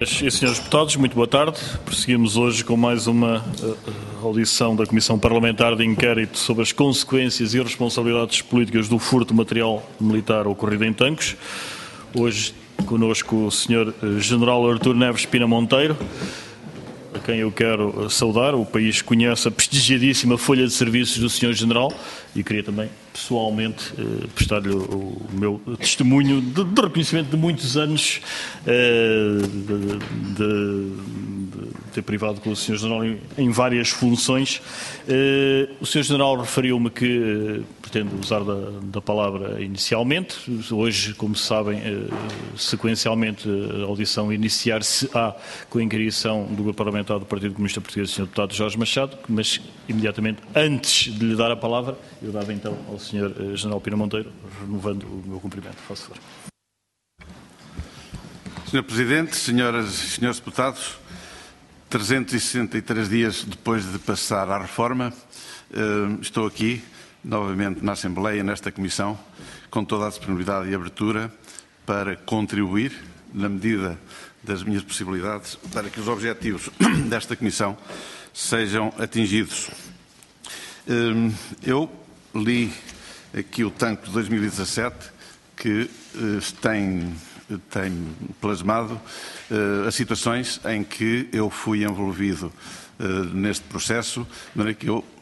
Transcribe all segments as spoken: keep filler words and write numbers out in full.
Senhoras e senhores deputados, muito boa tarde. Prosseguimos hoje com mais uma uh, audição da Comissão Parlamentar de Inquérito sobre as consequências e responsabilidades políticas do furto de material militar ocorrido em Tancos. Hoje conosco o senhor General Artur Neves Pina Monteiro, a quem eu quero saudar. O país conhece a prestigiadíssima folha de serviços do senhor General e queria também pessoalmente eh, prestar-lhe o, o meu testemunho de, de reconhecimento de muitos anos eh, de, de, de ter privado com o senhor General em, em várias funções. Eh, o senhor General referiu-me que eh, pretende usar da, da palavra inicialmente. Hoje, como sabem, eh, sequencialmente a audição iniciar-se-á com a inquirição do Grupo Parlamentar do Partido Comunista Português, do senhor Deputado Jorge Machado, mas imediatamente antes de lhe dar a palavra, eu dava então ao senhor General Pina Monteiro, renovando o meu cumprimento. Faço favor. senhor Presidente, senhoras e senhores deputados, trezentos e sessenta e três dias depois de passar à reforma, estou aqui novamente na Assembleia, nesta Comissão, com toda a disponibilidade e abertura para contribuir, na medida das minhas possibilidades, para que os objetivos desta Comissão sejam atingidos. Eu li aqui o Tanco de dois mil e dezassete, que tem, tem plasmado as situações em que eu fui envolvido neste processo, de maneira que eu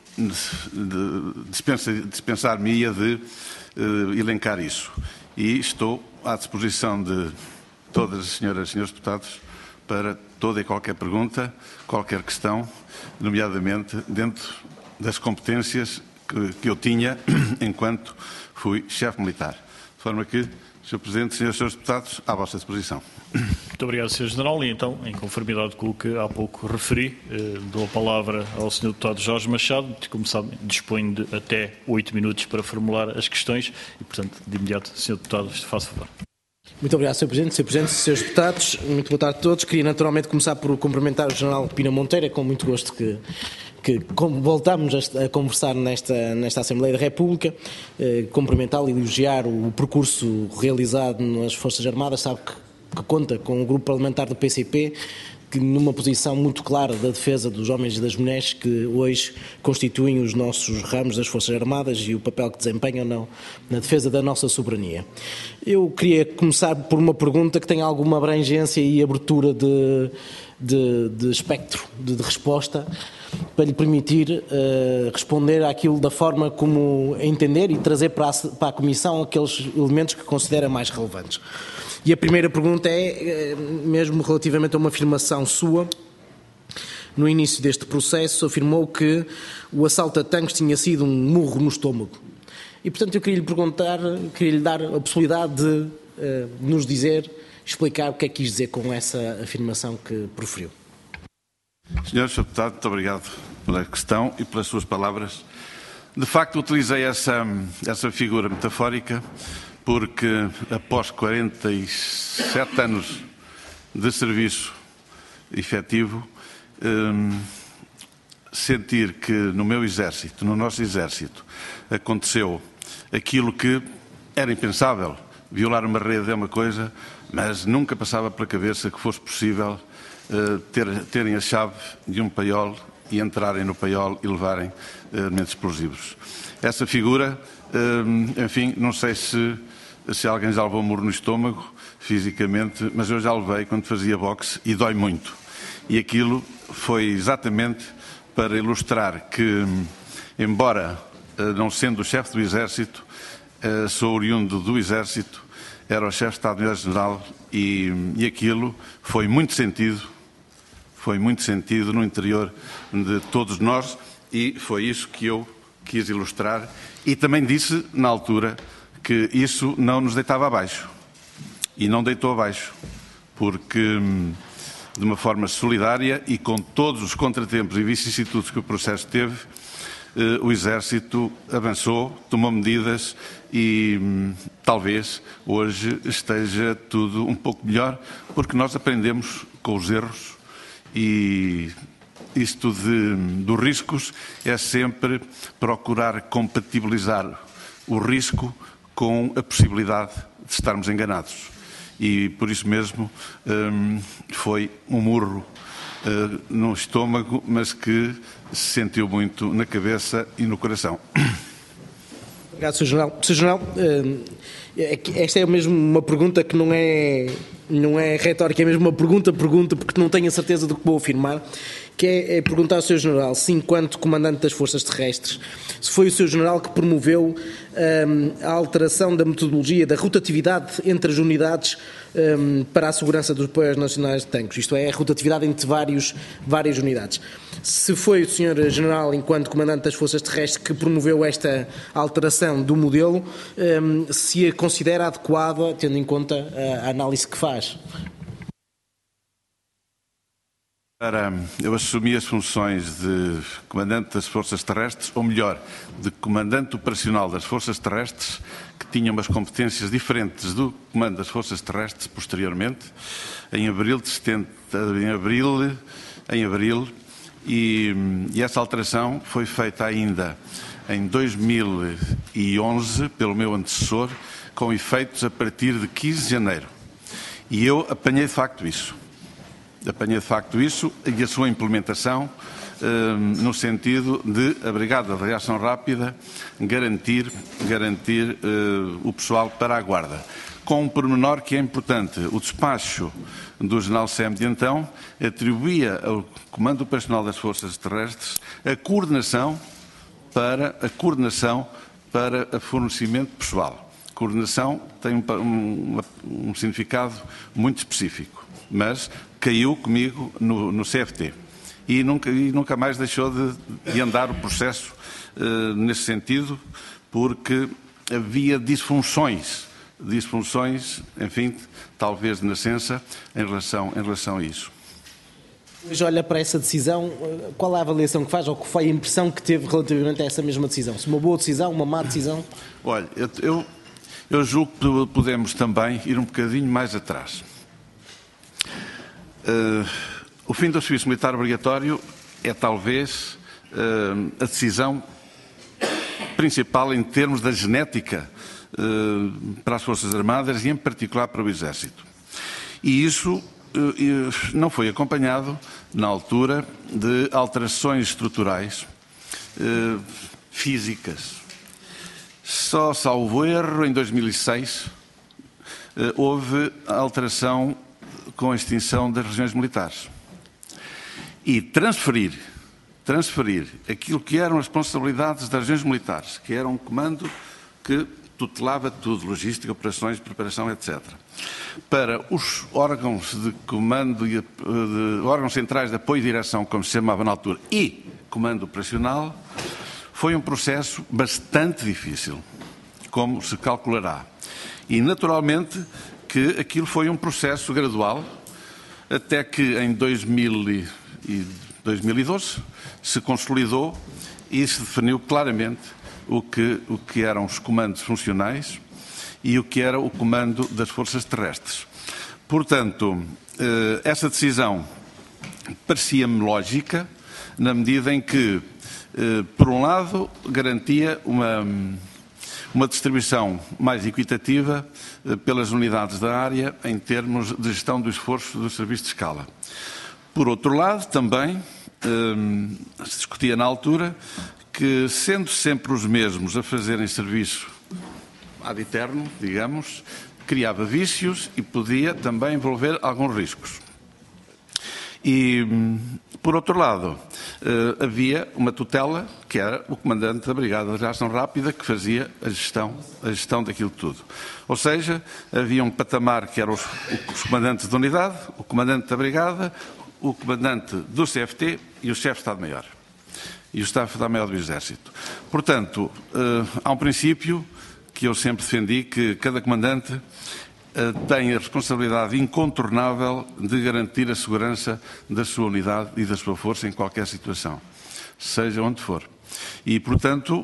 dispensar-me-ia de elencar isso. E estou à disposição de todas as senhoras e senhores deputados para toda e qualquer pergunta, qualquer questão, nomeadamente dentro das competências que, que eu tinha enquanto fui chefe militar. De forma que, senhor Presidente, senhoras e senhores deputados, à vossa disposição. Muito obrigado, senhor General. E então, em conformidade com o que há pouco referi, eh, dou a palavra ao senhor Deputado Jorge Machado, que, como sabem, dispõe de até oito minutos para formular as questões e, portanto, de imediato, senhor Deputado, faça favor. Muito obrigado, senhor Presidente, senhor Presidente, senhores deputados, muito boa tarde a todos. Queria naturalmente começar por cumprimentar o General Pina Monteiro, é com muito gosto que, que voltamos a, a conversar nesta, nesta Assembleia da República, eh, cumprimentá-lo e elogiar o percurso realizado nas Forças Armadas. Sabe que, que conta com o grupo parlamentar do P C P, que numa posição muito clara da defesa dos homens e das mulheres que hoje constituem os nossos ramos das Forças Armadas e o papel que desempenham na, na defesa da nossa soberania. Eu queria começar por uma pergunta que tem alguma abrangência e abertura de, de, de espectro de, de resposta, para lhe permitir uh, responder àquilo da forma como entender e trazer para a, para a Comissão aqueles elementos que considera mais relevantes. E a primeira pergunta é, mesmo relativamente a uma afirmação sua, no início deste processo, afirmou que o assalto a Tancos tinha sido um murro no estômago. E, portanto, eu queria lhe perguntar, queria lhe dar a possibilidade de uh, nos dizer, explicar o que é que quis dizer com essa afirmação que proferiu. Senhor senhor Deputado, muito obrigado pela questão e pelas suas palavras. De facto, utilizei essa, essa figura metafórica porque, após quarenta e sete anos de serviço efetivo, hum, sentir que no meu exército, no nosso exército, aconteceu aquilo que era impensável. Violar uma rede é uma coisa, mas nunca passava pela cabeça que fosse possível uh, ter, terem a chave de um paiol e entrarem no paiol e levarem elementos explosivos. Essa figura, uh, enfim, não sei se, se alguém já levou um murro no estômago, fisicamente, mas eu já levei quando fazia boxe e dói muito. E aquilo foi exatamente para ilustrar que, embora uh, não sendo o chefe do Exército, uh, sou oriundo do Exército, era o chefe de Estado-Maior-General e, e aquilo foi muito sentido, foi muito sentido no interior de todos nós e foi isso que eu quis ilustrar e também disse na altura que isso não nos deitava abaixo e não deitou abaixo, porque de uma forma solidária e com todos os contratempos e vicissitudes que o processo teve, o Exército avançou, tomou medidas e talvez hoje esteja tudo um pouco melhor, porque nós aprendemos com os erros e isto de, dos riscos é sempre procurar compatibilizar o risco com a possibilidade de estarmos enganados. e por isso mesmo um, foi um murro uh, no estômago, mas que se sentiu muito na cabeça e no coração. Obrigado, senhor General. senhor General, esta é mesmo uma pergunta que não é, não é retórica, é mesmo uma pergunta, pergunta, porque não tenho a certeza do que vou afirmar, que é, é perguntar ao senhor General se, enquanto comandante das Forças Terrestres, se foi o senhor General que promoveu um, a alteração da metodologia, da rotatividade entre as unidades um, para a segurança dos apoios nacionais de tanques, isto é, a rotatividade entre vários, várias unidades. Se foi o senhor General, enquanto comandante das Forças Terrestres, que promoveu esta alteração do modelo, um, se a considera adequada, tendo em conta a, a análise que faz. Para, eu assumi as funções de comandante das Forças Terrestres, ou melhor, de comandante operacional das Forças Terrestres, que tinha umas competências diferentes do comando das Forças Terrestres posteriormente, em abril de setenta, em abril, em abril, e, e essa alteração foi feita ainda em dois mil e onze pelo meu antecessor, com efeitos a partir de quinze de janeiro. E eu apanhei de facto isso. Apanhei de facto isso e a sua implementação eh, no sentido de a Brigada de Reação Rápida garantir, garantir eh, o pessoal para a Guarda. Com um pormenor que é importante, o despacho do General S E M de então atribuía ao Comando Operacional das Forças Terrestres a coordenação para, a coordenação para o fornecimento pessoal. Coordenação tem um, um, um significado muito específico, mas caiu comigo no, no C F T e nunca, e nunca mais deixou de, de andar o processo uh, nesse sentido, porque havia disfunções, disfunções, enfim, talvez de nascença, em relação, em relação a isso. Hoje olha para essa decisão, qual é a avaliação que faz ou qual foi a impressão que teve relativamente a essa mesma decisão? Se uma boa decisão, uma má decisão? Olha, eu, eu, eu julgo que podemos também ir um bocadinho mais atrás. Uh, o fim do serviço militar obrigatório é talvez uh, a decisão principal em termos da genética uh, para as Forças Armadas e em particular para o Exército. E isso uh, não foi acompanhado na altura de alterações estruturais uh, físicas. Só, salvo erro, em dois mil e seis uh, houve a alteração com a extinção das regiões militares. E transferir, transferir aquilo que eram as responsabilidades das regiões militares, que era um comando que tutelava tudo, logística, operações, preparação, etcétera, para os órgãos de comando, de, de, órgãos centrais de apoio e direção, como se chamava na altura, e comando operacional, foi um processo bastante difícil, como se calculará. E, naturalmente, que aquilo foi um processo gradual, até que em dois mil e doze se consolidou e se definiu claramente o que, o que eram os comandos funcionais e o que era o comando das Forças Terrestres. Portanto, essa decisão parecia-me lógica, na medida em que, por um lado, garantia uma... uma distribuição mais equitativa pelas unidades da área em termos de gestão do esforço do serviço de escala. Por outro lado, também se discutia na altura que, sendo sempre os mesmos a fazerem serviço ad eterno, digamos, criava vícios e podia também envolver alguns riscos. E, por outro lado, havia uma tutela, que era o comandante da Brigada de Reação Rápida, que fazia a gestão, a gestão daquilo tudo. Ou seja, havia um patamar que eram os, os comandantes da unidade, o comandante da Brigada, o comandante do C F T e o chefe de Estado-Maior. E o chefe de Estado-Maior do Exército. Portanto, há um princípio que eu sempre defendi, que cada comandante tem a responsabilidade incontornável de garantir a segurança da sua unidade e da sua força em qualquer situação, seja onde for. E, portanto,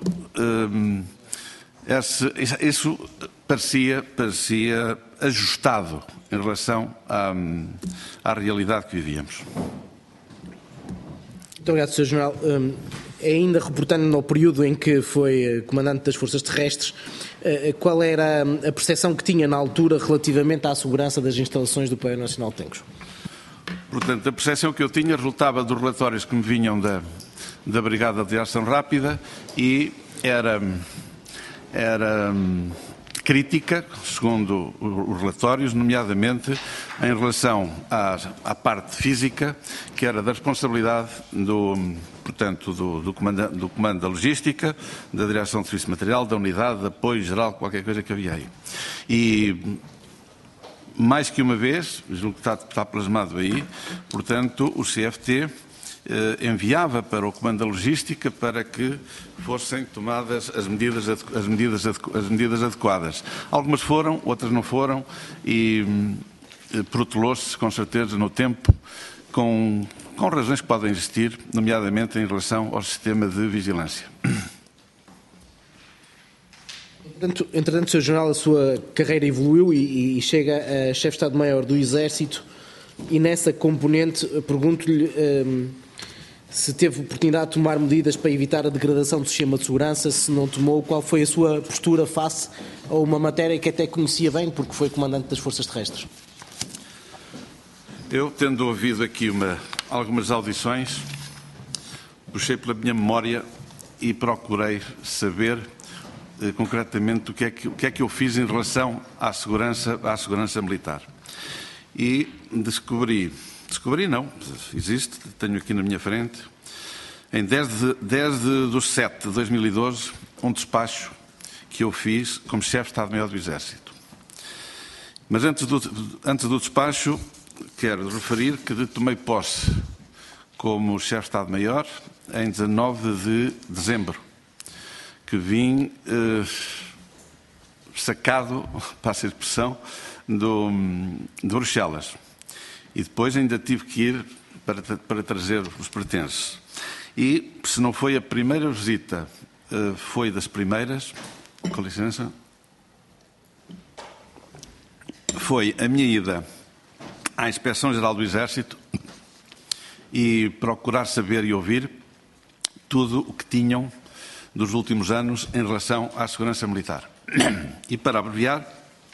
esse, isso parecia, parecia ajustado em relação à, à realidade que vivíamos. Muito obrigado, senhor General. ainda reportando ao período em que foi comandante das Forças Terrestres, qual era a percepção que tinha na altura relativamente à segurança das instalações do Parque Nacional de Tencos? Portanto, a percepção que eu tinha resultava dos relatórios que me vinham da, da Brigada de Ação Rápida e era, era crítica, segundo os relatórios, nomeadamente em relação à, à parte física, que era da responsabilidade do, portanto, do, do, comando, do comando da logística, da direção de serviço material, da unidade de apoio geral, qualquer coisa que havia aí. E mais que uma vez, julgo que está, está plasmado aí, portanto, o C F T eh, enviava para o Comando da Logística para que fossem tomadas as medidas, as medidas, as medidas adequadas. Algumas foram, outras não foram e eh, protelou-se, com certeza, no tempo, com, com razões que podem existir, nomeadamente em relação ao sistema de vigilância. Entretanto, entretanto, Senhor General, a sua carreira evoluiu e, e chega a chefe de Estado-Maior do Exército e nessa componente pergunto-lhe um, se teve oportunidade de tomar medidas para evitar a degradação do sistema de segurança, se não tomou, qual foi a sua postura face a uma matéria que até conhecia bem porque foi comandante das Forças Terrestres. Eu, tendo ouvido aqui uma, algumas audições, puxei pela minha memória e procurei saber concretamente o que, é que, o que é que eu fiz em relação à segurança, à segurança militar. E descobri, descobri não, existe, tenho aqui na minha frente, em dez de sete de dois mil e doze, um despacho que eu fiz como chefe de Estado-Maior do Exército. Mas antes do, antes do despacho, quero referir que tomei posse como chefe de Estado-Maior em dezanove de dezembro. Que vim eh, sacado, passa a expressão, do, de Bruxelas. E depois ainda tive que ir para, para trazer os pertences. E, se não foi a primeira visita, eh, foi das primeiras, com licença, foi a minha ida à Inspeção-Geral do Exército e procurar saber e ouvir tudo o que tinham dos últimos anos em relação à segurança militar. E para abreviar,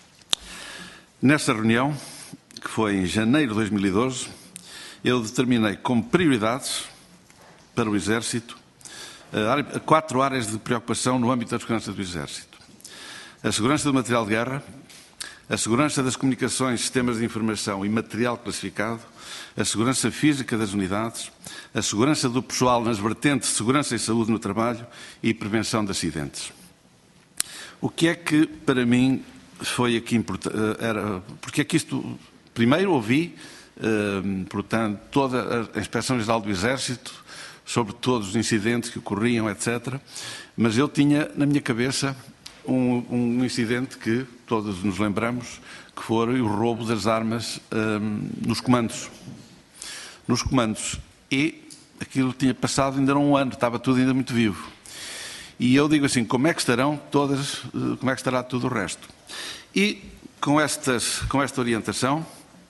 nessa reunião, que foi em janeiro de dois mil e doze, eu determinei como prioridades para o Exército quatro áreas de preocupação no âmbito da segurança do Exército. A segurança do material de guerra, a segurança das comunicações, sistemas de informação e material classificado, a segurança física das unidades, a segurança do pessoal nas vertentes de segurança e saúde no trabalho e prevenção de acidentes. O que é que, para mim, foi aqui importante? Era, porque é que isto, primeiro ouvi, eh, portanto, toda a Inspeção-Geral do Exército, sobre todos os incidentes que ocorriam, etcétera. Mas eu tinha na minha cabeça um, um incidente que todos nos lembramos, que foi o roubo das armas um, nos comandos. Nos comandos. E aquilo tinha passado ainda um ano, estava tudo ainda muito vivo. E eu digo assim, como é que estarão todas, como é que estará tudo o resto? E com, estas, com esta orientação,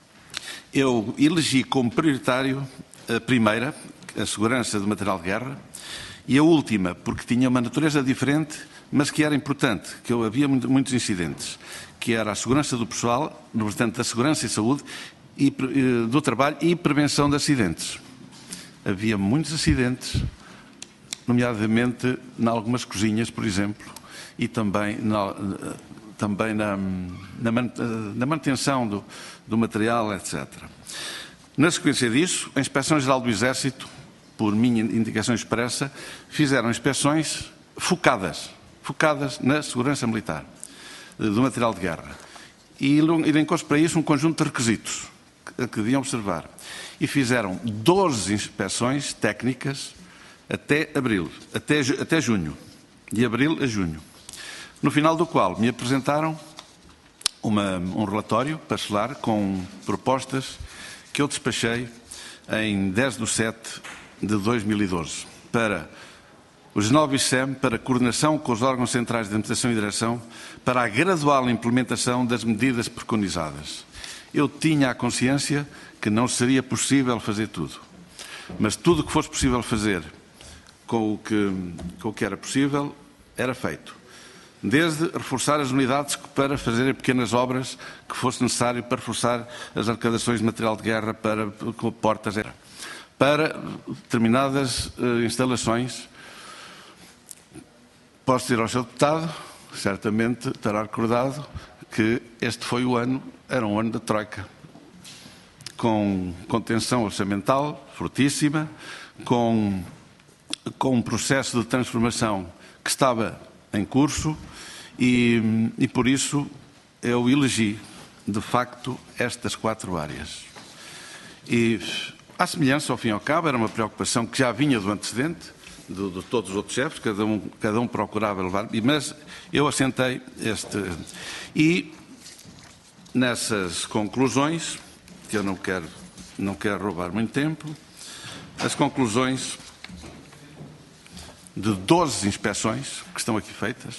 eu elegi como prioritário a primeira, a segurança do material de guerra, e a última, porque tinha uma natureza diferente, mas que era importante, que eu, havia muitos incidentes, que era a segurança do pessoal, no vertente da segurança e saúde, e, do trabalho e prevenção de acidentes. Havia muitos acidentes, nomeadamente em algumas cozinhas, por exemplo, e também na, também na, na, na manutenção do, do material, etcétera. Na sequência disso, a Inspeção-Geral do Exército, por minha indicação expressa, fizeram inspeções focadas, focadas na segurança militar, do material de guerra. E elencou-se para isso um conjunto de requisitos que, que deviam observar. E fizeram doze inspeções técnicas até abril, até, até junho, de abril a junho. No final do qual me apresentaram uma, um relatório parcelar com propostas que eu despachei em dez de sete de dois mil e doze para o General Vicem, para a coordenação com os órgãos centrais de administração e direção, para a gradual implementação das medidas preconizadas. Eu tinha a consciência que não seria possível fazer tudo, mas tudo o que fosse possível fazer com o que, com o que era possível, era feito. Desde reforçar as unidades para fazerem pequenas obras que fosse necessário para reforçar as arrecadações de material de guerra para portas, para determinadas uh, instalações. Posso dizer ao senhor Deputado, certamente terá recordado, que este foi o ano, era um ano da Troika, com contenção orçamental fortíssima, com, com um processo de transformação que estava em curso e, e por isso eu elegi, de facto, estas quatro áreas. E, à semelhança, ao fim e ao cabo, era uma preocupação que já vinha do antecedente, de, de todos os outros chefes, cada um, cada um procurava levar, mas eu assentei este. E nessas conclusões, que eu não quero, não quero roubar muito tempo, as conclusões de doze inspeções que estão aqui feitas,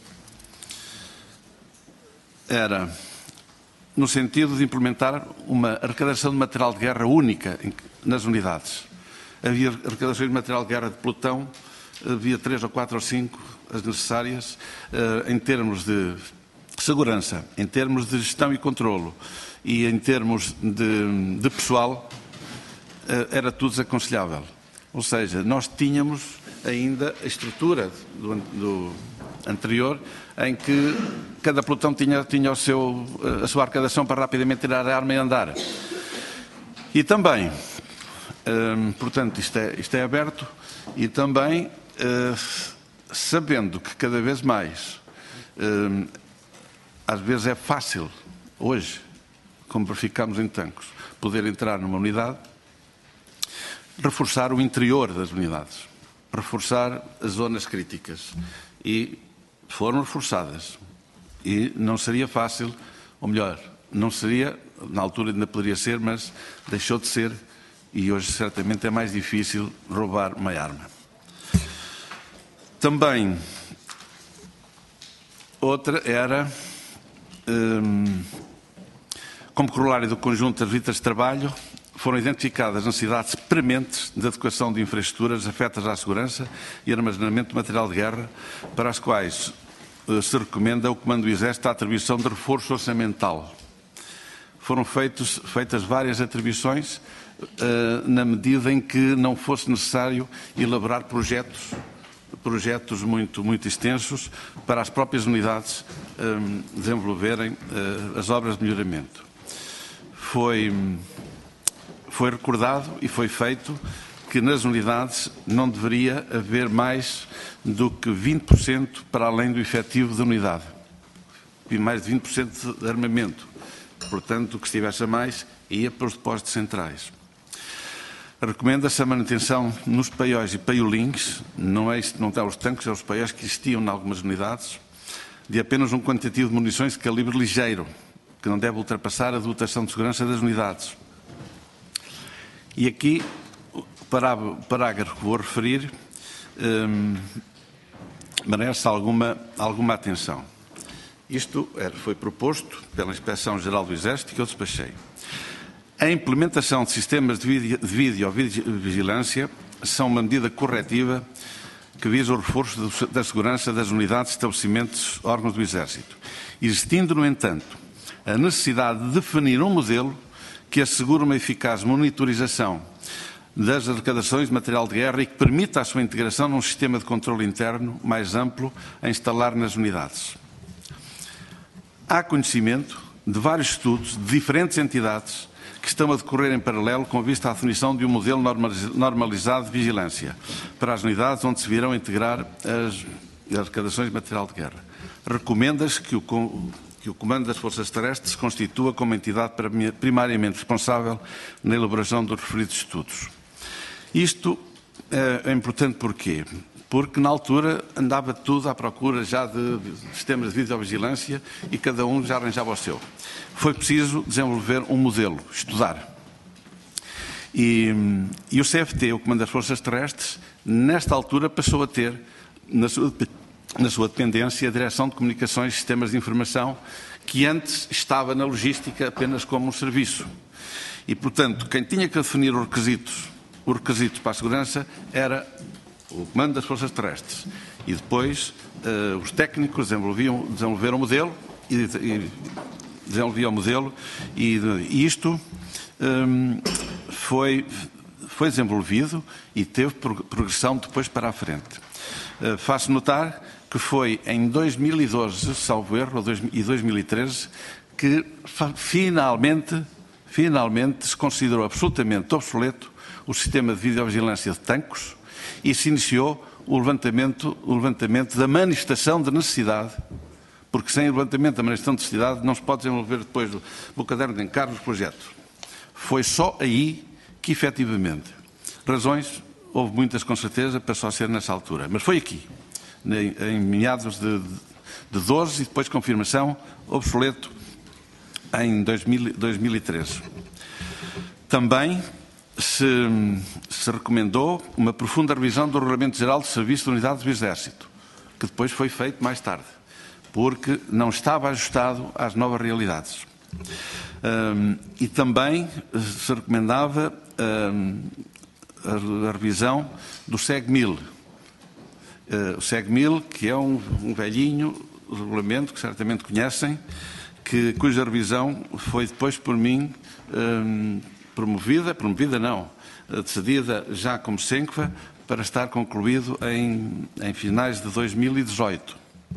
era no sentido de implementar uma arrecadação de material de guerra única nas unidades. Havia arrecadações de material de guerra de pelotão, havia três ou quatro ou cinco as necessárias, em termos de segurança, em termos de gestão e controlo e em termos de, de pessoal, era tudo desaconselhável. Ou seja, nós tínhamos ainda a estrutura do, do anterior, em que cada pelotão tinha, tinha o seu, a sua arrecadação para rapidamente tirar a arma e andar. E também, hum, portanto, isto é, isto é aberto, e também hum, sabendo que cada vez mais, hum, às vezes é fácil, hoje, como verificamos em Tancos, poder entrar numa unidade, reforçar o interior das unidades, reforçar as zonas críticas. E foram reforçadas. E não seria fácil, ou melhor, não seria, na altura ainda poderia ser, mas deixou de ser, e hoje certamente é mais difícil roubar uma arma. Também, outra era, hum, como corolário do conjunto das visitas de trabalho, foram identificadas necessidades prementes de adequação de infraestruturas afetas à segurança e armazenamento de material de guerra, para as quais uh, se recomenda ao Comando do Exército a atribuição de reforço orçamental. Foram feitos, feitas várias atribuições uh, na medida em que não fosse necessário elaborar projetos, projetos muito, muito extensos para as próprias unidades um, desenvolverem uh, as obras de melhoramento. Foi... Foi recordado e foi feito que nas unidades não deveria haver mais do que vinte por cento para além do efetivo da unidade. E mais de vinte por cento de armamento. Portanto, o que estivesse a mais ia para os depósitos centrais. Recomenda-se a manutenção nos paióis e paiolins, não é isto, não é os tanques, é os paióis que existiam em algumas unidades, de apenas um quantitativo de munições de calibre ligeiro, que não deve ultrapassar a dotação de segurança das unidades. E aqui, o parágrafo que vou referir, hum, merece alguma, alguma atenção. Isto era, foi proposto pela Inspeção-Geral do Exército, que eu despachei. A implementação de sistemas de vídeo, de videovigilância são uma medida corretiva que visa o reforço da segurança das unidades, estabelecimentos, órgãos do Exército. Existindo, no entanto, a necessidade de definir um modelo que assegure uma eficaz monitorização das arrecadações de material de guerra e que permita a sua integração num sistema de controle interno mais amplo a instalar nas unidades. Há conhecimento de vários estudos de diferentes entidades que estão a decorrer em paralelo com vista à definição de um modelo normalizado de vigilância para as unidades onde se virão integrar as arrecadações de material de guerra. Recomenda-se que o que o Comando das Forças Terrestres se constitua como entidade primariamente responsável na elaboração dos referidos estudos. Isto é importante porquê? Porque na altura andava tudo à procura já de sistemas de videovigilância e cada um já arranjava o seu. Foi preciso desenvolver um modelo, estudar. E, e o C F T, o Comando das Forças Terrestres, nesta altura passou a ter, na sua na sua dependência, a Direção de Comunicações e Sistemas de Informação, que antes estava na logística apenas como um serviço. E, portanto, quem tinha que definir os requisitos, os requisitos para a segurança era o Comando das Forças Terrestres. E depois uh, os técnicos desenvolviam, desenvolveram o modelo e, e desenvolviam o modelo e, e isto um, foi, foi desenvolvido e teve progressão depois para a frente. Uh, faço notar que foi em dois mil e doze, salvo erro, e dois mil e treze, que finalmente, finalmente se considerou absolutamente obsoleto o sistema de videovigilância de tanques e se iniciou o levantamento, o levantamento da manifestação de necessidade, porque sem o levantamento da manifestação de necessidade não se pode desenvolver depois do, do caderno de encargos dos projetos. Foi só aí que, efetivamente, razões, houve muitas com certeza, para só ser nessa altura, mas foi aqui, em meados de, de doze e depois confirmação, obsoleto em dois mil e treze. Também se, se recomendou uma profunda revisão do Regulamento Geral de Serviço de Unidades do Exército, que depois foi feito mais tarde, porque não estava ajustado às novas realidades. Um, e também se recomendava um, a, a revisão do S E G mil. Uh, o S E G mil, que é um, um velhinho regulamento que certamente conhecem, que, cuja revisão foi depois por mim um, promovida, promovida não, decidida já como SENCFA, para estar concluído em, em finais de dois mil e dezoito.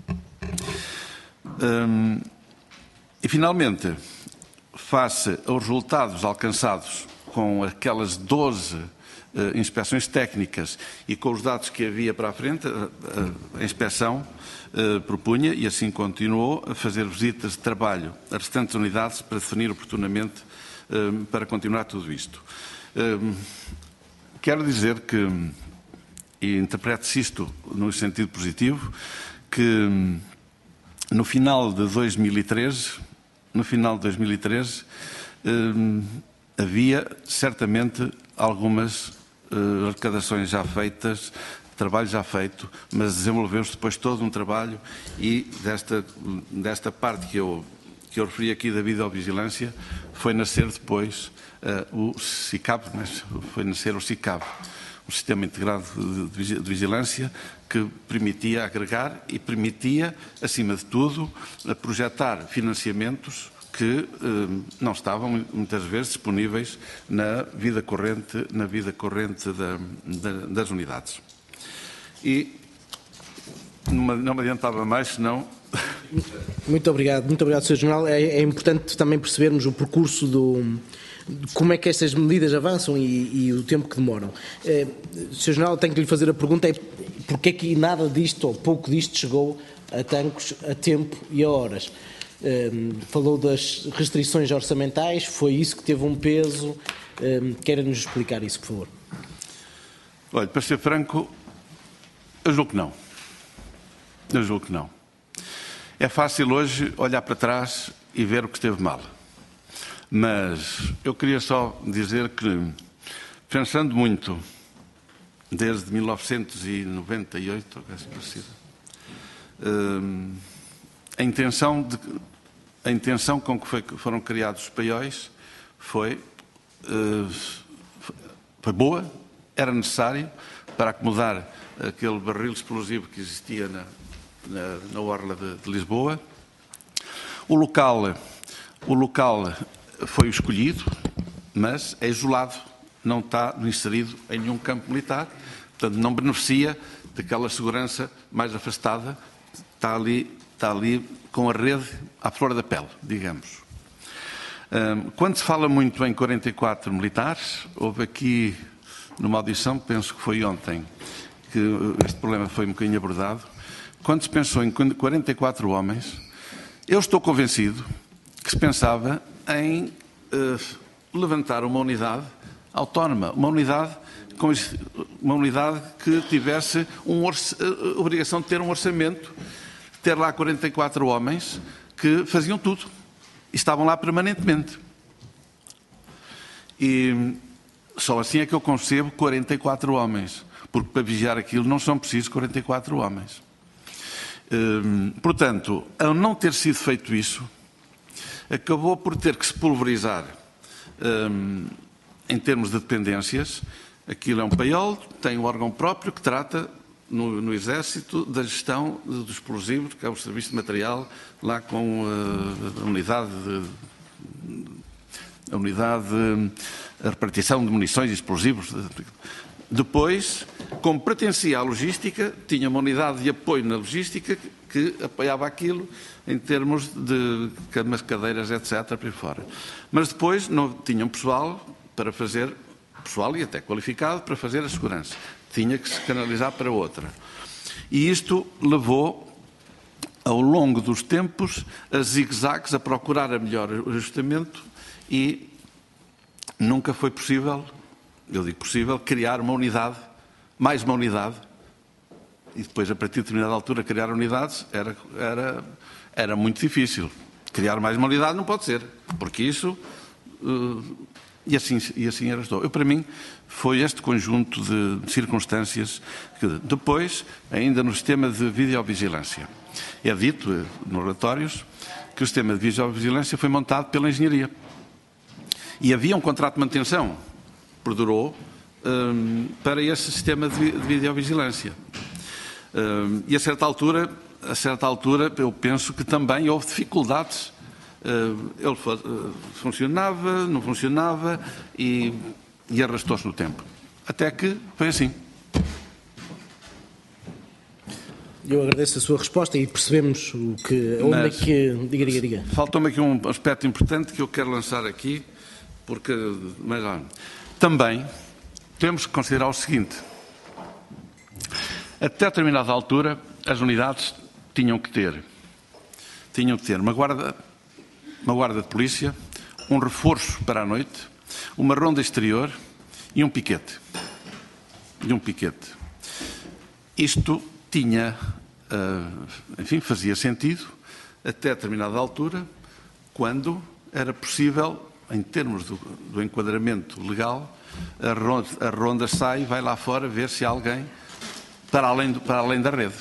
Um, e, finalmente, face aos resultados alcançados com aquelas doze uh, inspeções técnicas e com os dados que havia para a frente, a, a, a inspeção uh, propunha, e assim continuou, a fazer visitas de trabalho às restantes unidades para definir oportunamente uh, para continuar tudo isto. Uh, quero dizer que, e interprete-se isto no sentido positivo, que no final de dois mil e treze, no final de dois mil e treze, eh, havia certamente algumas eh, arrecadações já feitas, trabalho já feito, mas desenvolveu-se depois todo um trabalho e desta, desta parte que eu, que eu referi aqui da videovigilância foi nascer depois eh, o SICAV, mas foi nascer o SICAV, um sistema integrado de vigilância que permitia agregar e permitia, acima de tudo, projetar financiamentos que eh, não estavam muitas vezes disponíveis na vida corrente, na vida corrente da, da, das unidades. E não, não me adiantava mais, senão... Muito obrigado, muito obrigado, senhor General. É, é importante também percebermos o percurso do... como é que estas medidas avançam e, e o tempo que demoram. Eh, senhor General, tenho que lhe fazer a pergunta, é porque é que nada disto, ou pouco disto, chegou a tanques a tempo e a horas? Eh, falou das restrições orçamentais, foi isso que teve um peso? Eh, Queira-nos explicar isso, por favor. Olha, para ser franco, eu julgo que não. Eu julgo que não. É fácil hoje olhar para trás e ver o que esteve mal. Mas eu queria só dizer que, pensando muito, desde mil novecentos e noventa e oito, a intenção, de, a intenção com que foi, foram criados os paióis foi, foi boa, era necessário para acomodar aquele barril explosivo que existia na, na, na orla de, de Lisboa. O local, o local foi escolhido, mas é isolado, não está inserido em nenhum campo militar, portanto não beneficia daquela segurança mais afastada, está ali, está ali com a rede à flor da pele, digamos. Quando se fala muito em quarenta e quatro militares, houve aqui numa audição, penso que foi ontem, que este problema foi um bocadinho abordado, quando se pensou em quarenta e quatro homens, eu estou convencido que se pensava em uh, levantar uma unidade autónoma, uma unidade, com, uma unidade que tivesse uma uh, obrigação de ter um orçamento, ter lá quarenta e quatro homens que faziam tudo e estavam lá permanentemente. E só assim é que eu concebo quarenta e quatro homens, porque para vigiar aquilo não são precisos quarenta e quatro homens. Uh, portanto, ao não ter sido feito isso, acabou por ter que se pulverizar um, em termos de dependências Aquilo é um paiol, tem um órgão próprio que trata no, no Exército da gestão dos explosivos, que é o Serviço de Material, lá com uh, a unidade de, a unidade de a repartição de munições e explosivos. Depois, como pertencia à logística, tinha uma unidade de apoio na logística que, que apoiava aquilo em termos de camas, cadeiras, etcétera, para aí fora. Mas depois não tinham pessoal para fazer, pessoal e até qualificado, para fazer a segurança. Tinha que se canalizar para outra. E isto levou, ao longo dos tempos, a zigue-zagues, a procurar a melhor ajustamento e nunca foi possível, eu digo possível, criar uma unidade, mais uma unidade, e depois, a partir de determinada altura, criar unidades era, era, era muito difícil. Criar mais uma unidade não pode ser, porque isso... Uh, e assim, e assim era estou. Eu, para mim, foi este conjunto de circunstâncias que, depois, ainda no sistema de videovigilância, é dito nos relatórios que o sistema de videovigilância foi montado pela engenharia. E havia um contrato de manutenção que perdurou um, para esse sistema de videovigilância. Um, e a certa altura, a certa altura, eu penso que também houve dificuldades. Uh, ele uh, funcionava, não funcionava e, e arrastou-se no tempo. Até que foi assim. Eu agradeço a sua resposta e percebemos o que... Onde é que... Diga, diga, diga. Faltou-me aqui um aspecto importante que eu quero lançar aqui, porque... Mas, também temos que considerar o seguinte. Até determinada altura, as unidades tinham que ter, tinham que ter uma guarda... uma guarda de polícia, um reforço para a noite, uma ronda exterior e um piquete. E um piquete. Isto tinha, enfim, fazia sentido até determinada altura, quando era possível, em termos do, do enquadramento legal, a ronda, a ronda sai e vai lá fora ver se há alguém para além, do, para além da rede.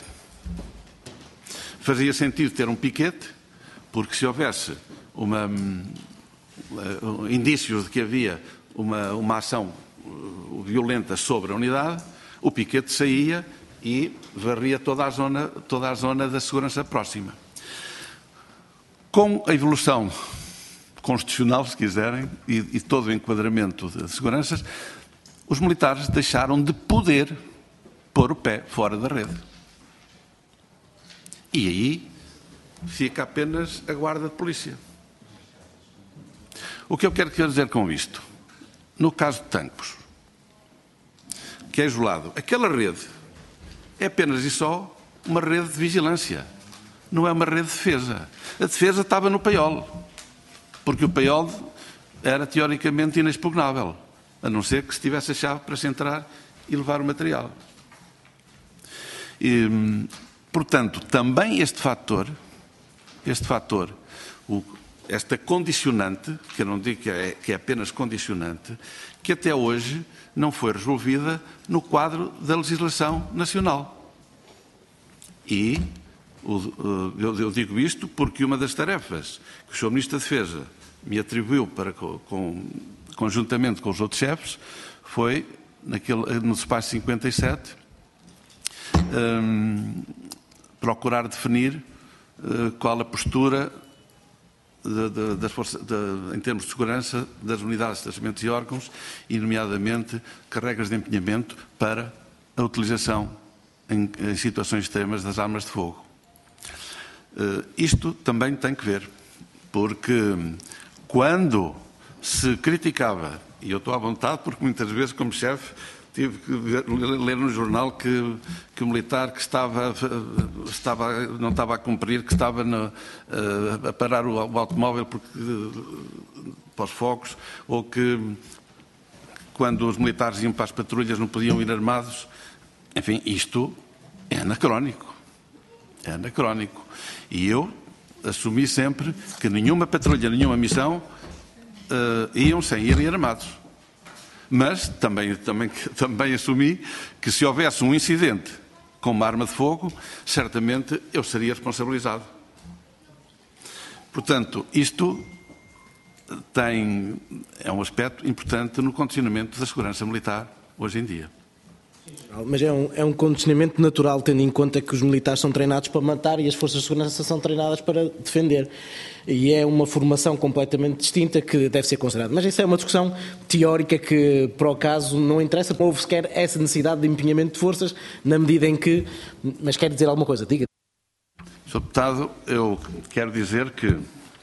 Fazia sentido ter um piquete, porque se houvesse uma, um, indícios de que havia uma, uma ação violenta sobre a unidade, o piquete saía e varria toda a zona, toda a zona da segurança próxima. Com a evolução constitucional, se quiserem, e, e todo o enquadramento de seguranças, os militares deixaram de poder pôr o pé fora da rede. E aí fica apenas a guarda de polícia. O que eu quero dizer com isto? No caso de Tancos, que é isolado, aquela rede é apenas e só uma rede de vigilância, não é uma rede de defesa. A defesa estava no paiol, porque o paiol era teoricamente inexpugnável, a não ser que se tivesse a chave para se entrar e levar o material. E, portanto, também este fator, este fator, o, esta condicionante, que eu não digo que é, que é apenas condicionante, que até hoje não foi resolvida no quadro da legislação nacional. E eu digo isto porque uma das tarefas que o senhor Ministro da Defesa me atribuiu para, com, conjuntamente com os outros chefes, foi, naquele, no despacho cinquenta e sete, um, procurar definir uh, qual a postura de, de, das forças, de, em termos de segurança das unidades de estacionamentos e órgãos, e nomeadamente que regras de empenhamento para a utilização em, em situações extremas das armas de fogo. Uh, isto também tem que ver, porque quando se criticava, e eu estou à vontade porque muitas vezes como chefe tive que ver, ler no jornal que, que o militar que estava, estava, não estava a cumprir, que estava na, a parar o, o automóvel porque, para os fogos, ou que quando os militares iam para as patrulhas não podiam ir armados. Enfim, isto é anacrónico. É anacrónico. E eu assumi sempre que nenhuma patrulha, nenhuma missão uh, iam sem irem armados. Mas também, também, também assumi que se houvesse um incidente com uma arma de fogo, certamente eu seria responsabilizado. Portanto, isto tem, é um aspecto importante no condicionamento da segurança militar hoje em dia. Mas é um, é um condicionamento natural, tendo em conta que os militares são treinados para matar e as forças de segurança são treinadas para defender. E é uma formação completamente distinta que deve ser considerada. Mas isso é uma discussão teórica que, para o caso, não interessa. Não houve sequer essa necessidade de empenhamento de forças, na medida em que... Mas quer dizer alguma coisa? Diga. senhor Deputado, eu quero dizer que,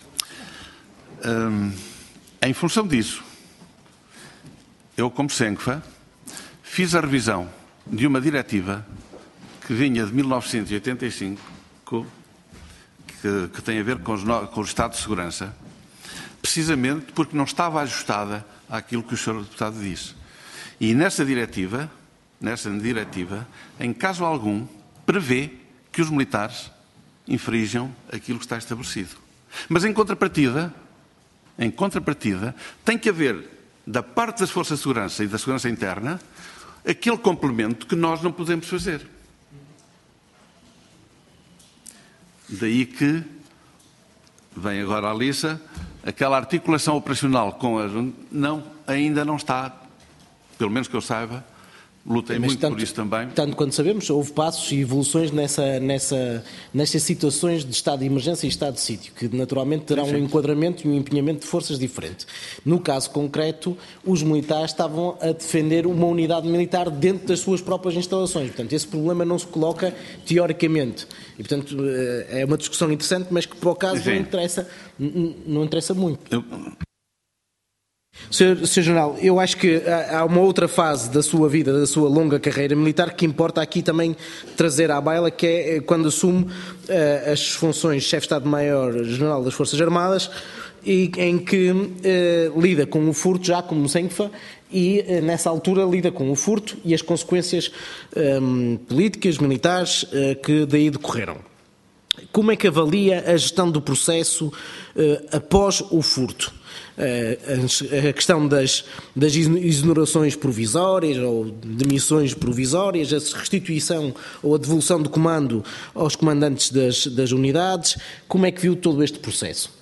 hum, em função disso, eu, como Senfa, fiz a revisão de uma diretiva que vinha de mil novecentos e oitenta e cinco, que, que tem a ver com, os, com o Estado de Segurança, precisamente porque não estava ajustada àquilo que o senhor Deputado disse. E nessa diretiva, nessa diretiva, em caso algum, prevê que os militares infringam aquilo que está estabelecido. Mas em contrapartida, em contrapartida, tem que haver, da parte das forças de segurança e da segurança interna, aquele complemento que nós não podemos fazer. Daí que vem agora a Lissa, aquela articulação operacional com a... Não, ainda não está, pelo menos que eu saiba, lutei Mas muito tanto, por isso também. Tanto quanto sabemos, houve passos e evoluções nessa, nessa, nestas situações de estado de emergência e estado de sítio, que naturalmente terão um enquadramento e um empenhamento de forças diferente. No caso concreto, os militares estavam a defender uma unidade militar dentro das suas próprias instalações. Portanto, esse problema não se coloca teoricamente. E, portanto, é uma discussão interessante, mas que, para o caso, não interessa, não interessa muito. Eu... senhor General, eu acho que há uma outra fase da sua vida, da sua longa carreira militar, que importa aqui também trazer à baila, que é quando assume uh, as funções de chefe de Estado-Maior-General das Forças Armadas, e em que uh, lida com o furto já como Senfa e uh, nessa altura lida com o furto e as consequências um, políticas, militares uh, que daí decorreram. Como é que avalia a gestão do processo uh, após o furto? Uh, a questão das, das exonerações provisórias ou demissões provisórias, a restituição ou a devolução de comando aos comandantes das, das unidades. Como é que viu todo este processo?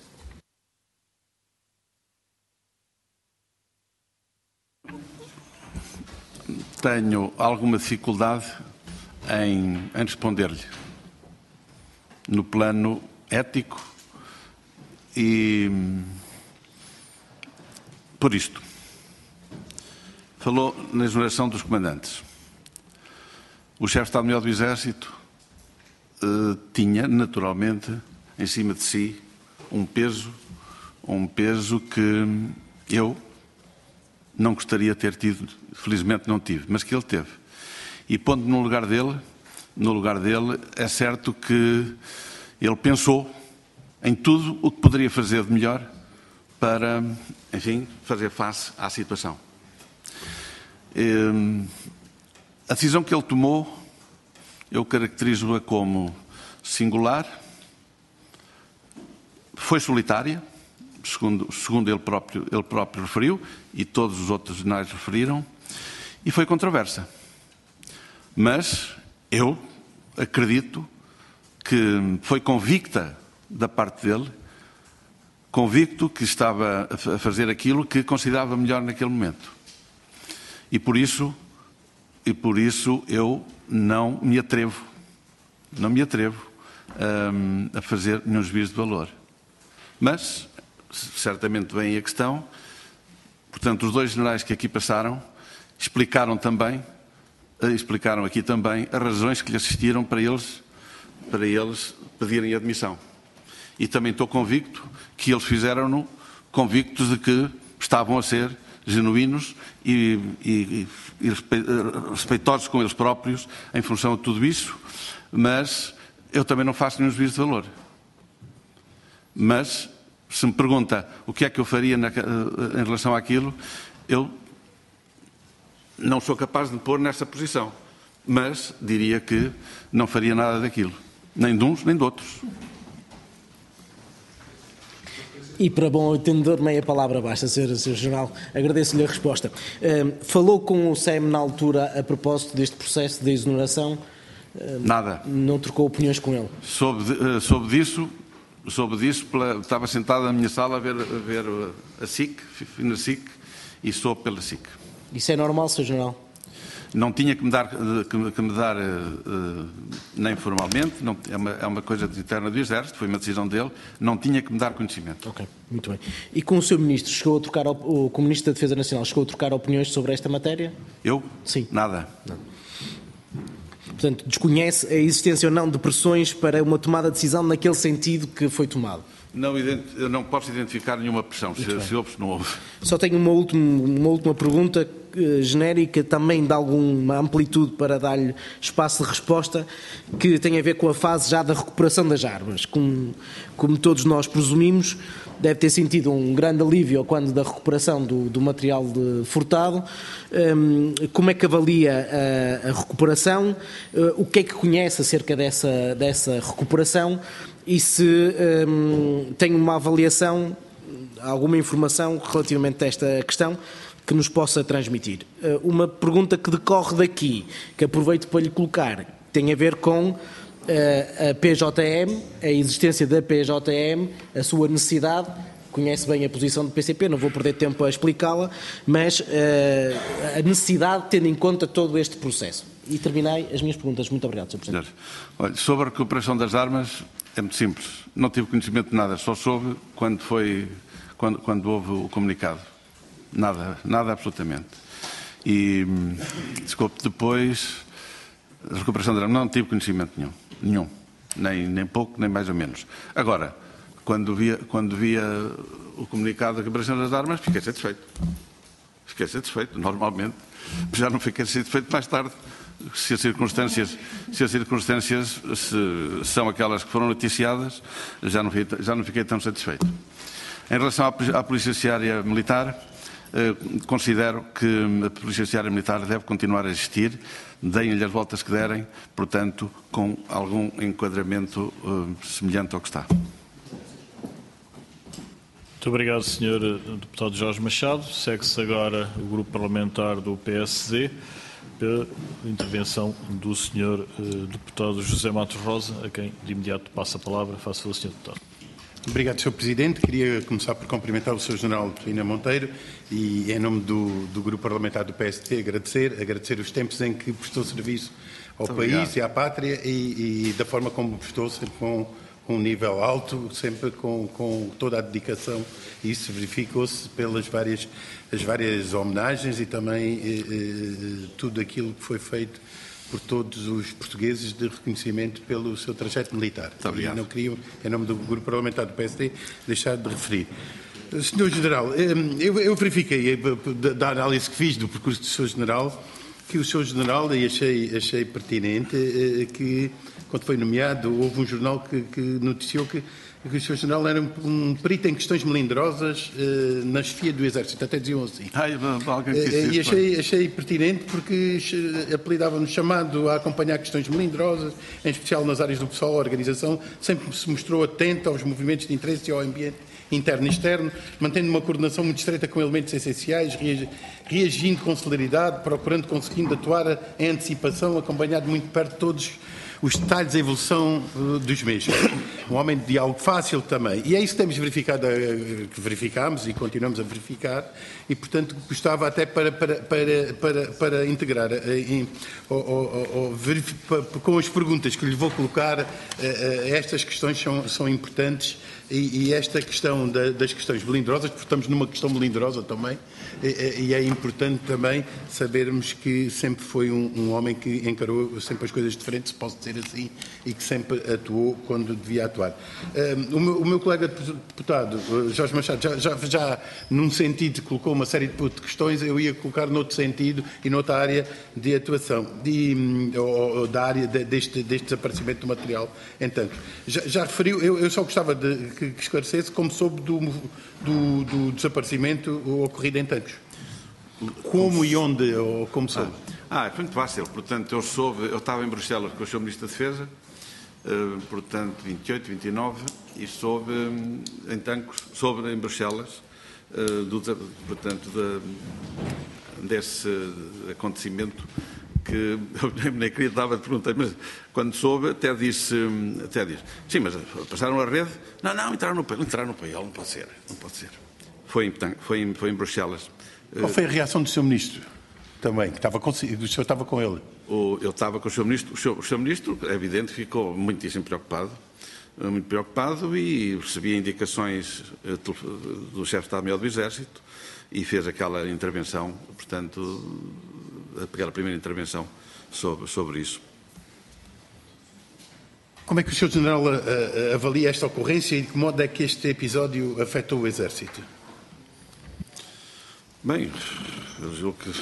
Tenho alguma dificuldade em, em responder-lhe no plano ético e por isto. Falou na exoneração dos comandantes. O chefe de Estado-Maior do Exército eh, tinha, naturalmente, em cima de si, um peso, um peso que eu não gostaria de ter tido, felizmente não tive, mas que ele teve. E pondo no lugar dele, no lugar dele, é certo que ele pensou em tudo o que poderia fazer de melhor para, enfim, fazer face à situação. A decisão que ele tomou, eu caracterizo-a como singular, foi solitária, segundo, segundo ele, próprio, ele próprio referiu, e todos os outros generais referiram, e foi controversa. Mas eu acredito que foi convicta da parte dele, convicto que estava a fazer aquilo que considerava melhor naquele momento. E por isso, e por isso eu não me atrevo, não me atrevo um, a fazer nenhum juízo de valor. Mas, certamente vem a questão, portanto, os dois generais que aqui passaram explicaram também, explicaram aqui também as razões que lhe assistiram para eles, para eles pedirem admissão. E também estou convicto que eles fizeram-no convictos de que estavam a ser genuínos e, e, e respeitosos com eles próprios em função de tudo isso, mas eu também não faço nenhum juízo de valor. Mas, se me pergunta o que é que eu faria na, em relação àquilo, eu não sou capaz de me pôr nessa posição, mas diria que não faria nada daquilo, nem de uns nem de outros. E para bom entendedor, meia palavra basta, senhor General. Agradeço-lhe a resposta. Uh, falou com o S E M na altura a propósito deste processo de exoneração? Uh, Nada. Não trocou opiniões com ele? Soube, de, uh, soube disso, soube disso pela, estava sentado na minha sala a ver a, ver a SIC, na SIC, e soube pela SIC. Isso é normal, senhor General? não tinha que me dar, que, que me dar uh, nem formalmente, não, é, uma, é uma coisa interna do Exército, foi uma decisão dele, não tinha que me dar conhecimento. Ok, muito bem. E com o seu Ministro, chegou a trocar, o, com o Ministro da Defesa Nacional, chegou a trocar opiniões sobre esta matéria? Eu? Sim. Nada. Não. Portanto, desconhece a existência ou não de pressões para uma tomada de decisão naquele sentido que foi tomado? Não, eu não posso identificar nenhuma pressão, se, se houve, se não houve. Só tenho uma última, uma última pergunta uh, genérica, também de alguma amplitude para dar-lhe espaço de resposta, que tem a ver com a fase já da recuperação das armas. Como, como todos nós presumimos, deve ter sentido um grande alívio quando da recuperação do, do material de, furtado. Um, como é que avalia a, a recuperação? Uh, o que é que conhece acerca dessa, dessa recuperação? E se um, tem uma avaliação, alguma informação relativamente a esta questão que nos possa transmitir. Uh, uma pergunta que decorre daqui, que aproveito para lhe colocar, tem a ver com uh, a P J M, a existência da P J M, a sua necessidade. Conhece bem a posição do P C P, não vou perder tempo a explicá-la, mas uh, a necessidade tendo em conta todo este processo. E terminei as minhas perguntas. Muito obrigado, senhor Presidente. Olha, sobre a recuperação das armas, é muito simples. Não tive conhecimento de nada, só soube quando, foi, quando, quando houve o comunicado. Nada, nada absolutamente. E, desculpe, depois, a recuperação das armas, não tive conhecimento nenhum. Nenhum. Nem, nem pouco, nem mais ou menos. Agora, quando via, quando via o comunicado da recuperação das armas, fiquei satisfeito. Fiquei satisfeito, normalmente. Já não fiquei satisfeito mais tarde. Se as circunstâncias, se as circunstâncias se são aquelas que foram noticiadas, já não fiquei, já não fiquei tão satisfeito. Em relação à, à Polícia Judiciária Militar, eh, considero que a Polícia Judiciária Militar deve continuar a existir, deem-lhe as voltas que derem, portanto, com algum enquadramento eh, semelhante ao que está. Muito obrigado, senhor Deputado Jorge Machado. Segue-se agora o Grupo Parlamentar do P S D. Pela intervenção do senhor uh, Deputado José Matos Rosa, a quem de imediato passa a palavra. Faça o senhor Deputado. Obrigado, senhor Presidente. Queria começar por cumprimentar o senhor General Pina Monteiro e, em nome do, do Grupo Parlamentar do P S D, agradecer, agradecer os tempos em que prestou serviço ao Muito país obrigado. E à pátria e, e da forma como prestou, sempre com, com um nível alto, sempre com, com toda a dedicação. Isso verificou-se pelas várias, as várias homenagens e também eh, eh, tudo aquilo que foi feito por todos os portugueses de reconhecimento pelo seu trajeto militar. Muito obrigado. E não queria, em nome do Grupo Parlamentar do P S D, deixar de referir. senhor General, eu, eu verifiquei, da análise que fiz do percurso do senhor General, que o senhor General, e achei, achei pertinente, que quando foi nomeado, houve um jornal que, que noticiou que que o senhor General era um perito em questões melindrosas uh, na chefia do Exército, até diziam assim. Ai, alguém que uh, e achei, achei pertinente porque apelidavam-nos chamado a acompanhar questões melindrosas, em especial nas áreas do pessoal, a organização, sempre se mostrou atenta aos movimentos de interesse e ao ambiente interno e externo, mantendo uma coordenação muito estreita com elementos essenciais, reagindo com celeridade, procurando, conseguindo atuar em antecipação, acompanhado muito perto de todos os detalhes da evolução uh, dos mesmos. Um homem de diálogo fácil também. E é isso que temos verificado, uh, que verificámos e continuamos a verificar, e, portanto, gostava até para, para, para, para, para integrar uh, em, ou, ou, ou, para, com as perguntas que lhe vou colocar, uh, uh, estas questões são, são importantes. E, e esta questão da, das questões melindrosas, porque estamos numa questão melindrosa também, e, e é importante também sabermos que sempre foi um, um homem que encarou sempre as coisas de frente, se posso dizer assim, e que sempre atuou quando devia atuar. Um, o, meu, o meu colega deputado, Jorge Machado, já, já, já num sentido colocou uma série de questões, eu ia colocar noutro sentido e noutra área de atuação, de, ou, ou da área de, deste, deste desaparecimento do material. Entanto, já, já referiu, eu, eu só gostava de que esclarecesse como soube do, do, do desaparecimento ocorrido em Tancos. Como e onde, ou como soube? Ah, é muito fácil. Portanto, eu soube, eu estava em Bruxelas com o senhor Ministro da Defesa, uh, portanto, vinte e oito, vinte e nove, e soube um, em Tancos, soube em Bruxelas, uh, do, portanto, de, desse acontecimento que eu nem queria dar a pergunta, mas quando soube até disse, até disse, sim, mas passaram a rede? Não, não, entraram no país, entraram no país, não pode ser, não pode ser. Foi em, foi em, foi em Bruxelas. Qual foi a reação do seu Ministro? também, que estava com, o senhor estava com ele. O, eu estava com o senhor Ministro. O senhor, o senhor Ministro, é evidente, ficou muitíssimo preocupado, muito preocupado e recebia indicações do chefe de Estado-Maior do Exército e fez aquela intervenção, portanto, aquela primeira intervenção sobre, sobre isso. Como é que o senhor General avalia esta ocorrência e de que modo é que este episódio afetou o Exército? Bem, eu julgo que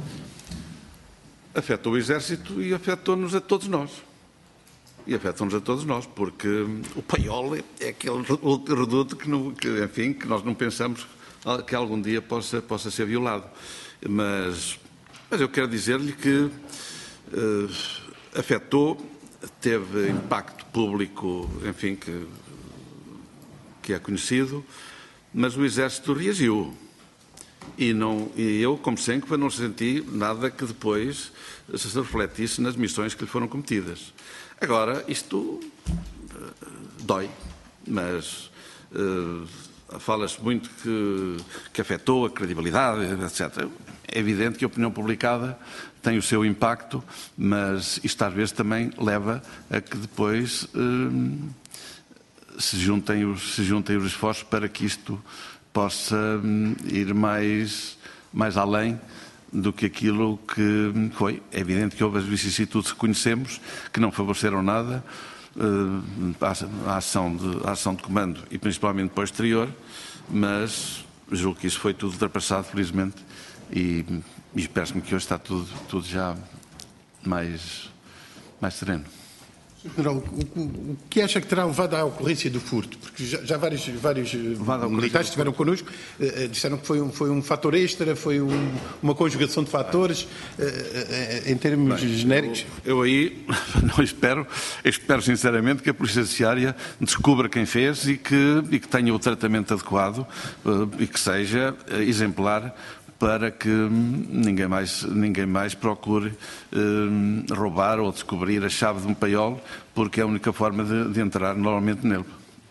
afetou o Exército e afetou-nos a todos nós. E afetam-nos a todos nós, porque o paiol é aquele reduto que, não, que, enfim, que nós não pensamos que algum dia possa, possa ser violado. Mas, mas eu quero dizer-lhe que uh, afetou, teve impacto público, enfim, que, que é conhecido, mas o Exército reagiu. E, não, e eu, como sempre, não senti nada que depois se refletisse nas missões que lhe foram cometidas. Agora, isto uh, dói, mas uh, fala-se muito que, que afetou a credibilidade, etcétera. É evidente que a opinião publicada tem o seu impacto, mas isto às vezes também leva a que depois uh, se, juntem os, se juntem os esforços para que isto possa um, ir mais, mais além do que aquilo que foi. É evidente que houve as vicissitudes que conhecemos, que não favoreceram nada, uh, a, ação de, a ação de comando e principalmente para o exterior, mas julgo que isso foi tudo ultrapassado, felizmente, e, e parece-me que hoje está tudo, tudo já mais, mais sereno. General, o, o que acha que terá levado à ocorrência do furto? Porque já, já vários, vários militares estiveram connosco, eh, disseram que foi um, foi um fator extra, foi um, uma conjugação de fatores, eh, eh, em termos Bem, genéricos. Eu, eu aí não espero, espero sinceramente que a Polícia Judiciária descubra quem fez e que, e que tenha o tratamento adequado eh, e que seja eh, exemplar, para que ninguém mais, ninguém mais procure eh, roubar ou descobrir a chave de um paiol, porque é a única forma de, de entrar normalmente nele.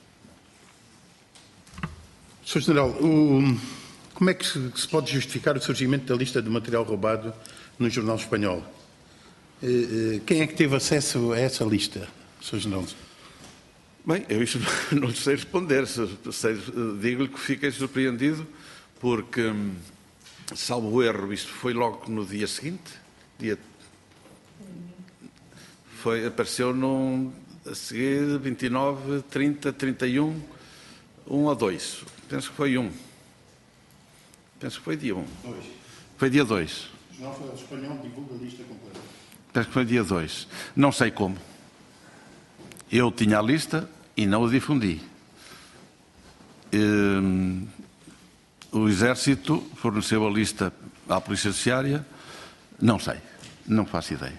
senhor General, o, como é que se, que se pode justificar o surgimento da lista de material roubado no jornal espanhol? Eh, quem é que teve acesso a essa lista, senhor General? Bem, eu isso não lhe sei responder. Digo-lhe que fiquei surpreendido, porque... salvo erro, isto foi logo no dia seguinte, dia... foi, apareceu num, a seguir, vinte e nove, trinta, trinta e um, um ou dois. Penso que foi um. Penso que foi dia um. Dois. Foi dia dois. O Jornal Espanhol divulga a lista completa. Penso que foi dia dois. Não sei como. Eu tinha a lista e não a difundi. Hum... O Exército forneceu a lista à Polícia Judiciária? Não sei, não faço ideia.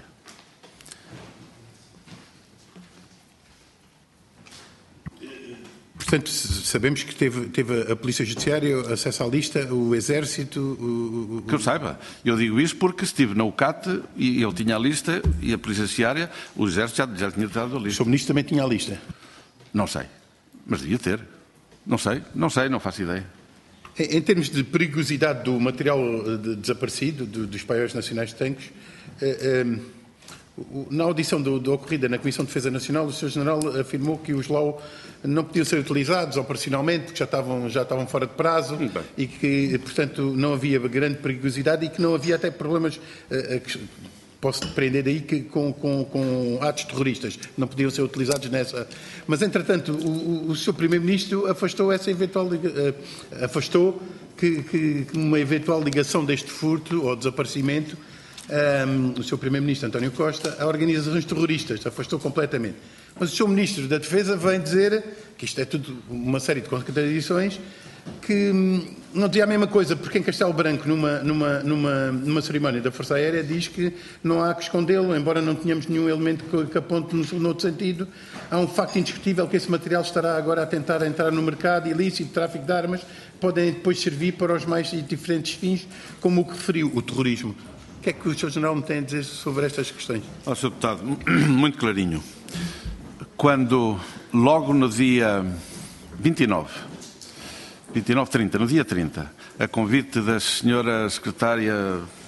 Portanto, sabemos que teve, teve a Polícia Judiciária acesso à lista, o Exército... O, o... Que eu saiba. Eu digo isso porque estive na U C A T e ele tinha a lista e a Polícia Judiciária, o Exército já, já tinha dado a lista. O senhor Ministro também tinha a lista? Não sei, mas devia ter. Não sei, não sei, não faço ideia. Em termos de perigosidade do material de desaparecido, do, dos paióis nacionais de tanques, eh, eh, na audição do, da ocorrida na Comissão de Defesa Nacional, o senhor General afirmou que os L A U não podiam ser utilizados operacionalmente, porque já estavam, já estavam fora de prazo Bem. e que, portanto, não havia grande perigosidade e que não havia até problemas... Eh, que, posso depreender daí que com, com, com atos terroristas não podiam ser utilizados nessa. Mas, entretanto, o, o senhor Primeiro-Ministro afastou essa eventual afastou que, que uma eventual ligação deste furto ou desaparecimento, um, o senhor Primeiro-Ministro António Costa, a organizações terroristas, afastou completamente. Mas o senhor Ministro da Defesa vem dizer que isto é tudo uma série de contradições, que não dizia a mesma coisa, porque em Castelo Branco, numa, numa, numa, numa cerimónia da Força Aérea, diz que não há que escondê-lo, embora não tenhamos nenhum elemento que, que aponte no, no outro sentido. Há um facto indiscutível que esse material estará agora a tentar entrar no mercado ilícito, tráfico de armas, podem depois servir para os mais diferentes fins, como o que referiu, o terrorismo. O que é que o senhor General me tem a dizer sobre estas questões? Ó, senhor Deputado, muito clarinho. Quando, logo no dia vinte e nove, vinte e nove, trinta, no dia trinta, a convite da senhora secretária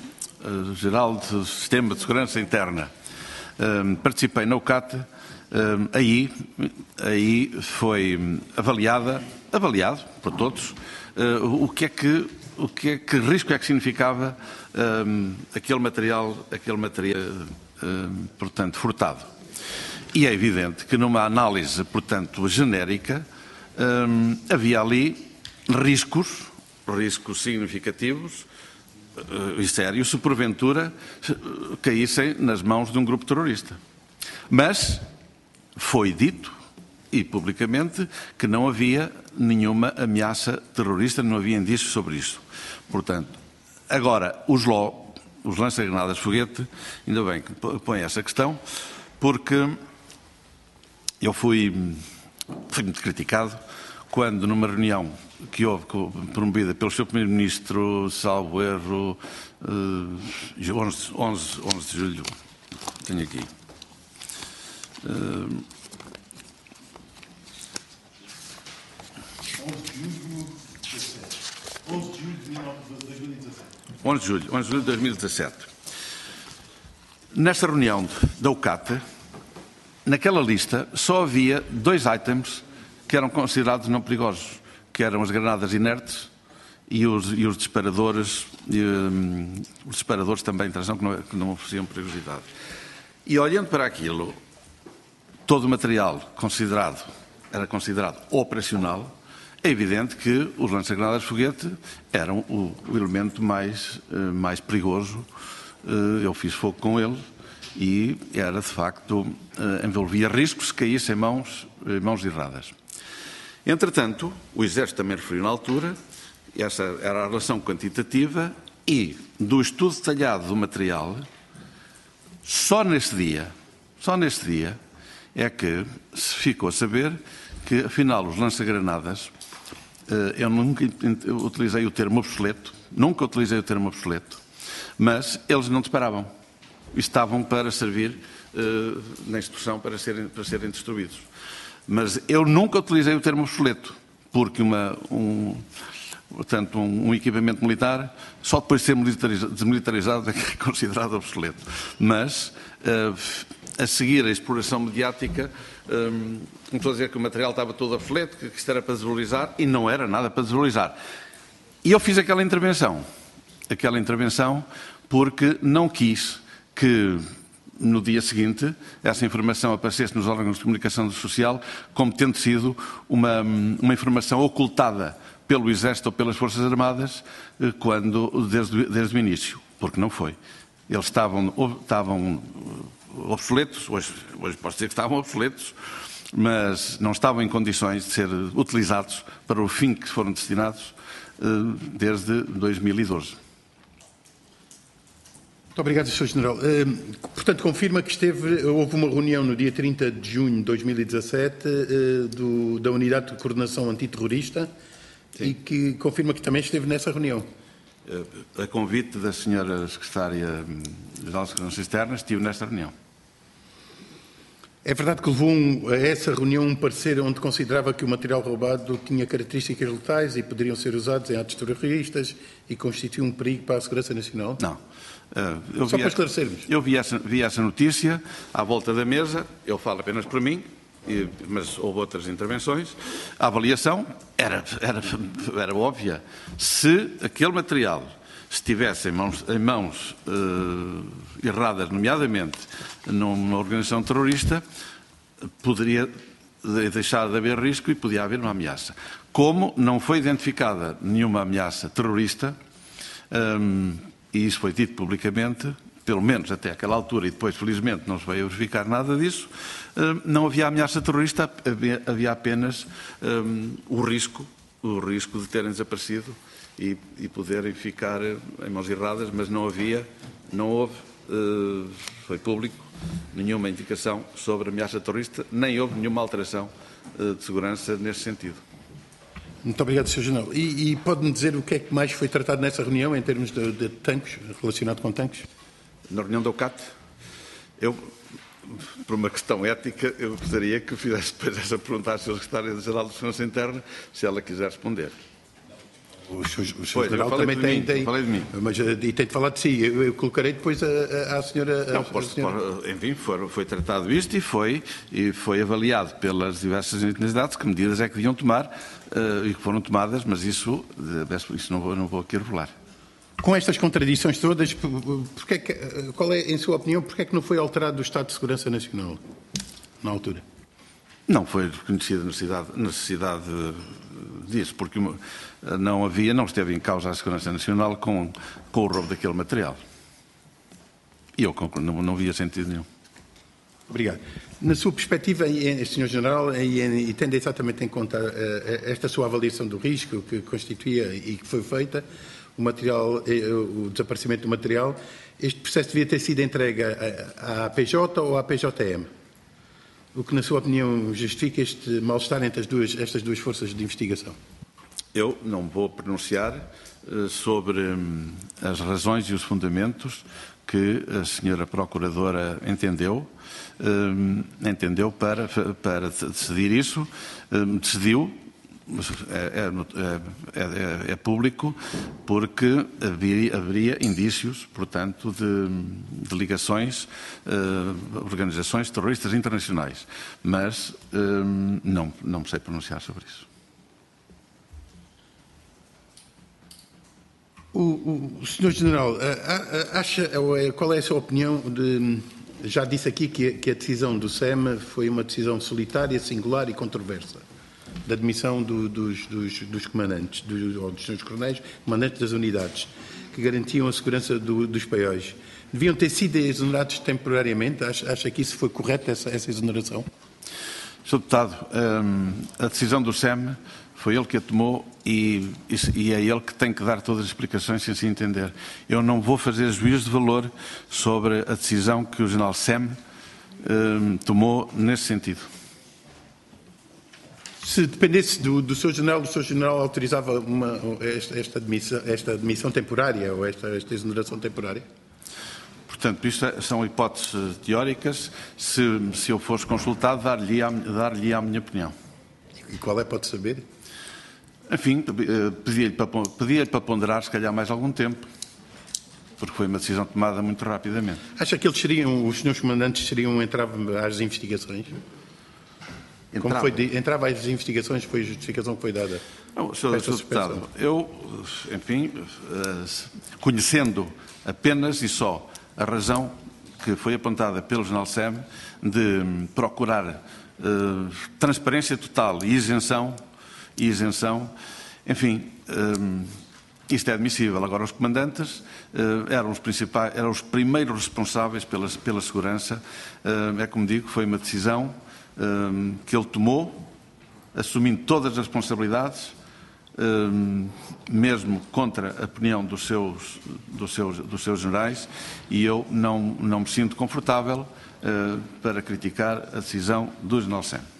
Diretora-Geral do Sistema de Segurança Interna. Participei na UCAT, aí, aí foi avaliada, avaliado por todos, o que é que, o que é que risco é que significava aquele material, aquele material, portanto, furtado. E é evidente que numa análise, portanto, genérica, havia ali riscos, riscos significativos e sérios, se porventura caíssem nas mãos de um grupo terrorista. Mas foi dito, e publicamente, que não havia nenhuma ameaça terrorista, não havia indícios sobre isso. Portanto, agora, os L O, os lança-granadas foguete, ainda bem que põe essa questão, porque eu fui, fui muito criticado quando, numa reunião que houve promovida pelo seu Primeiro-Ministro, salvo erro, onze, onze, onze de julho, tenho aqui, onze de julho de dois mil e dezassete. onze de julho, onze de julho de dois mil e dezassete. Nesta reunião da UCAT, naquela lista só havia dois itens que eram considerados não perigosos, que eram as granadas inertes e os, e os disparadores, e, um, os disparadores também de tração que não, que não ofereciam perigosidade. E olhando para aquilo, todo o material considerado, era considerado operacional, é evidente que os lança-granadas de foguete eram o, o elemento mais, uh, mais perigoso. Uh, eu fiz fogo com ele e era, de facto, uh, envolvia riscos se caísse em mãos, em mãos erradas. Entretanto, o Exército também referiu na altura, essa era a relação quantitativa e do estudo detalhado do material, só neste dia, só neste dia, é que se ficou a saber que, afinal, os lança-granadas, eu nunca utilizei o termo obsoleto, nunca utilizei o termo obsoleto, mas eles não disparavam. Estavam para servir na instrução para serem, para serem destruídos. Mas eu nunca utilizei o termo obsoleto, porque uma, um, portanto, um, um equipamento militar, só depois de ser desmilitarizado é que é considerado obsoleto. Mas, uh, a seguir a exploração mediática, um, começou a dizer que o material estava todo obsoleto, que isto era para desvalorizar, e não era nada para desvalorizar. E eu fiz aquela intervenção, aquela intervenção porque não quis que no dia seguinte, essa informação aparecesse nos órgãos de comunicação social como tendo sido uma, uma informação ocultada pelo Exército ou pelas Forças Armadas quando, desde, desde o início, porque não foi. Eles estavam, estavam obsoletos, hoje, hoje posso dizer que estavam obsoletos, mas não estavam em condições de ser utilizados para o fim que foram destinados desde dois mil e doze. Muito obrigado, senhor General. Uh, portanto, confirma que esteve, houve uma reunião no dia trinta de junho de dois mil e dezassete uh, do, da Unidade de Coordenação Antiterrorista. Sim. E que confirma que também esteve nessa reunião. Uh, a convite da senhora Secretária-Geral de Segurança Externa, estive nesta reunião. É verdade que levou um, a essa reunião um parecer onde considerava que o material roubado tinha características letais e poderiam ser usados em atos terroristas e constituíam um perigo para a segurança nacional? Não. Uh, eu Só vi para esclarecermos. Eu vi essa, vi essa notícia à volta da mesa, eu falo apenas por mim, e, mas houve outras intervenções. A avaliação era, era, era óbvia. Se aquele material estivesse em mãos, em mãos uh, erradas, nomeadamente numa organização terrorista, poderia deixar de haver risco e podia haver uma ameaça. Como não foi identificada nenhuma ameaça terrorista, um, e isso foi dito publicamente, pelo menos até aquela altura, e depois, felizmente, não se veio a verificar nada disso, um, não havia ameaça terrorista, havia, havia apenas um, o risco, o risco de terem desaparecido e, e poderem ficar em mãos erradas, mas não havia, não houve, uh, foi público, nenhuma indicação sobre ameaça terrorista, nem houve nenhuma alteração uh, de segurança nesse sentido. Muito obrigado, senhor General. E, e pode-me dizer o que é que mais foi tratado nessa reunião, em termos de, de tanques, relacionado com tanques? Na reunião da UCAT, eu, por uma questão ética, eu gostaria que fizesse depois essa pergunta à senhora Secretária-Geral de Segurança Interna, se ela quiser responder. O senhor General também tem, tem falei de mim. Mas, e tem de falar de si. Eu, eu colocarei depois a, a, à senhora... Não, a, posso, a senhora... enfim, foi, foi tratado isto e foi, e foi avaliado pelas diversas entidades que medidas é que deviam tomar uh, e que foram tomadas, mas isso, isso não, vou, não vou aqui revelar. Com estas contradições todas, porque é que, qual é, em sua opinião, porque é que não foi alterado o Estado de Segurança Nacional na altura? Não foi reconhecida a necessidade, necessidade disso, porque não havia, não esteve em causa a segurança nacional com, com o roubo daquele material. E eu não, não via sentido nenhum. Obrigado. Na sua perspectiva, senhor General, e, e tendo exatamente em conta uh, esta sua avaliação do risco que constituía e que foi feita, o, material, o desaparecimento do material, este processo devia ter sido entregue à P J ou à P J M? O que, na sua opinião, justifica este mal-estar entre as duas, estas duas forças de investigação? Eu não vou pronunciar uh, sobre um, as razões e os fundamentos que a senhora Procuradora entendeu, um, entendeu para, para decidir isso, um, decidiu, é, é, é, é público, porque haveria, haveria indícios, portanto, de, de ligações a uh, organizações terroristas internacionais, mas um, não, não sei pronunciar sobre isso. O, o, o senhor General, acha, qual é a sua opinião de... Já disse aqui que a, que a decisão do S E M foi uma decisão solitária, singular e controversa, da admissão do, dos, dos, dos comandantes, dos, ou dos senhores coronéis, comandantes das unidades, que garantiam a segurança do, dos paióis. Deviam ter sido exonerados temporariamente? Acha, acha que isso foi correto, essa, essa exoneração? senhor Deputado, hum, a decisão do S E M foi ele que a tomou e, e é ele que tem que dar todas as explicações se assim entender. Eu não vou fazer juízo de valor sobre a decisão que o general S E M hum, tomou nesse sentido. Se dependesse do, do seu general, o seu general autorizava uma, esta, esta, admissão, esta admissão temporária ou esta, esta exoneração temporária? Portanto, isto são hipóteses teóricas. Se, se eu fosse consultado, dar-lhe a, dar-lhe a minha opinião. E qual é, pode saber? Enfim, pedia-lhe para, pedia-lhe para ponderar, se calhar, mais algum tempo, porque foi uma decisão tomada muito rapidamente. Acha que eles seriam, os senhores comandantes seriam entravam às investigações? Como Entrava. foi, entrava às investigações, foi a justificação que foi dada? Não, senhor Deputado, eu, enfim, conhecendo apenas e só a razão que foi apontada pelo general S E M de procurar uh, transparência total e isenção, e isenção, enfim, um, isto é admissível. Agora, os comandantes uh, eram, os principais, eram os primeiros responsáveis pela, pela segurança. Uh, é como digo, foi uma decisão um, que ele tomou, assumindo todas as responsabilidades, um, mesmo contra a opinião dos seus, dos seus, dos seus generais, e eu não, não me sinto confortável uh, para criticar a decisão do general S E M.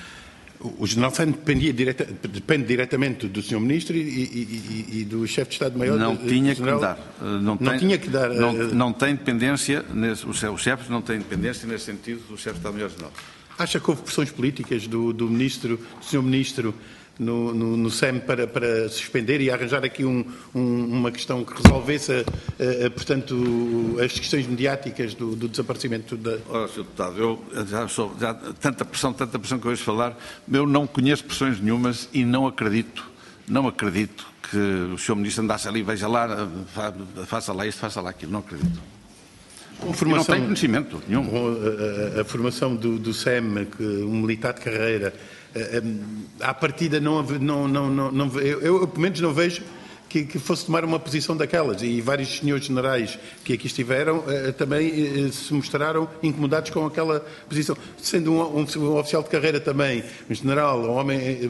O general S E M dependia direta, depende diretamente do senhor Ministro e, e, e, e do chefe de Estado-Maior. Não de, tinha de general, que dar. Não, não tem, tinha que dar. Não, uh, não tem dependência, nesse, os chefes não têm dependência nesse sentido do chefe de Estado-Maior-General. Acha que houve pressões políticas do, do Ministro, do senhor Ministro, no, no, no S E M para, para suspender e arranjar aqui um, um, uma questão que resolvesse, uh, uh, portanto, as questões mediáticas do, do desaparecimento da... Ora, senhor Deputado, eu já sou, já, tanta pressão, tanta pressão que eu ouço falar, eu não conheço pressões nenhumas e não acredito, não acredito que o senhor Ministro andasse ali, veja lá, faça lá isto, faça lá aquilo, não acredito. Formação, não tenho conhecimento nenhum. A, a, a formação do, do S E M, que, um militar de carreira, a, a, à partida não, não, não, não, não eu, eu pelo menos não vejo que, que fosse tomar uma posição daquelas, e vários senhores generais que aqui estiveram também se mostraram incomodados com aquela posição. Sendo um, um, um oficial de carreira também, um general, um homem...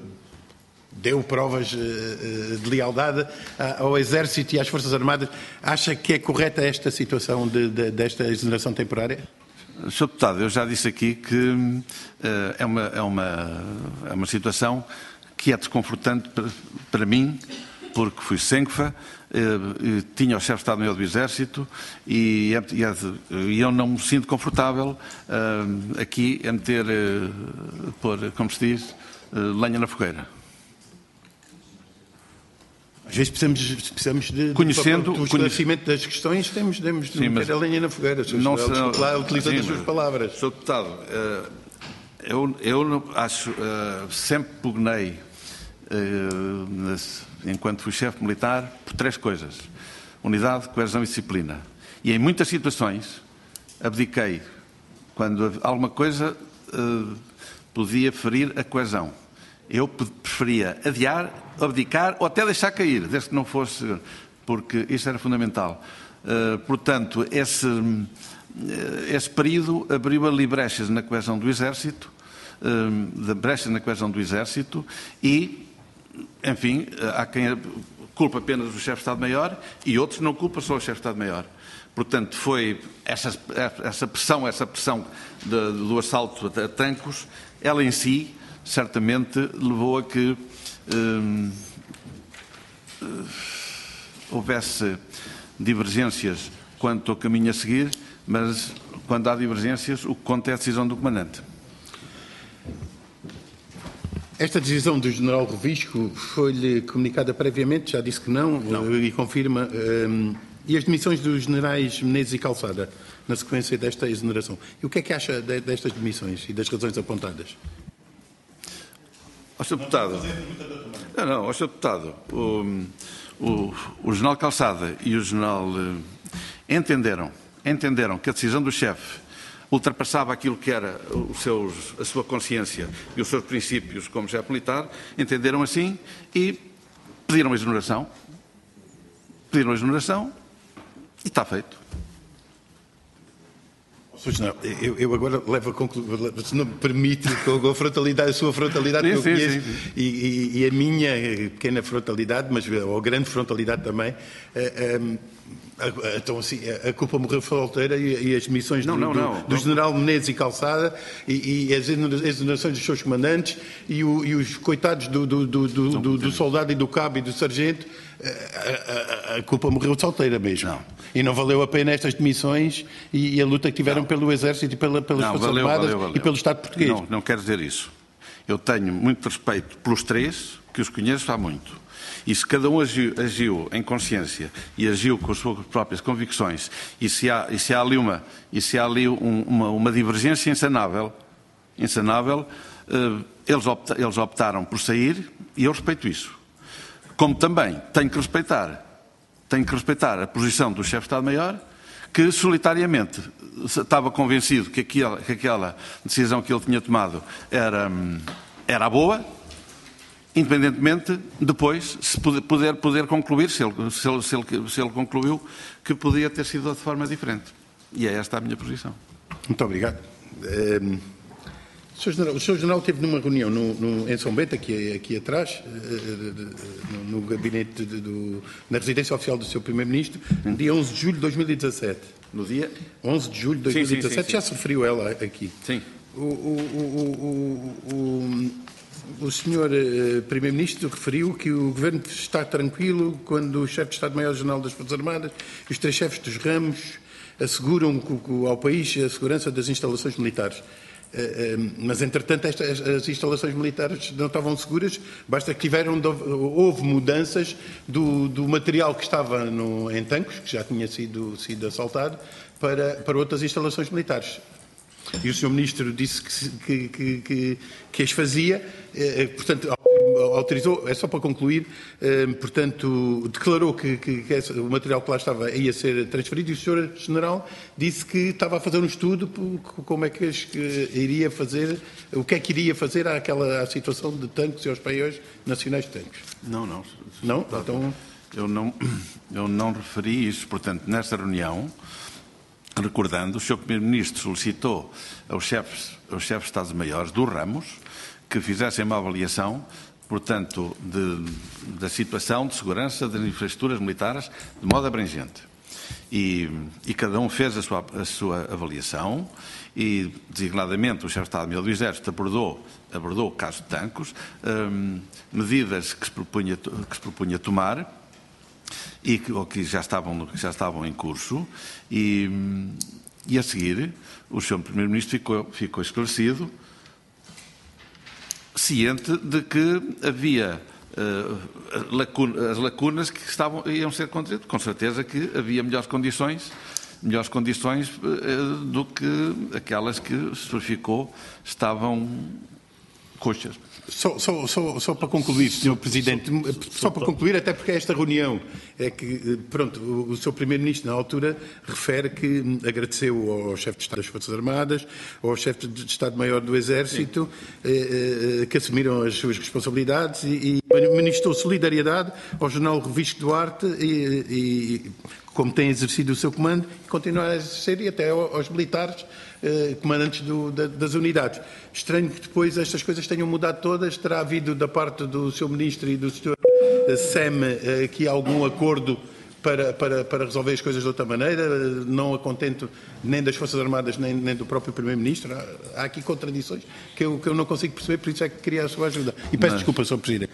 deu provas de lealdade ao Exército e às Forças Armadas. Acha que é correta esta situação de, de, desta exoneração temporária? senhor Deputado, eu já disse aqui que uh, é, uma, é, uma, é uma situação que é desconfortante para, para mim, porque fui Senfa, uh, tinha o chefe de Estado-Maior do Exército e, e, e eu não me sinto confortável uh, aqui a meter, uh, pôr, como se diz, uh, lenha na fogueira. Às vezes precisamos, precisamos de, conhecendo, do esclarecimento das questões, temos, temos de meter a lenha na fogueira. Não se, lá utilizando sim, as suas palavras. senhor Deputado, eu, eu acho, sempre pugnei, enquanto fui chefe militar, por três coisas: unidade, coesão e disciplina. E em muitas situações abdiquei quando alguma coisa podia ferir a coesão. Eu preferia adiar, abdicar ou até deixar cair, desde que não fosse, porque isso era fundamental. Uh, portanto, esse, esse período abriu ali brechas na coesão do Exército, uh, brechas na coesão do Exército e, enfim, há quem culpa apenas o chefe de Estado-Maior e outros não culpam só o chefe de Estado-Maior. Portanto, foi essa, essa pressão, essa pressão de, do assalto a Tancos, ela em si, certamente levou a que hum, houvesse divergências quanto ao caminho a seguir, mas quando há divergências, o que conta é a decisão do comandante. Esta decisão do general Revisco foi-lhe comunicada previamente, já disse que não, não. E confirma. Hum, e as demissões dos generais Menezes e Calçada, na sequência desta exoneração. E o que é que acha de, destas demissões e das razões apontadas? Ó senhor Deputado, não, não, ó senhor Deputado, o, o, o general Calçada e o general uh, entenderam, entenderam que a decisão do chefe ultrapassava aquilo que era os seus, a sua consciência e os seus princípios como chefe militar, entenderam assim e pediram a exoneração, pediram a exoneração e está feito. Eu, eu agora levo a conclusão, se não me permite, com a frontalidade, a sua frontalidade sim, que eu sim, conheço sim, sim. E, e, e a minha pequena frontalidade, mas ou grande frontalidade também, então assim, a culpa morreu solteira e, e as demissões não, do, não, do, não. do general Menezes e Calçada e, e as exonerações dos seus comandantes e, o, e os coitados do, do, do, do, do, do soldado e do cabo e do sargento, a, a, a culpa morreu solteira mesmo. Não. E não valeu a pena estas demissões e, e a luta que tiveram não. pelo Exército e pela, pelas Forças valeu, Armadas valeu, valeu. e pelo Estado português. Não, não quero dizer isso. Eu tenho muito respeito pelos três, que os conheço há muito. E se cada um agiu, agiu em consciência e agiu com as suas próprias convicções, e se há, e se há ali, uma, e se há ali um, uma, uma divergência insanável, insanável uh, eles, opta, eles optaram por sair e eu respeito isso. Como também tenho que respeitar, tenho que respeitar a posição do chefe de Estado-Maior, que solitariamente estava convencido que aquela, que aquela decisão que ele tinha tomado era, era boa, independentemente, depois, se poder, poder concluir, se ele, se, ele, se, ele, se ele concluiu, que podia ter sido de forma diferente. E é esta a minha posição. Muito obrigado. Um, o senhor General, o senhor General esteve numa reunião no, no, em São Bento, aqui, aqui atrás, no, no gabinete, de, do, na residência oficial do seu Primeiro-Ministro, no dia onze de julho de dois mil e dezassete. No dia? onze de julho de dois mil e dezassete, sim, sim, sim, já sim. se referiu ela aqui. Sim. O, o, o, o, o senhor uh, Primeiro-Ministro referiu que o Governo está tranquilo quando o chefe de Estado-Maior-General das Forças Armadas e os três chefes dos ramos asseguram ao país a segurança das instalações militares. Mas, entretanto, estas, as instalações militares não estavam seguras, basta que tiveram, houve mudanças do, do material que estava no, em Tancos, que já tinha sido, sido assaltado, para, para outras instalações militares. E o senhor Ministro disse que, que, que, que as fazia, portanto, autorizou, é só para concluir, portanto, declarou que, que, que esse, o material que lá estava ia ser transferido e o senhor General disse que estava a fazer um estudo como é que, que iria fazer, o que é que iria fazer àquela à situação de Tancos e aos paióis nacionais de Tancos. Não, não. Não? Então... Eu não, eu não referi isso, portanto, nesta reunião, recordando, o senhor Primeiro-Ministro solicitou aos chefes, aos chefes de Estados-Maiores dos ramos que fizessem uma avaliação, portanto, de, da situação de segurança das infraestruturas militares de modo abrangente. E, e cada um fez a sua, a sua avaliação e, designadamente, o chefe de Estado-Maior do Exército abordou, abordou o caso de Tancos, hum, medidas que se, propunha, que se propunha tomar e que, ou que já estavam, que já estavam em curso e, e a seguir o senhor Primeiro-Ministro ficou, ficou esclarecido, ciente de que havia as lacunas que estavam, iam ser contribuídas. Com certeza que havia melhores condições, melhores condições do que aquelas que se verificou estavam coxas. Só, só, só, só para concluir, senhor Presidente, só para concluir, até porque esta reunião é que, pronto, o senhor Primeiro-Ministro, na altura, refere que agradeceu ao chefe de Estado das Forças Armadas, ao chefe de Estado-Maior do Exército, eh, eh, que assumiram as suas responsabilidades e, e manifestou solidariedade ao General Revisco Duarte e, e como tem exercido o seu comando, e continuar a exercer, e até aos militares, eh, comandantes do, da, das unidades. Estranho que depois estas coisas tenham mudado todas. Terá havido da parte do seu Ministro e do senhor Sem eh, aqui algum acordo para, para, para resolver as coisas de outra maneira, não a contento nem das Forças Armadas nem, nem do próprio Primeiro-Ministro. Há, há aqui contradições que eu, que eu não consigo perceber, por isso é que queria a sua ajuda. E peço Mas... desculpa, senhor Presidente.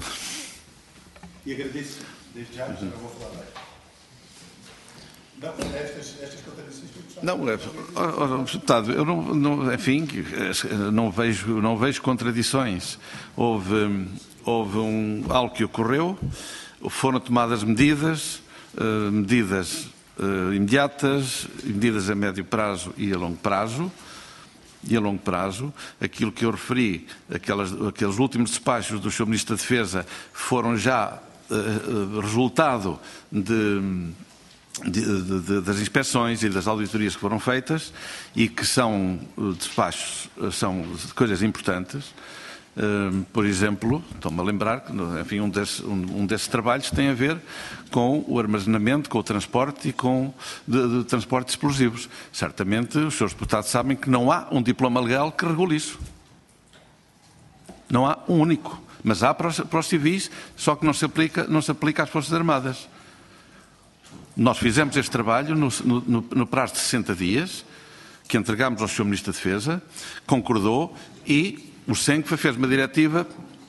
E agradeço desde já, já não vou falar mais. Não, estas, estas contradições que não, é, deputado, eu não, não, enfim, não vejo, não vejo contradições. Houve, houve um, algo que ocorreu, foram tomadas medidas, uh, medidas uh, imediatas, medidas a médio prazo e a longo prazo. E a longo prazo, aquilo que eu referi, aquelas, aqueles últimos despachos do senhor Ministro da Defesa foram já uh, resultado de De, de, das inspeções e das auditorias que foram feitas e que são despachos, são coisas importantes. Uh, por exemplo, estou-me a lembrar que enfim, um, desses, um, um desses trabalhos tem a ver com o armazenamento, com o transporte e com de, de transporte de explosivos. Certamente os senhores deputados sabem que não há um diploma legal que regule isso. Não há um único. Mas há para os, para os civis, só que não se aplica, não se aplica às Forças Armadas. Nós fizemos este trabalho no, no, no prazo de sessenta dias, que entregámos ao senhor Ministro da Defesa, concordou e o SENCFA fez uma diretiva.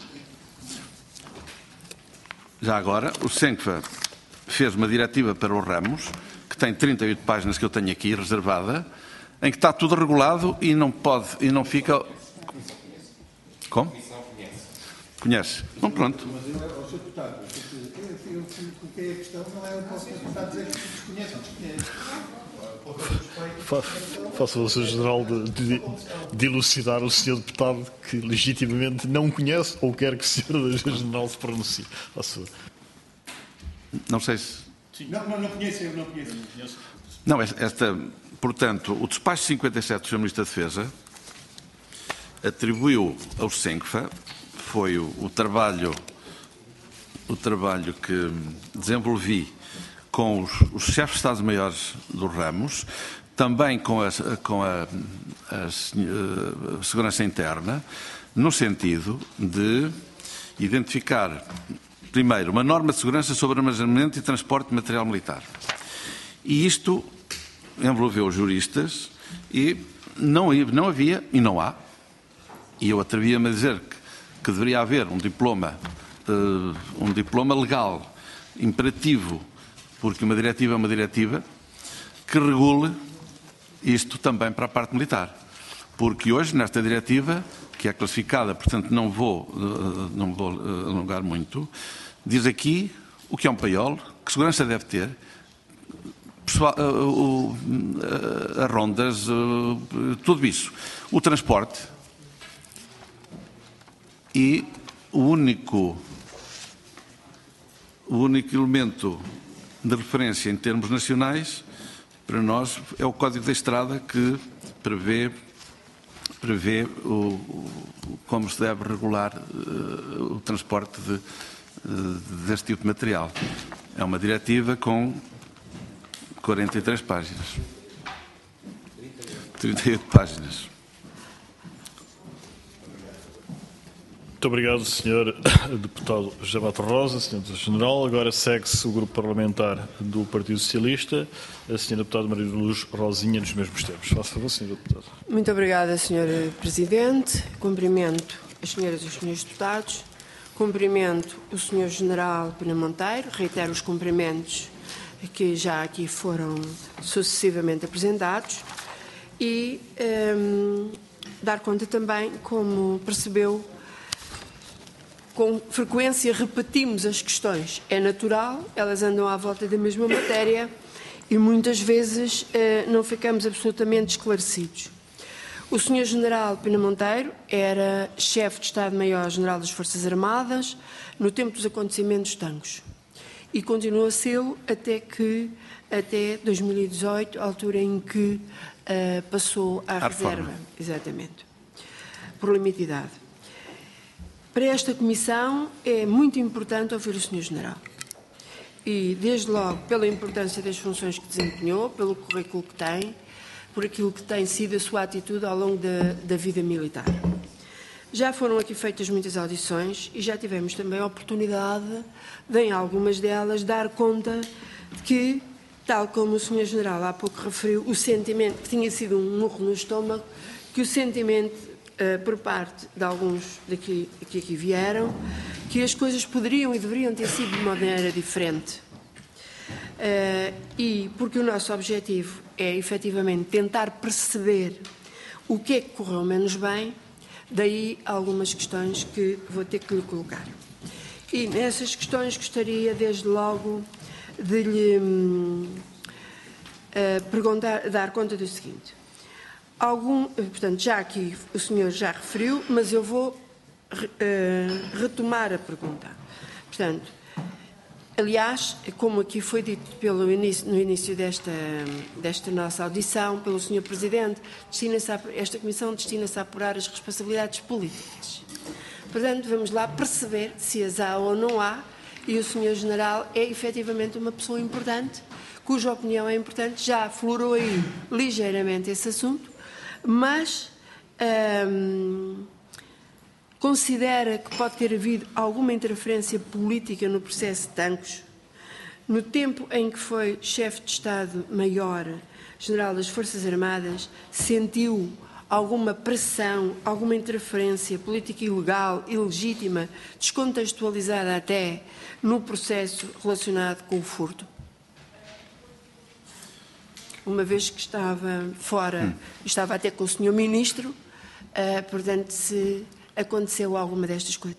Já agora, o SENCFA fez uma diretiva para os ramos, que tem trinta e oito páginas que eu tenho aqui reservada, em que está tudo regulado e não pode, e não fica... Como? Conhece? Bom, pronto. Porque a questão não é o que está a dizer que desconhece ou desconhece. Faça o senhor General de, de, de elucidar o senhor Deputado que legitimamente não conhece ou quer que o senhor General se pronuncie. Não sei se... Não, não, não conheço, eu não conheço. Não, esta, portanto, o despacho cinquenta e sete do senhor Ministro da Defesa atribuiu ao SENCFA, foi o, o trabalho... o trabalho que desenvolvi com os, os chefes de Estados-Maiores dos ramos, também com, a, com a, a, a segurança interna, no sentido de identificar, primeiro, uma norma de segurança sobre armazenamento e transporte de material militar. E isto envolveu juristas e não, não havia, e não há, e eu atrevia-me a dizer que, que deveria haver um diploma Uh, um diploma legal, imperativo, porque uma diretiva é uma diretiva, que regule isto também para a parte militar. Porque hoje, nesta diretiva, que é classificada, portanto não vou, uh, não vou uh, alongar muito, diz aqui o que é um paiol, que segurança deve ter, pessoal, uh, uh, uh, as rondas, uh, tudo isso. O transporte e o único... O único elemento de referência em termos nacionais, para nós, é o Código da Estrada que prevê, prevê o, o, como se deve regular uh, o transporte de, uh, deste tipo de material. É uma diretiva com quarenta e três páginas. trinta e oito páginas. Muito obrigado, senhor Deputado José Mato Rosa, senhor General. Agora segue-se o Grupo Parlamentar do Partido Socialista, a senhora Deputada Maria Luz Rosinha, nos mesmos termos. Faça favor, senhor Deputado. Muito obrigada, senhor Presidente. Cumprimento as senhoras e os senhores deputados. Cumprimento o senhor General Pina Monteiro. Reitero os cumprimentos que já aqui foram sucessivamente apresentados. E um, dar conta também, como percebeu, com frequência repetimos as questões. É natural, elas andam à volta da mesma matéria e muitas vezes eh, não ficamos absolutamente esclarecidos. O senhor General Pina Monteiro era chefe de Estado-Maior-General das Forças Armadas no tempo dos acontecimentos tangos e continua a sê-lo até que até dois mil e dezoito, a altura em que uh, passou à, à reserva, reforma. Exatamente, por limitidade. Para esta Comissão é muito importante ouvir o senhor General e, desde logo, pela importância das funções que desempenhou, pelo currículo que tem, por aquilo que tem sido a sua atitude ao longo da, da vida militar. Já foram aqui feitas muitas audições e já tivemos também a oportunidade de, em algumas delas, dar conta de que, tal como o senhor General há pouco referiu, o sentimento, que tinha sido um murro no estômago, que o sentimento, uh, por parte de alguns daqui, que aqui vieram, que as coisas poderiam e deveriam ter sido de uma maneira diferente. Uh, e porque o nosso objetivo é, efetivamente, tentar perceber o que é que correu menos bem, daí algumas questões que vou ter que lhe colocar. E nessas questões gostaria, desde logo, de lhe uh, perguntar, dar conta do seguinte. Algum, portanto, já aqui o senhor já referiu, mas eu vou uh, retomar a pergunta. Portanto, aliás, como aqui foi dito pelo início, no início desta, desta nossa audição, pelo senhor Presidente, destina-se a, esta Comissão destina-se a apurar as responsabilidades políticas. Portanto, vamos lá perceber se as há ou não há, e o senhor General é efetivamente uma pessoa importante, cuja opinião é importante, já aflorou aí ligeiramente esse assunto, mas hum, considera que pode ter havido alguma interferência política no processo de Tancos? No tempo em que foi chefe de Estado-Maior-General das Forças Armadas, sentiu alguma pressão, alguma interferência política ilegal, ilegítima, descontextualizada até, no processo relacionado com o furto? Uma vez que estava fora, hum. estava até com o senhor Ministro, uh, portanto, se aconteceu alguma destas coisas?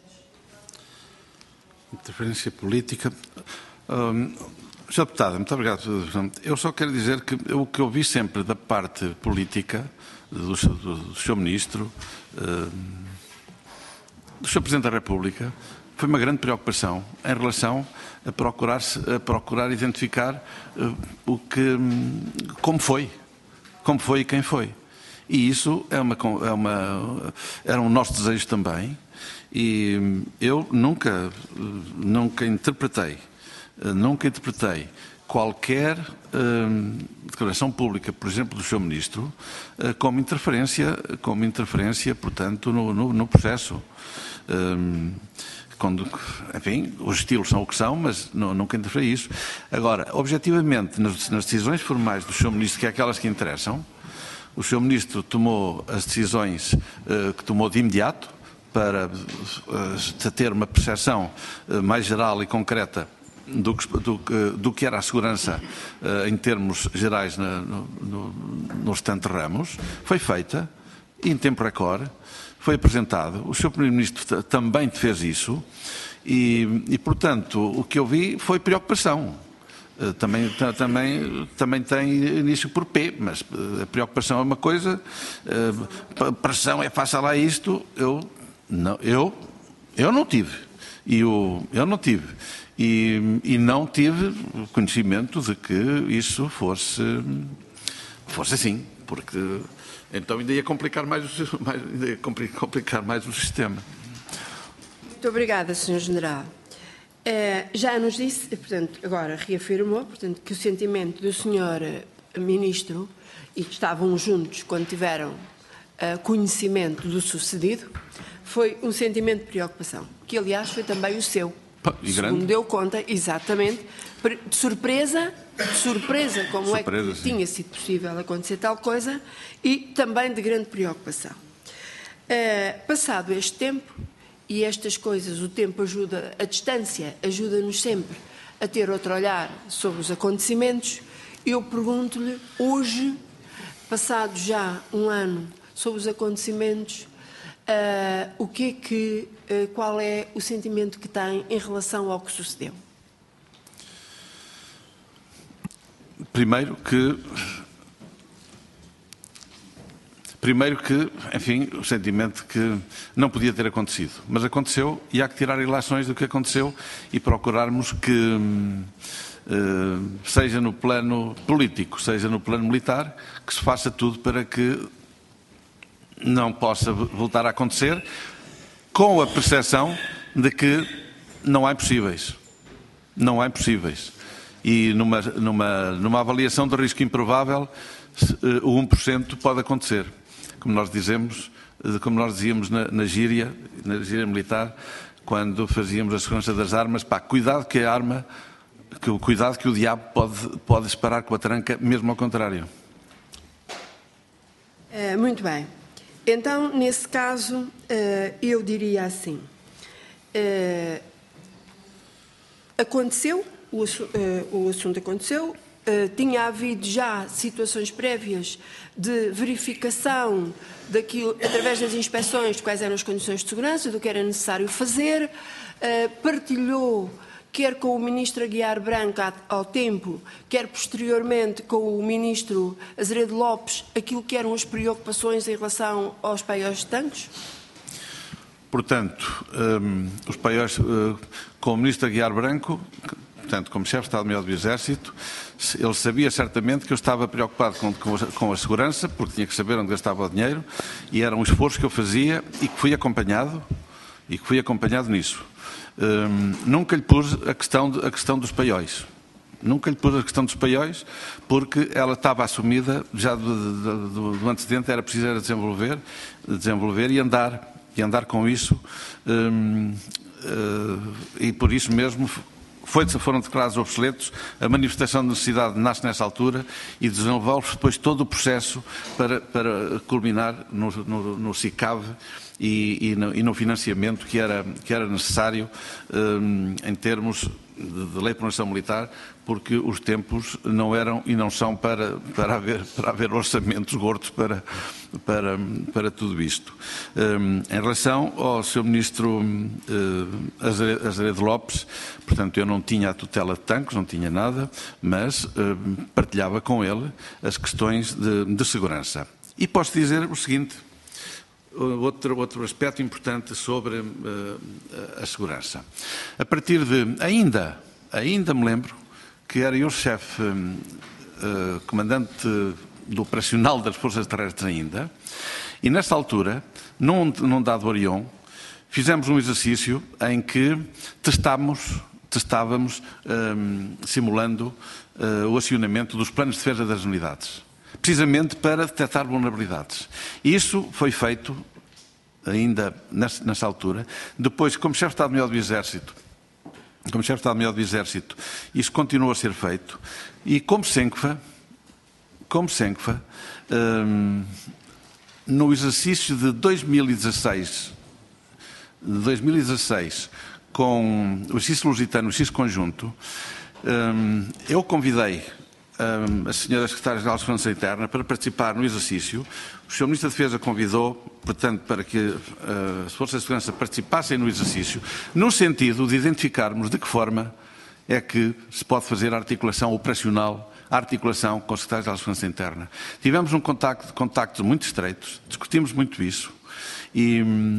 Interferência política. Um, senhor Deputado, muito obrigado. Eu só quero dizer que o que eu vi sempre da parte política do, do, do senhor Ministro, uh, do senhor Presidente da República, foi uma grande preocupação em relação a procurar, a procurar identificar uh, o que, como foi, como foi e quem foi. E isso é uma, é uma, era um nosso desejo também, e eu nunca, nunca interpretei, nunca interpretei qualquer hum, declaração pública, por exemplo, do senhor Ministro, como interferência, como interferência, portanto, no, no, no processo. Hum, quando, enfim, os estilos são o que são, mas não, nunca interferi isso. Agora, objetivamente, nas, nas decisões formais do senhor Ministro, que é aquelas que interessam, o senhor Ministro tomou as decisões uh, que tomou de imediato para uh, ter uma percepção uh, mais geral e concreta do que, do, do que era a segurança uh, em termos gerais na, no, no, nos restantes ramos. Foi feita, em tempo recorde, foi apresentado. O senhor Primeiro-Ministro também fez isso e, e, portanto, o que eu vi foi preocupação. Também, também, também tem início por P, mas a preocupação é uma coisa, a pressão é faça lá isto, eu não, eu, eu não tive, e eu, eu não tive, e, e não tive conhecimento de que isso fosse, fosse assim, porque então ainda ia complicar mais o, mais, ainda ia complicar mais o sistema. Muito obrigada, senhor General. Uh, já nos disse, portanto, agora reafirmou, portanto, que o sentimento do senhor Ministro, e que estavam juntos quando tiveram uh, conhecimento do sucedido, foi um sentimento de preocupação, que aliás foi também o seu, e segundo grande. deu conta, exatamente, de surpresa, de surpresa como surpresa, é que sim. Tinha sido possível acontecer tal coisa, e também de grande preocupação. Uh, passado este tempo, e estas coisas, o tempo ajuda, a distância ajuda-nos sempre a ter outro olhar sobre os acontecimentos. Eu pergunto-lhe, hoje, passado já um ano sobre os acontecimentos, Uh, o que é que, uh, qual é o sentimento que tem em relação ao que sucedeu? Primeiro que, primeiro que, enfim, o sentimento que não podia ter acontecido, mas aconteceu e há que tirar ilações do que aconteceu e procurarmos que, uh, seja no plano político, seja no plano militar, que se faça tudo para que não possa voltar a acontecer, com a percepção de que não há impossíveis. Não há impossíveis. E numa, numa, numa avaliação de risco improvável, o um por cento pode acontecer. Como nós dizemos, como nós dizíamos na, na gíria, na gíria militar, quando fazíamos a segurança das armas, pá, cuidado que a arma, que, cuidado que o diabo pode, pode disparar com a tranca, mesmo ao contrário. É, muito bem. Então, nesse caso, eu diria assim, aconteceu, o assunto aconteceu, tinha havido já situações prévias de verificação daquilo, através das inspeções, de quais eram as condições de segurança, do que era necessário fazer, partilhou quer com o Ministro Aguiar Branco ao tempo, quer posteriormente com o Ministro Azeredo Lopes, aquilo que eram as preocupações em relação aos paióis de tanques? Portanto, um, os paióis, uh, com o Ministro Aguiar Branco, portanto, como chefe de Estado-Maior do Exército, ele sabia certamente que eu estava preocupado com, com, a, com a segurança, porque tinha que saber onde gastava o dinheiro, e era um esforço que eu fazia e que fui acompanhado, e que fui acompanhado nisso. Um, nunca lhe pus a questão, de, a questão dos paióis. Nunca lhe pus a questão dos paióis, porque ela estava assumida, já do, do, do antecedente era preciso era desenvolver, desenvolver e andar, e andar com isso, um, uh, e por isso mesmo foi, foram declarados obsoletos. A manifestação de necessidade nasce nessa altura e desenvolve depois todo o processo para, para culminar no, no, no SICAV e, e, no, e no financiamento que era, que era necessário um, em termos de, de lei de programação militar, porque os tempos não eram e não são para, para, haver, para haver orçamentos gordos para, para, para tudo isto. Um, em relação ao senhor Ministro uh, Azeredo Lopes, portanto, eu não tinha a tutela de tanques, não tinha nada, mas uh, partilhava com ele as questões de, de segurança. E posso dizer o seguinte, outro, outro aspecto importante sobre uh, a segurança. A partir de, ainda, ainda me lembro, que era eu chefe, uh, comandante do operacional das Forças Terrestres ainda, e nessa altura, num, num dado Orion, fizemos um exercício em que testámos, testávamos, um, simulando uh, o acionamento dos planos de defesa das unidades, precisamente para detectar vulnerabilidades. E isso foi feito ainda nessa, nessa altura, depois, como chefe de Estado-Maior do Exército, como chefe de Estado-Maior do Exército, isso continuou a ser feito, e como Senquefa, como Senquefa, um, no exercício de dois mil e dezasseis, de dois mil e dezasseis, com o exercício lusitano, o exercício conjunto, um, eu convidei um, a senhora Secretária-Geral de Segurança Interna para participar no exercício. O senhor Ministro da Defesa convidou, portanto, para que uh, as Forças de Segurança participassem no exercício, no sentido de identificarmos de que forma é que se pode fazer a articulação operacional, a articulação com os Secretários-Geral de Segurança Interna. Tivemos um contacto, contactos muito estreitos, discutimos muito isso, e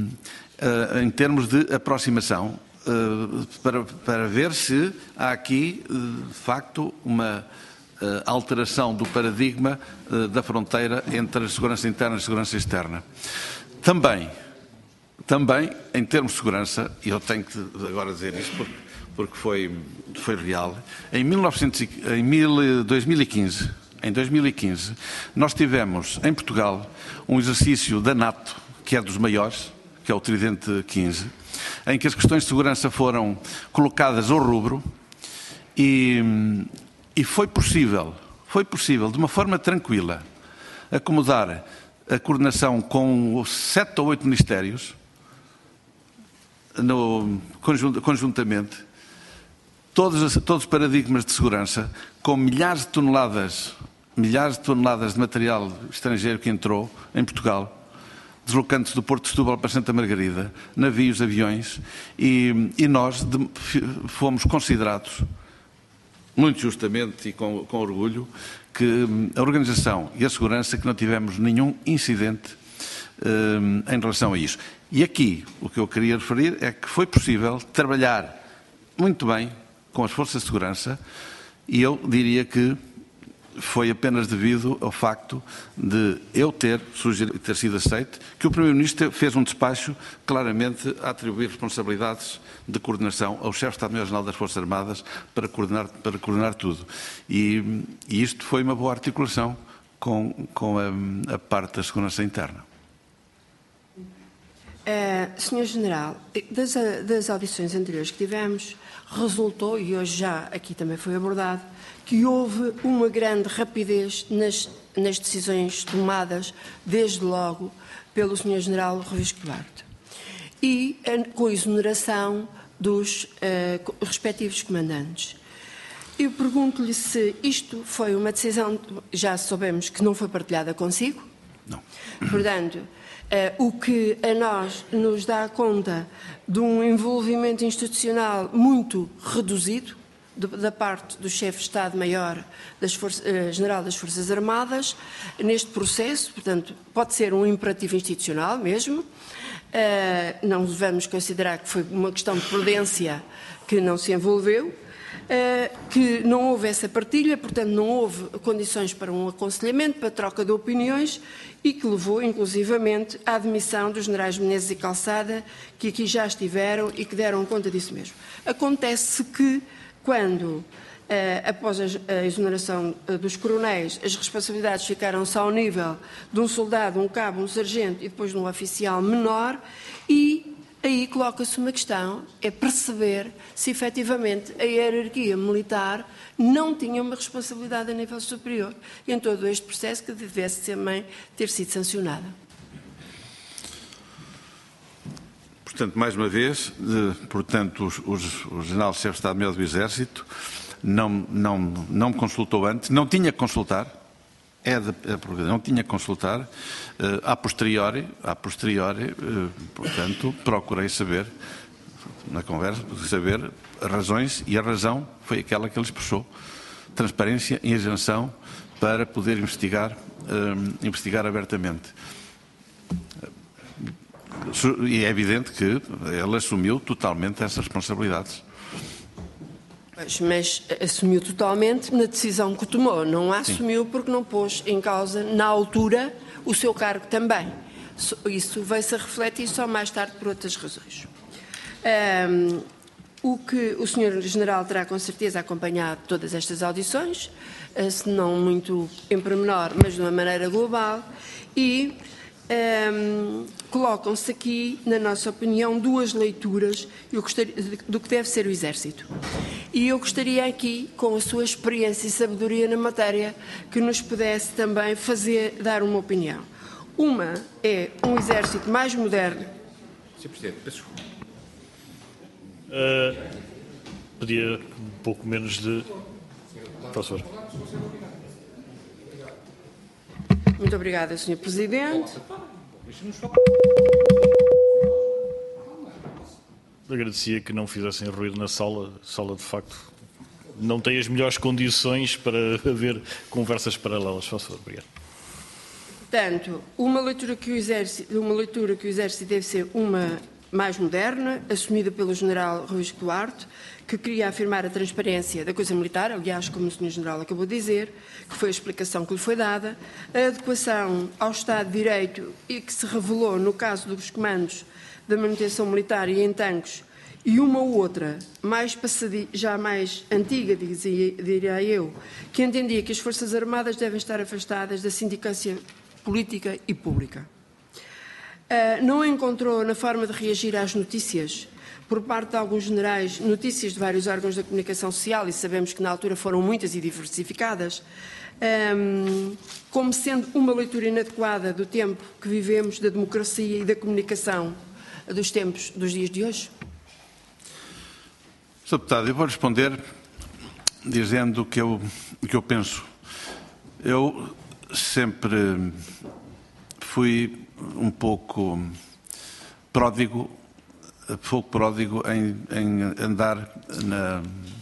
uh, em termos de aproximação, uh, para, para ver se há aqui, uh, de facto, uma Uh, alteração do paradigma uh, da fronteira entre a segurança interna e a segurança externa. Também, também, em termos de segurança, e eu tenho que agora dizer isto porque, porque foi, foi real, em, mil e novecentos, em mil, dois mil e quinze, em dois mil e quinze, nós tivemos em Portugal um exercício da NATO, que é dos maiores, que é o Tridente quinze, em que as questões de segurança foram colocadas ao rubro e E foi possível, foi possível, de uma forma tranquila, acomodar a coordenação com os sete ou oito ministérios, no, conjuntamente, todos, todos os paradigmas de segurança, com milhares de toneladas, milhares de toneladas de material estrangeiro que entrou em Portugal, deslocantes do Porto de Setúbal para Santa Margarida, navios, aviões, e, e nós de, fomos considerados, muito justamente e com, com orgulho, que a organização e a segurança, que não tivemos nenhum incidente eh, em relação a isso. E aqui, o que eu queria referir é que foi possível trabalhar muito bem com as forças de segurança, e eu diria que foi apenas devido ao facto de eu ter, ter sido aceito, que o Primeiro-Ministro fez um despacho claramente a atribuir responsabilidades de coordenação ao chefe de Estado-Maior-General das Forças Armadas para coordenar, para coordenar tudo. E, e isto foi uma boa articulação com, com a, a parte da segurança interna. Uh, senhor General, das, das audições anteriores que tivemos, resultou, e hoje já aqui também foi abordado, que houve uma grande rapidez nas, nas decisões tomadas, desde logo, pelo senhor General Revisco Duarte. E uh, com a exoneração dos uh, respectivos comandantes. Eu pergunto-lhe se isto foi uma decisão, já soubemos que não foi partilhada consigo. Não. Portanto, Uh, o que a nós nos dá conta de um envolvimento institucional muito reduzido de, da parte do chefe de Estado-Maior uh, Geral das Forças Armadas neste processo. Portanto, pode ser um imperativo institucional mesmo. Uh, não vamos considerar que foi uma questão de prudência que não se envolveu. Uh, que não houve essa partilha, portanto não houve condições para um aconselhamento, para troca de opiniões, e que levou inclusivamente à admissão dos generais Menezes e Calçada, que aqui já estiveram e que deram conta disso mesmo. Acontece que quando, uh, após a, a exoneração uh, dos coronéis, as responsabilidades ficaram só ao nível de um soldado, um cabo, um sargento e depois de um oficial menor, e aí coloca-se uma questão, é perceber se efetivamente a hierarquia militar não tinha uma responsabilidade a nível superior em todo este processo, que devesse também ter sido sancionada. Portanto, mais uma vez, de, portanto, os, os, o General-Chefe de Estado-Maior do Exército não, não, não me consultou antes, não tinha que consultar. É de, é, não tinha que consultar, uh, a posteriori, a posteriori uh, portanto, procurei saber, na conversa, saber as razões, e a razão foi aquela que ele expressou: transparência e isenção para poder investigar, uh, investigar abertamente. E é evidente que ele assumiu totalmente essas responsabilidades. Mas, mas assumiu totalmente na decisão que tomou, não a assumiu porque não pôs em causa, na altura, o seu cargo também. Isso veio-se a refletir só mais tarde por outras razões. Um, o que o senhor General terá com certeza acompanhado todas estas audições, se não muito em pormenor, mas de uma maneira global, e Um, colocam-se aqui, na nossa opinião, duas leituras eu gostaria, do que deve ser o Exército. E eu gostaria aqui, com a sua experiência e sabedoria na matéria, que nos pudesse também fazer, dar uma opinião. Uma é um Exército mais moderno. senhor Presidente, peço desculpa. Uh, pedia um pouco menos de... Por favor. Muito obrigada, senhor Presidente. Agradecia que não fizessem ruído na sala. A sala, de facto, não tem as melhores condições para haver conversas paralelas. Por favor, obrigado. Portanto, uma leitura que o Exército, uma leitura que o Exército deve ser uma mais moderna, assumida pelo General Revisco Duarte, que queria afirmar a transparência da coisa militar, aliás, como o senhor General acabou de dizer, que foi a explicação que lhe foi dada, a adequação ao Estado de Direito, e que se revelou no caso dos comandos da manutenção militar e em tanques, e uma ou outra, mais passadia, já mais antiga, dizia, diria eu, que entendia que as Forças Armadas devem estar afastadas da sindicância política e pública. Uh, não encontrou na forma de reagir às notícias, por parte de alguns generais, notícias de vários órgãos da comunicação social, e sabemos que na altura foram muitas e diversificadas, um, como sendo uma leitura inadequada do tempo que vivemos, da democracia e da comunicação dos tempos, dos dias de hoje? senhor Deputado, eu vou responder dizendo o que eu, o que eu penso. Eu sempre fui um pouco pródigo, pouco pródigo em, em andar na,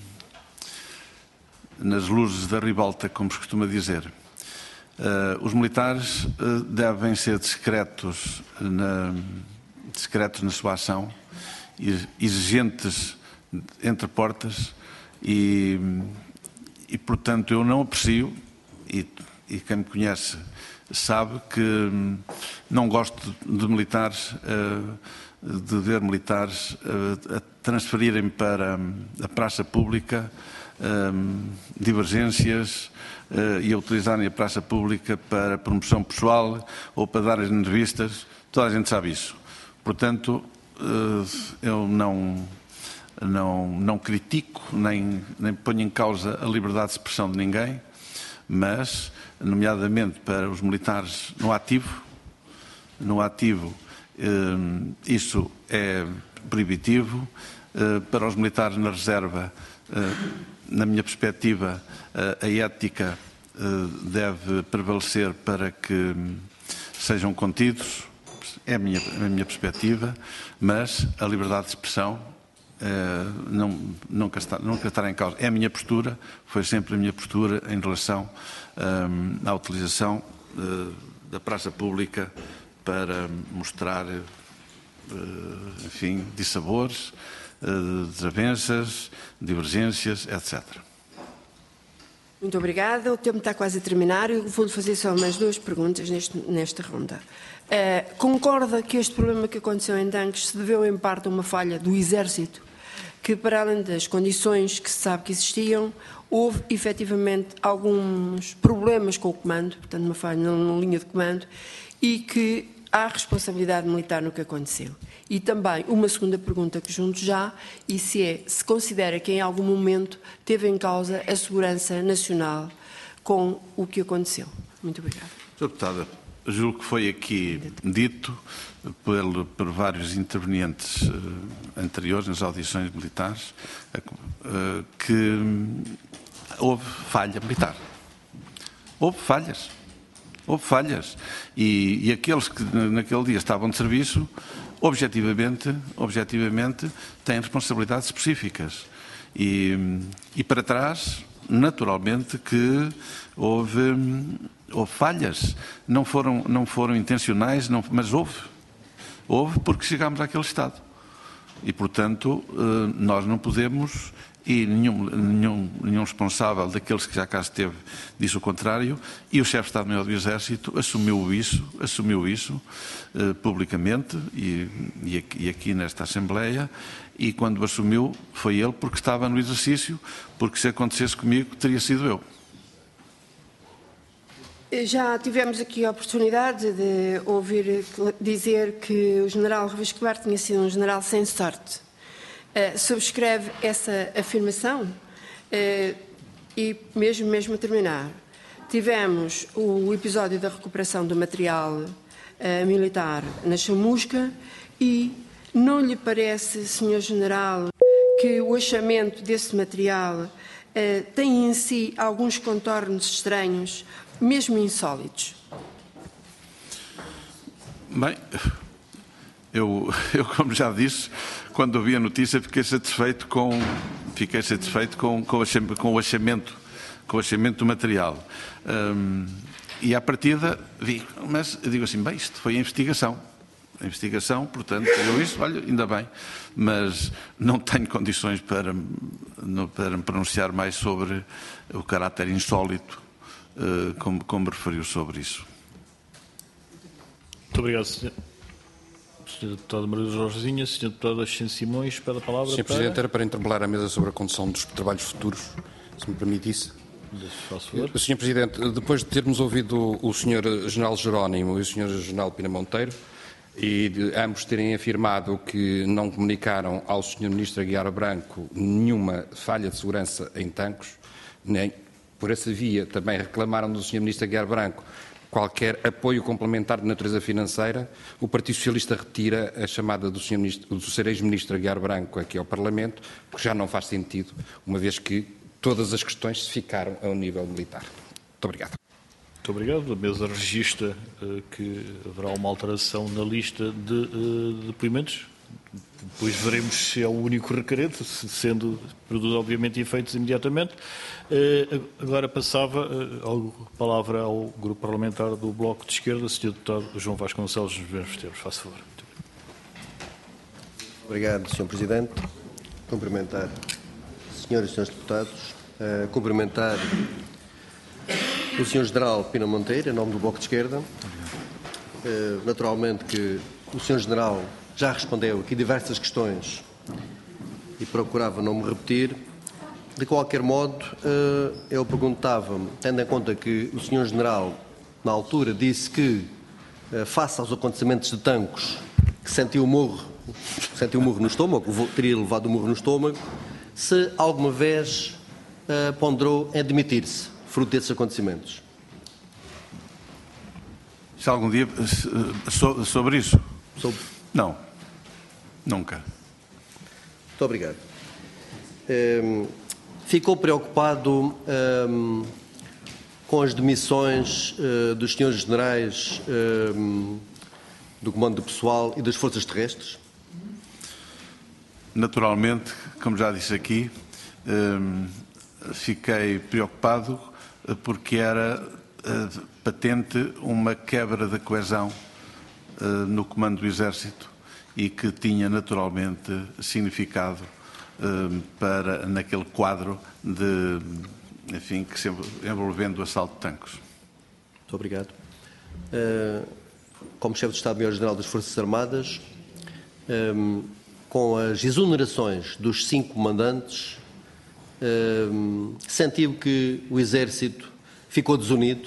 nas luzes da ribalta, como se costuma dizer. Uh, os militares uh, devem ser discretos na, discretos na sua ação, exigentes entre portas e, e portanto, eu não aprecio, e, e quem me conhece sabe que não gosto de militares, uh, de ver militares uh, a transferirem para a praça pública uh, divergências uh, e a utilizarem a praça pública para promoção pessoal ou para dar as entrevistas. Toda a gente sabe isso. Portanto, uh, eu não, não, não critico nem, nem ponho em causa a liberdade de expressão de ninguém, mas, nomeadamente para os militares no ativo, no ativo uh, isso é proibitivo. Uh, para os militares na reserva, uh, na minha perspectiva, uh, a ética uh, deve prevalecer para que sejam contidos, é a minha, a minha perspectiva, mas a liberdade de expressão uh, não, nunca, está, nunca estará em causa. É a minha postura, foi sempre a minha postura em relação um, à utilização uh, da praça pública para mostrar, uh, enfim, dissabores, uh, desavenças, divergências, etcétera. Muito obrigada. O tempo está quase a terminar. Eu vou-lhe fazer só mais duas perguntas neste, nesta ronda. Uh, concorda que este problema que aconteceu em Tanques se deveu em parte a uma falha do Exército, que para além das condições que se sabe que existiam, houve efetivamente alguns problemas com o comando, portanto uma falha na linha de comando, e que há responsabilidade militar no que aconteceu? E também uma segunda pergunta que junto já, e se é, se considera que em algum momento teve em causa a segurança nacional com o que aconteceu. Muito obrigada. senhora Deputada, julgo que foi aqui dito por, por vários intervenientes uh, anteriores nas audições militares uh, que houve falha militar. Houve falhas. Houve falhas. E, e aqueles que naquele dia estavam de serviço, objetivamente, objetivamente têm responsabilidades específicas. E, e para trás, naturalmente, que houve, houve falhas. Não foram, não foram intencionais, não, mas houve. Houve porque chegámos àquele estado. E, portanto, nós não podemos, e nenhum, nenhum, nenhum responsável daqueles que já cá esteve disse o contrário, e o chefe de Estado-Maior do Exército assumiu isso, assumiu isso uh, publicamente e, e, aqui, e aqui nesta Assembleia, e quando assumiu foi ele porque estava no exercício, porque se acontecesse comigo teria sido eu. Já tivemos aqui a oportunidade de ouvir dizer que o general Rubens Escobar tinha sido um general sem sorte. Uh, subscreve essa afirmação? Uh, e mesmo, mesmo a terminar, tivemos o episódio da recuperação do material uh, militar na Chamusca e não lhe parece, senhor General, que o achamento desse material uh, tem em si alguns contornos estranhos, mesmo insólitos? Bem, eu, eu como já disse, quando ouvi a notícia fiquei satisfeito com, fiquei satisfeito com, com, o, achamento, com o achamento, com o achamento do material. Um, e à partida vi, mas eu digo assim, bem, isto foi a investigação. A investigação, portanto, eu isso, olha, ainda bem, mas não tenho condições para, para me pronunciar mais sobre o caráter insólito, uh, como, como me referiu sobre isso. Muito obrigado, senhor. senhora Deputada Maria Jorgezinha, senhora Deputada Xen Simões, pede a palavra. senhor para... Presidente, era para interpelar a mesa sobre a condução dos trabalhos futuros, se me permitisse. senhor Presidente, depois de termos ouvido o senhor General Jerónimo e o senhor General Pina Monteiro, e de ambos terem afirmado que não comunicaram ao senhor Ministro Aguiar Branco nenhuma falha de segurança em Tancos, nem por essa via também reclamaram do senhor Ministro Aguiar Branco qualquer apoio complementar de natureza financeira, o Partido Socialista retira a chamada do senhor Ministro, do senhor ex-Ministro Aguiar Branco aqui ao Parlamento, porque já não faz sentido, uma vez que todas as questões se ficaram ao nível militar. Muito obrigado. Muito obrigado. A mesa registra uh, que haverá uma alteração na lista de uh, depoimentos. Depois veremos se é o único requerente, sendo produzido, obviamente, efeitos imediatamente. Uh, agora passava uh, a palavra ao Grupo Parlamentar do Bloco de Esquerda, senhor Deputado João Vasconcelos, nos mesmos termos. Faça favor. Obrigado, senhor Presidente. Cumprimentar senhoras e senhores deputados. Uh, cumprimentar o senhor General Pina Monteiro, em nome do Bloco de Esquerda. Uh, naturalmente que o senhor General já respondeu aqui diversas questões e procurava não me repetir. De qualquer modo, uh, eu perguntava-me, tendo em conta que o senhor General, na altura, disse que, uh, face aos acontecimentos de Tancos, que sentiu o murro, sentiu o murro no estômago, teria levado o murro no estômago, se alguma vez uh, ponderou em demitir-se, fruto desses acontecimentos. Se algum dia so, sobre isso? Sobre... Não, nunca. Muito obrigado. Um, ficou preocupado um, com as demissões uh, dos senhores generais um, do Comando do Pessoal e das Forças Terrestres? Naturalmente, como já disse aqui, um, fiquei preocupado porque era uh, patente uma quebra da coesão uh, no comando do Exército e que tinha naturalmente significado uh, para naquele quadro de, enfim, que sempre envolvendo o assalto de Tancos. Muito obrigado. Uh, como chefe de Estado-Maior-General das Forças Armadas, um, com as exonerações dos cinco comandantes, um, sentiu que o Exército ficou desunido?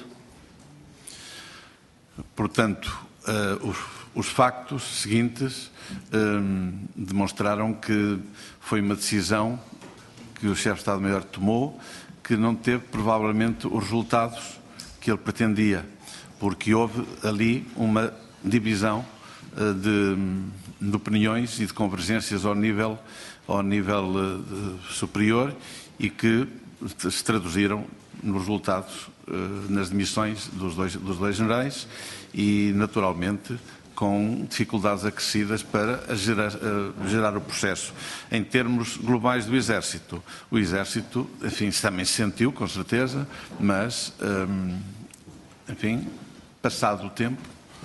Portanto, uh, os, os factos seguintes um, demonstraram que foi uma decisão que o chefe de Estado-Maior tomou que não teve provavelmente os resultados que ele pretendia, porque houve ali uma divisão uh, de, de opiniões e de convergências ao nível, ao nível uh, superior e que se traduziram nos resultados, uh, nas demissões dos dois, dos dois generais e, naturalmente, com dificuldades acrescidas para gerar, uh, gerar o processo. Em termos globais do Exército, o Exército, enfim, também se sentiu, com certeza, mas, um, enfim, passado o tempo,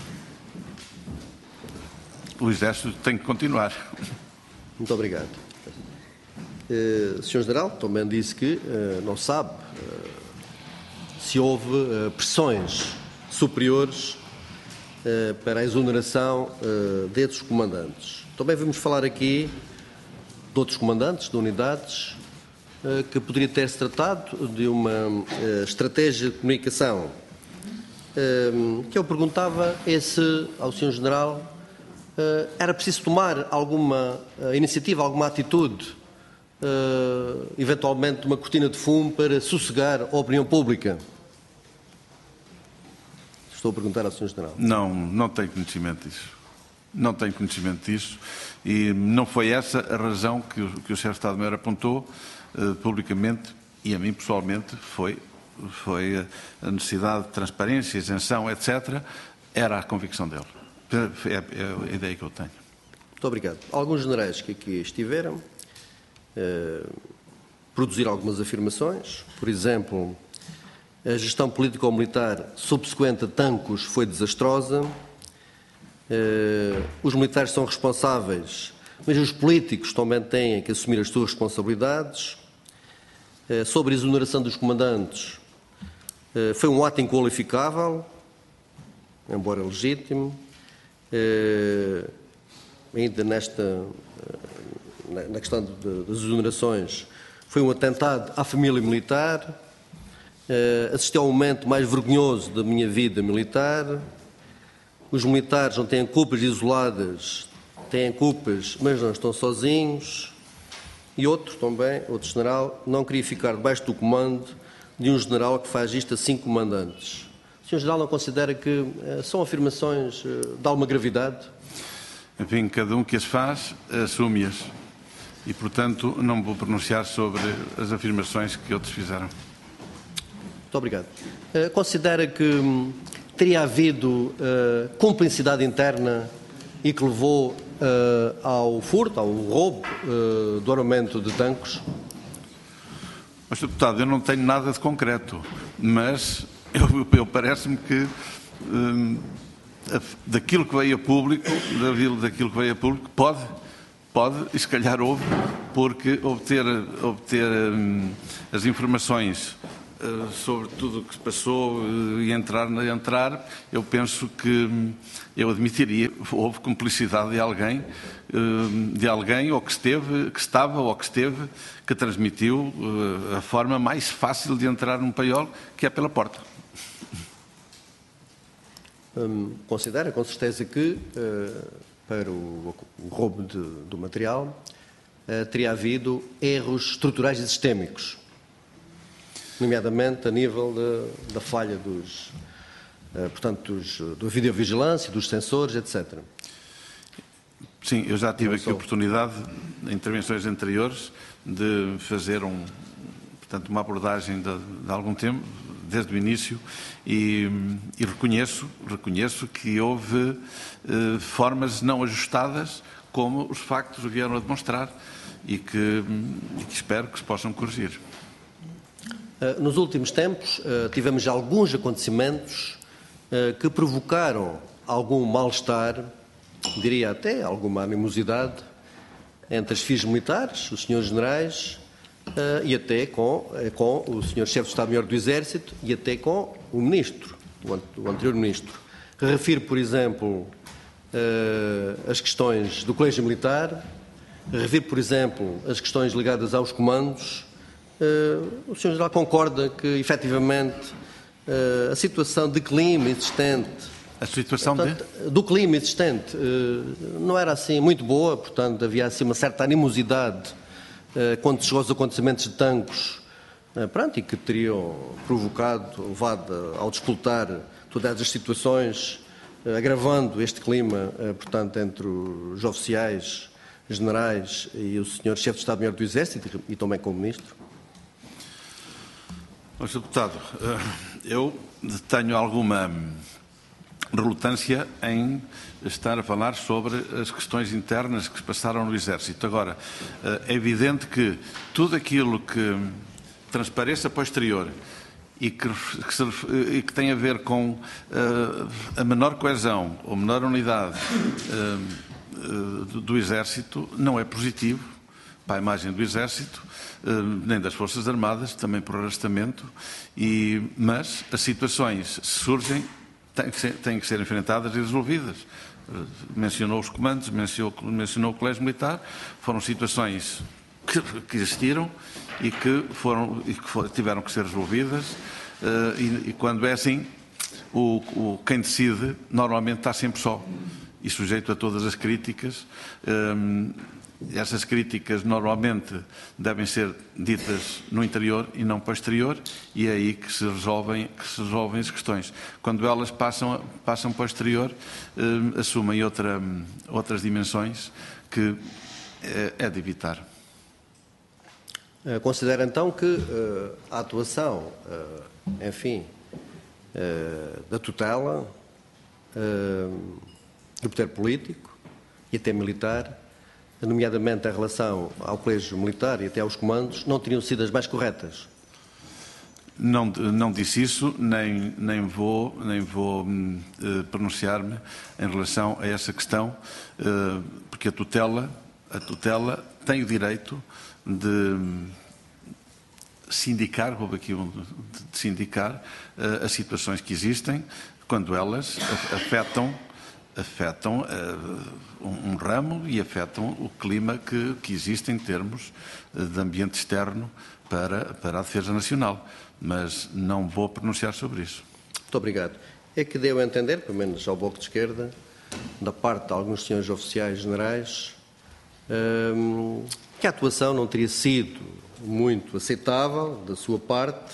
o Exército tem que continuar. Muito obrigado. Uh, senhor General também disse que uh, não sabe uh, se houve uh, pressões superiores uh, para a exoneração uh, desses comandantes. Também vamos falar aqui de outros comandantes, de unidades, uh, que poderia ter-se tratado de uma uh, estratégia de comunicação. Uh, que eu perguntava é se, ao senhor General, uh, era preciso tomar alguma uh, iniciativa, alguma atitude, Uh, eventualmente uma cortina de fumo para sossegar a opinião pública? Estou a perguntar ao senhor General. Não, não tenho conhecimento disso. Não tenho conhecimento disso e não foi essa a razão que o, que o chefe de Estado-Maior apontou uh, publicamente e a mim pessoalmente foi, foi a necessidade de transparência, isenção, etcétera. Era a convicção dele. É, é a ideia que eu tenho. Muito obrigado. Alguns generais que aqui estiveram Uh, produzir algumas afirmações. Por exemplo, a gestão político-militar subsequente a Tancos foi desastrosa. Uh, os militares são responsáveis, mas os políticos também têm que assumir as suas responsabilidades. Uh, sobre a exoneração dos comandantes, uh, foi um ato inqualificável, embora legítimo. Uh, ainda nesta... Uh, na questão de, das exonerações, foi um atentado à família militar, uh, assisti ao momento mais vergonhoso da minha vida militar. Os militares não têm culpas isoladas, têm culpas, mas não estão sozinhos. E outro também, outro general, não queria ficar debaixo do comando de um general que faz isto a cinco comandantes. O senhor General não considera que uh, são afirmações uh, de alguma gravidade? Enfim, cada um que as faz, assume-as. E, portanto, não me vou pronunciar sobre as afirmações que outros fizeram. Muito obrigado. Uh, considera que um, teria havido uh, cumplicidade interna e que levou uh, ao furto, ao roubo uh, do armamento de tanques? Mas, senhor Deputado, eu não tenho nada de concreto, mas eu, eu parece-me que hum, daquilo que veio a público, daquilo que veio a público, pode, pode, e se calhar houve, porque obter, obter hum, as informações uh, sobre tudo o que se passou uh, e entrar, entrar, eu penso que hum, eu admitiria, houve cumplicidade de alguém, uh, de alguém ou que esteve, que estava ou que esteve, que transmitiu uh, a forma mais fácil de entrar num paiol, que é pela porta. Hum, considera, com certeza, que uh, para o, o roubo de, do material uh, teria havido erros estruturais e sistémicos, nomeadamente a nível de, da falha dos, uh, portanto, dos, da videovigilância, dos sensores, etcétera. Sim, eu já tive aqui a oportunidade, em intervenções anteriores, de fazer um, portanto, uma abordagem de, de algum tempo, desde o início, e, e reconheço, reconheço que houve eh, formas não ajustadas, como os factos vieram a demonstrar, e que, e que espero que se possam corrigir. Uh, nos últimos tempos, uh, tivemos alguns acontecimentos uh, que provocaram algum mal-estar, diria até alguma animosidade, entre as FIs militares, os senhores generais, uh, e até com, uh, com o senhor chefe de Estado-Maior do Exército e até com o ministro, o, an o anterior ministro. Refiro, por exemplo, uh, as questões do Colégio Militar, refiro, por exemplo, as questões ligadas aos comandos. Uh, o senhor General concorda que, efetivamente, uh, a situação de clima existente, a situação portanto, de? do clima existente uh, não era assim muito boa, portanto havia assim uma certa animosidade uh, quando chegou aos acontecimentos de tanques, uh, pronto, e que teriam provocado, levado ao despoltar todas as situações, uh, agravando este clima, uh, portanto, entre os oficiais, generais e o senhor chefe de Estado-Maior do Exército e também com o ministro. senhor Deputado, eu tenho alguma relutância em estar a falar sobre as questões internas que se passaram no Exército. Agora, é evidente que tudo aquilo que transpareça posterior e que, que, se, e que tem a ver com uh, a menor coesão ou menor unidade uh, uh, do, do Exército não é positivo para a imagem do Exército, uh, nem das Forças Armadas, também por arrastamento, e, mas as situações surgem têm que ser, têm que ser enfrentadas e resolvidas. Mencionou os comandos, mencionou, mencionou o Colégio Militar, foram situações que, que existiram e que, foram, e que for, tiveram que ser resolvidas, uh, e, e quando é assim, o, o, quem decide normalmente está sempre só e sujeito a todas as críticas. Um, Essas críticas normalmente devem ser ditas no interior e não para o exterior, e é aí que se resolvem, que se resolvem as questões. Quando elas passam, passam para o exterior, eh, assumem outra, outras dimensões que é, é de evitar. Considera então que uh, a atuação, uh, enfim, uh, da tutela, uh, do poder político e até militar, nomeadamente em relação ao Colégio Militar e até aos comandos, não teriam sido as mais corretas? Não, não disse isso, nem, nem vou, nem vou uh, pronunciar-me em relação a essa questão, uh, porque a tutela, a tutela tem o direito de sindicar, vou aqui um, de sindicar uh, as situações que existem, quando elas afetam afetam uh, um, um ramo e afetam o clima que, que existe em termos uh, de ambiente externo para, para a defesa nacional. Mas não vou pronunciar sobre isso. Muito obrigado. É que deu a entender, pelo menos ao Bloco de Esquerda, da parte de alguns senhores oficiais generais, um, que a atuação não teria sido muito aceitável da sua parte,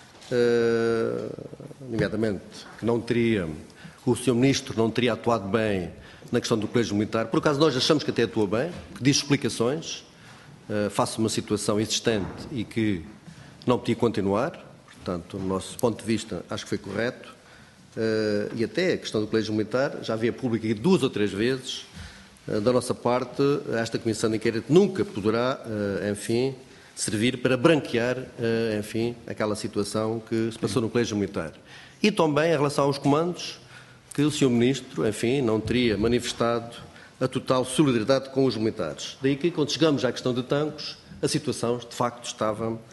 uh, nomeadamente que não teria... o senhor Ministro não teria atuado bem na questão do Colégio Militar. Por acaso nós achamos que até atua bem, que diz explicações uh, face a uma situação existente e que não podia continuar. portanto, do nosso ponto de vista, acho que foi correto. Uh, e até a questão do Colégio Militar, já havia público aqui duas ou três vezes. Uh, da nossa parte, esta Comissão de Inquérito nunca poderá, uh, enfim, servir para branquear, uh, enfim, aquela situação que se passou no Colégio Militar. E também, em relação aos comandos, que o senhor Ministro, enfim, não teria manifestado a total solidariedade com os militares. Daí que, quando chegamos à questão de Tancos, a situação, de facto, estava uh,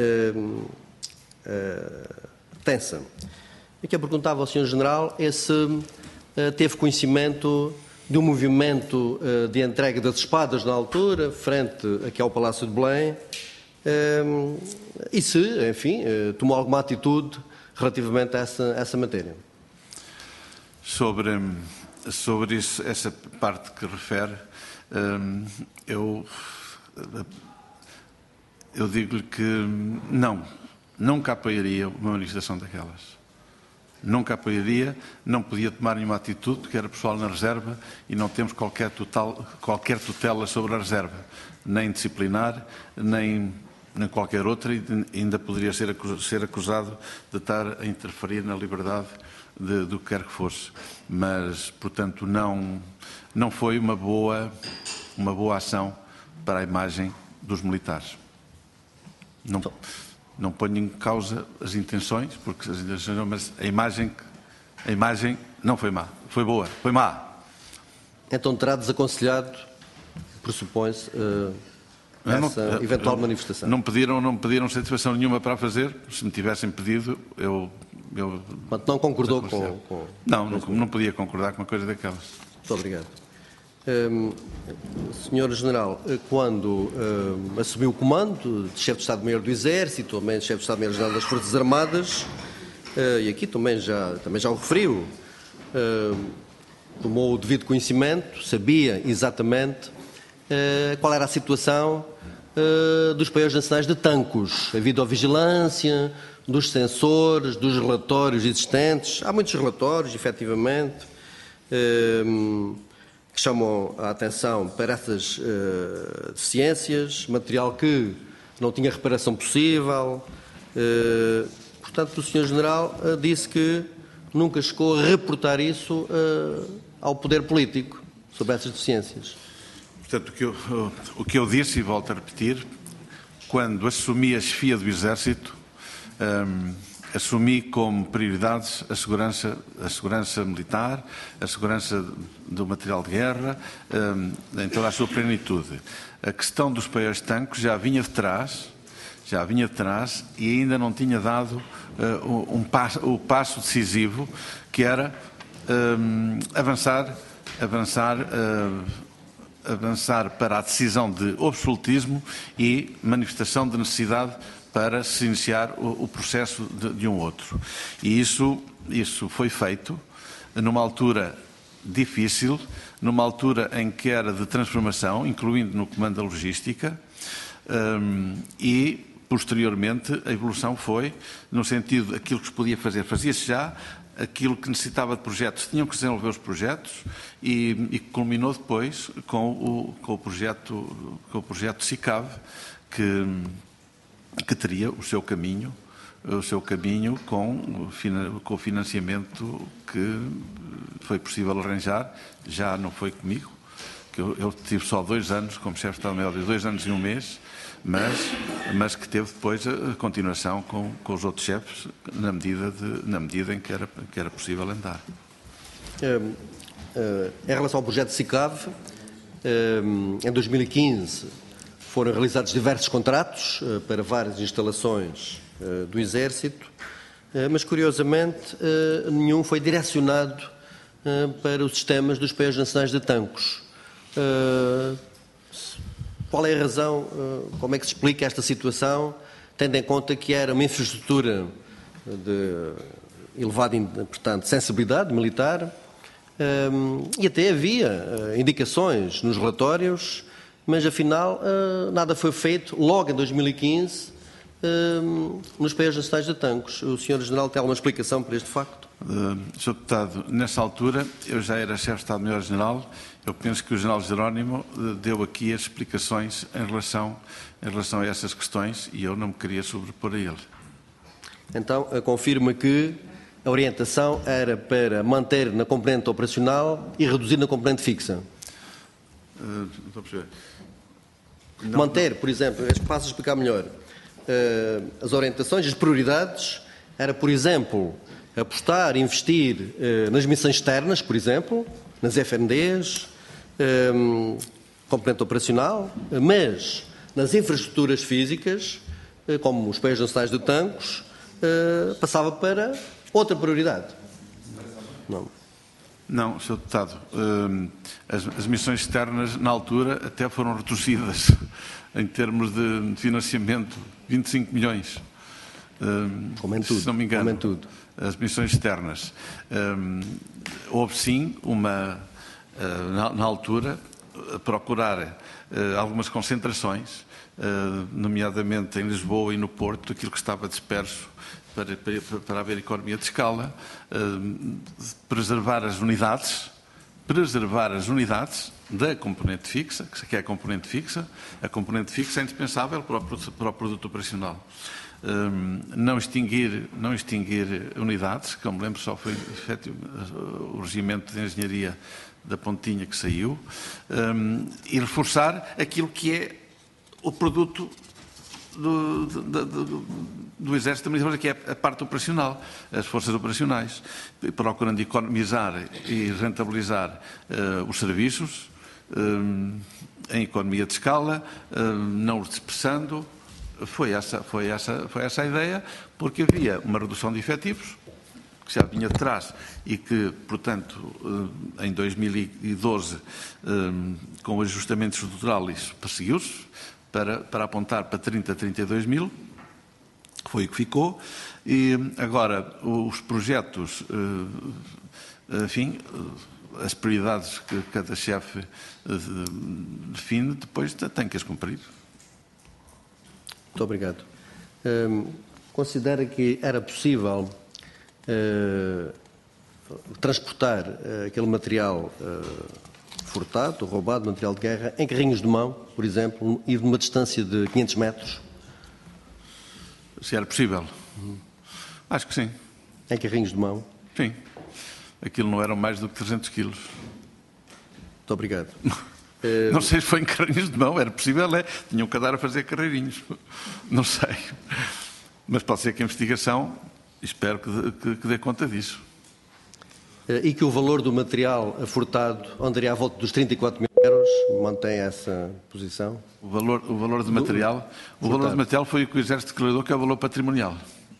uh, tensa. E que eu perguntava ao senhor General é se uh, teve conhecimento de um movimento uh, de entrega das espadas na altura, frente aqui ao Palácio de Belém, uh, e se, enfim, uh, tomou alguma atitude relativamente a essa, a essa matéria. Sobre, sobre isso, essa parte que refere, um, eu, eu digo-lhe que não, nunca apoiaria uma manifestação daquelas. Nunca apoiaria, não podia tomar nenhuma atitude, porque era pessoal na reserva e não temos qualquer, total, qualquer tutela sobre a reserva, nem disciplinar, nem, nem qualquer outra, e ainda poderia ser acusado, ser acusado de estar a interferir na liberdade de, do que quer que fosse. Mas, portanto, não, não foi uma boa, uma boa ação para a imagem dos militares. Não... Não ponho em causa as intenções, porque as intenções não, mas a imagem, a imagem não foi má, foi boa, foi má. Então terá desaconselhado, pressupõe-se, uh, essa não, eventual eu, manifestação? Não pediram, não pediram satisfação nenhuma para a fazer. Se me tivessem pedido, eu... eu Mas não concordou com, com... Não, não, não podia concordar com uma coisa daquelas. Muito obrigado. Um, senhor General, quando um, assumiu o comando de chefe de Estado-Maior do Exército, também de chefe de Estado-Maior-General das Forças Armadas, uh, e aqui também já, também já o referiu, uh, tomou o devido conhecimento, sabia exatamente uh, qual era a situação uh, dos países nacionais de Tancos, a videovigilância, dos sensores, dos relatórios existentes. Há muitos relatórios, efetivamente, uh, que chamam a atenção para essas uh, deficiências, material que não tinha reparação possível. Uh, portanto, o senhor General uh, disse que nunca chegou a reportar isso uh, ao poder político, sobre essas deficiências. Portanto, o que, eu, o que eu disse, e volto a repetir, quando assumi a chefia do Exército, um, assumi como prioridades a segurança, a segurança militar, a segurança do material de guerra, em toda a sua plenitude. A questão dos paiéis de tanques já vinha de trás, já vinha de trás e ainda não tinha dado uh, um passo, o passo decisivo, que era um, avançar, avançar, uh, avançar para a decisão de absolutismo e manifestação de necessidade para se iniciar o, o processo de, de um outro. E isso, isso foi feito numa altura difícil, numa altura em que era de transformação, incluindo no comando da logística, um, e, posteriormente, a evolução foi no sentido daquilo que se podia fazer. Fazia-se já aquilo que necessitava de projetos. Tinham que desenvolver os projetos e, e culminou depois com o, com o projeto, com o projeto SICAV, que que teria o seu caminho, o seu caminho com, com o financiamento que foi possível arranjar. Já não foi comigo, que eu, eu tive só dois anos como chefe de Estado-Maior, dois anos e um mês, mas, mas que teve depois a continuação com, com os outros chefes na medida, de, na medida em que era, que era possível andar. Um, uh, em relação ao projeto SICAV, um, em dois mil e quinze foram realizados diversos contratos uh, para várias instalações uh, do Exército, uh, mas, curiosamente, uh, nenhum foi direcionado uh, para os sistemas dos países nacionais de Tancos. Uh, qual é a razão, uh, como é que se explica esta situação, tendo em conta que era uma infraestrutura de elevada, portanto, sensibilidade militar, um, e até havia uh, indicações nos relatórios, mas, afinal, uh, nada foi feito logo em dois mil e quinze uh, nos países nacionais de Tancos. O senhor General tem alguma explicação para este facto? Uh, senhor Deputado, nessa altura eu já era chefe de Estado-Maior-General. Eu penso que o General Jerónimo uh, deu aqui as explicações em relação, em relação a essas questões e eu não me queria sobrepor a ele. Então, confirma que a orientação era para manter na componente operacional e reduzir na componente fixa. Uh, estou a perceber. Não, manter, por exemplo, passo a explicar melhor, uh, as orientações, as prioridades, era, por exemplo, apostar, investir uh, nas missões externas, por exemplo, nas F N Ds, um, componente operacional, mas nas infraestruturas físicas, uh, como os pés nacionais de tanques, uh, passava para outra prioridade. Não. Não, senhor Deputado. As, as missões externas, na altura, até foram reduzidas em termos de financiamento, vinte e cinco milhões. Como tudo. Se não me engano. Como tudo. As missões externas. Houve, sim, uma, na, na altura, procurar algumas concentrações, nomeadamente em Lisboa e no Porto, aquilo que estava disperso, Para, para, para haver economia de escala, uh, preservar as unidades, preservar as unidades da componente fixa, que é a componente fixa. A componente fixa é indispensável para o, para o produto operacional. Um, não, extinguir, não extinguir unidades, como me lembro, só foi efetivo, o regimento de engenharia da Pontinha que saiu, um, e reforçar aquilo que é o produto Do, do, do, do Exército, que é a parte operacional, as forças operacionais, procurando economizar e rentabilizar uh, os serviços um, em economia de escala, um, não os dispersando. Foi essa, foi, essa, foi essa a ideia, porque havia uma redução de efetivos, que já vinha de trás e que, portanto, uh, em dois mil e doze, um, com o ajustamento estrutural, isso perseguiu-se, Para, para apontar para trinta, trinta e dois mil, foi o que ficou, e agora os projetos, enfim, as prioridades que cada chefe define, depois tem que as cumprir. Muito obrigado. Hum, considera que era possível uh, transportar uh, aquele material uh, furtado, roubado, material de guerra, em carrinhos de mão, por exemplo, e de uma distância de quinhentos metros? Se era possível? Uhum. Acho que sim. Em carrinhos de mão? Sim. Aquilo não eram mais do que trezentos quilos. Muito obrigado. Não sei se foi em carrinhos de mão, era possível, é. Tinham que andar a fazer carreirinhos. Não sei. Mas pode ser que a investigação, espero que, que, que dê conta disso. E que o valor do material furtado andaria à volta dos trinta e quatro mil euros, mantém essa posição? O valor, o valor do material, do, o valor do material foi o que o Exército declarou que é o valor patrimonial.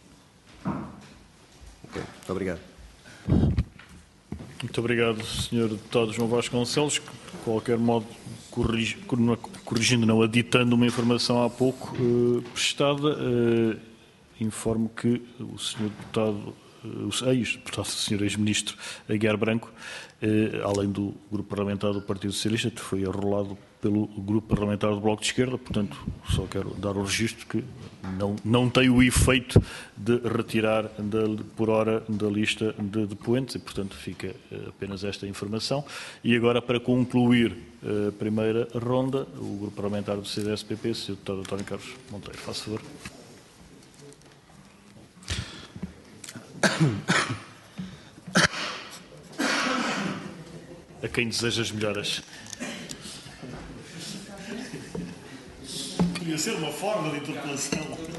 Ok, muito obrigado. Muito obrigado, senhor Deputado João Vasconcelos, que, de qualquer modo, corrigi, corrigindo, não aditando uma informação há pouco eh, prestada, eh, informo que o senhor Deputado o ex-deputado, o senhor ex-ministro Aguiar Branco, eh, além do grupo parlamentar do Partido Socialista, que foi arrolado pelo grupo parlamentar do Bloco de Esquerda, portanto, só quero dar o registro que não, não tem o efeito de retirar da, por hora da lista de depoentes e, portanto, fica eh, apenas esta informação. E agora, para concluir a primeira ronda, o grupo parlamentar do C D S P P, o senhor deputado António Carlos Monteiro, faça favor. A quem deseja as melhoras. Podia ser uma forma de interpelação.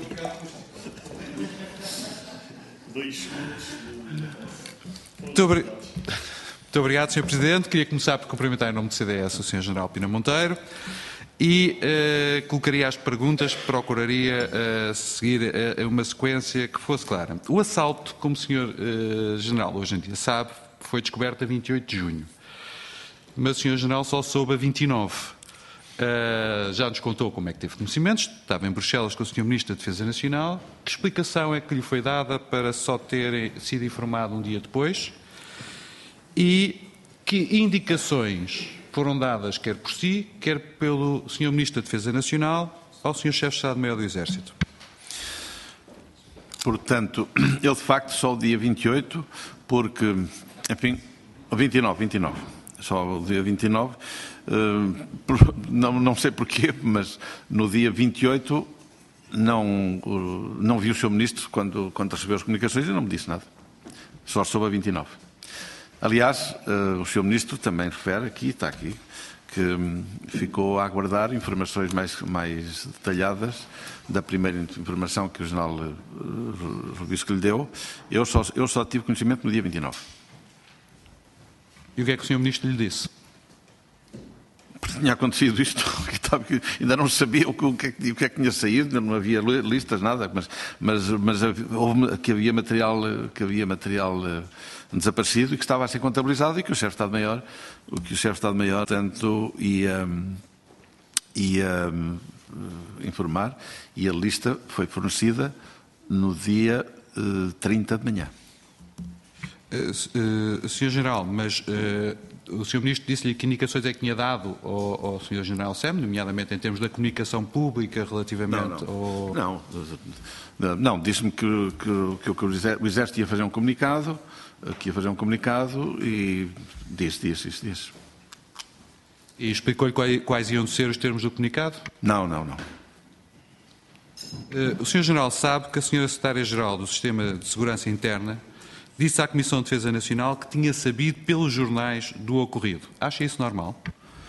Dois segundos. Muito, obri... Muito obrigado, senhor Presidente. Queria começar por cumprimentar em nome do C D S o senhor General Pina Monteiro e uh, colocaria as perguntas, procuraria uh, seguir uh, uma sequência que fosse clara. O assalto, como o senhor uh, General hoje em dia sabe, foi descoberto a vinte e oito de junho, mas o senhor General só soube a vinte e nove. Uh, já nos contou como é que teve conhecimentos, estava em Bruxelas com o senhor Ministro da Defesa Nacional. Que explicação é que lhe foi dada para só ter sido informado um dia depois? E que indicações foram dadas, quer por si, quer pelo senhor Ministro da Defesa Nacional, ao senhor Chefe de Estado-Maior do Exército? Portanto, ele de facto só o dia vinte e oito, porque, enfim, vinte e nove, vinte e nove, só o dia vinte e nove, uh, não, não sei porquê, mas no dia vinte e oito não, não vi o senhor Ministro quando, quando recebeu as comunicações e não me disse nada. Só soube a vinte e nove. Aliás, o senhor Ministro também refere aqui, está aqui, que ficou a aguardar informações mais, mais detalhadas da primeira informação que o General disse que lhe deu. Eu só, eu só tive conhecimento no dia vinte e nove. E o que é que o senhor Ministro lhe disse? Tinha acontecido isto, ainda não sabia o que, o, que é, o que é que tinha saído, não havia listas, nada, mas, mas, mas houve, que havia material, que havia material desaparecido e que estava a ser contabilizado e que o chefe de Estado-Maior, o que o chefe de Estado-Maior, tanto ia, ia informar, e a lista foi fornecida no dia uh, trinta de manhã. Uh, uh, senhor General, mas uh, o senhor Ministro disse-lhe que indicações é que tinha dado ao, ao senhor General S E M, nomeadamente em termos da comunicação pública relativamente não, não. ao... Não, não disse-me que, que, que o Exército ia fazer um comunicado, que ia fazer um comunicado e disse, disse, disse, disse. E explicou-lhe quais, quais iam ser os termos do comunicado? Não, não, não. Uh, o senhor General sabe que a senhora Secretária-Geral do Sistema de Segurança Interna disse à Comissão de Defesa Nacional que tinha sabido pelos jornais do ocorrido. Acha isso normal?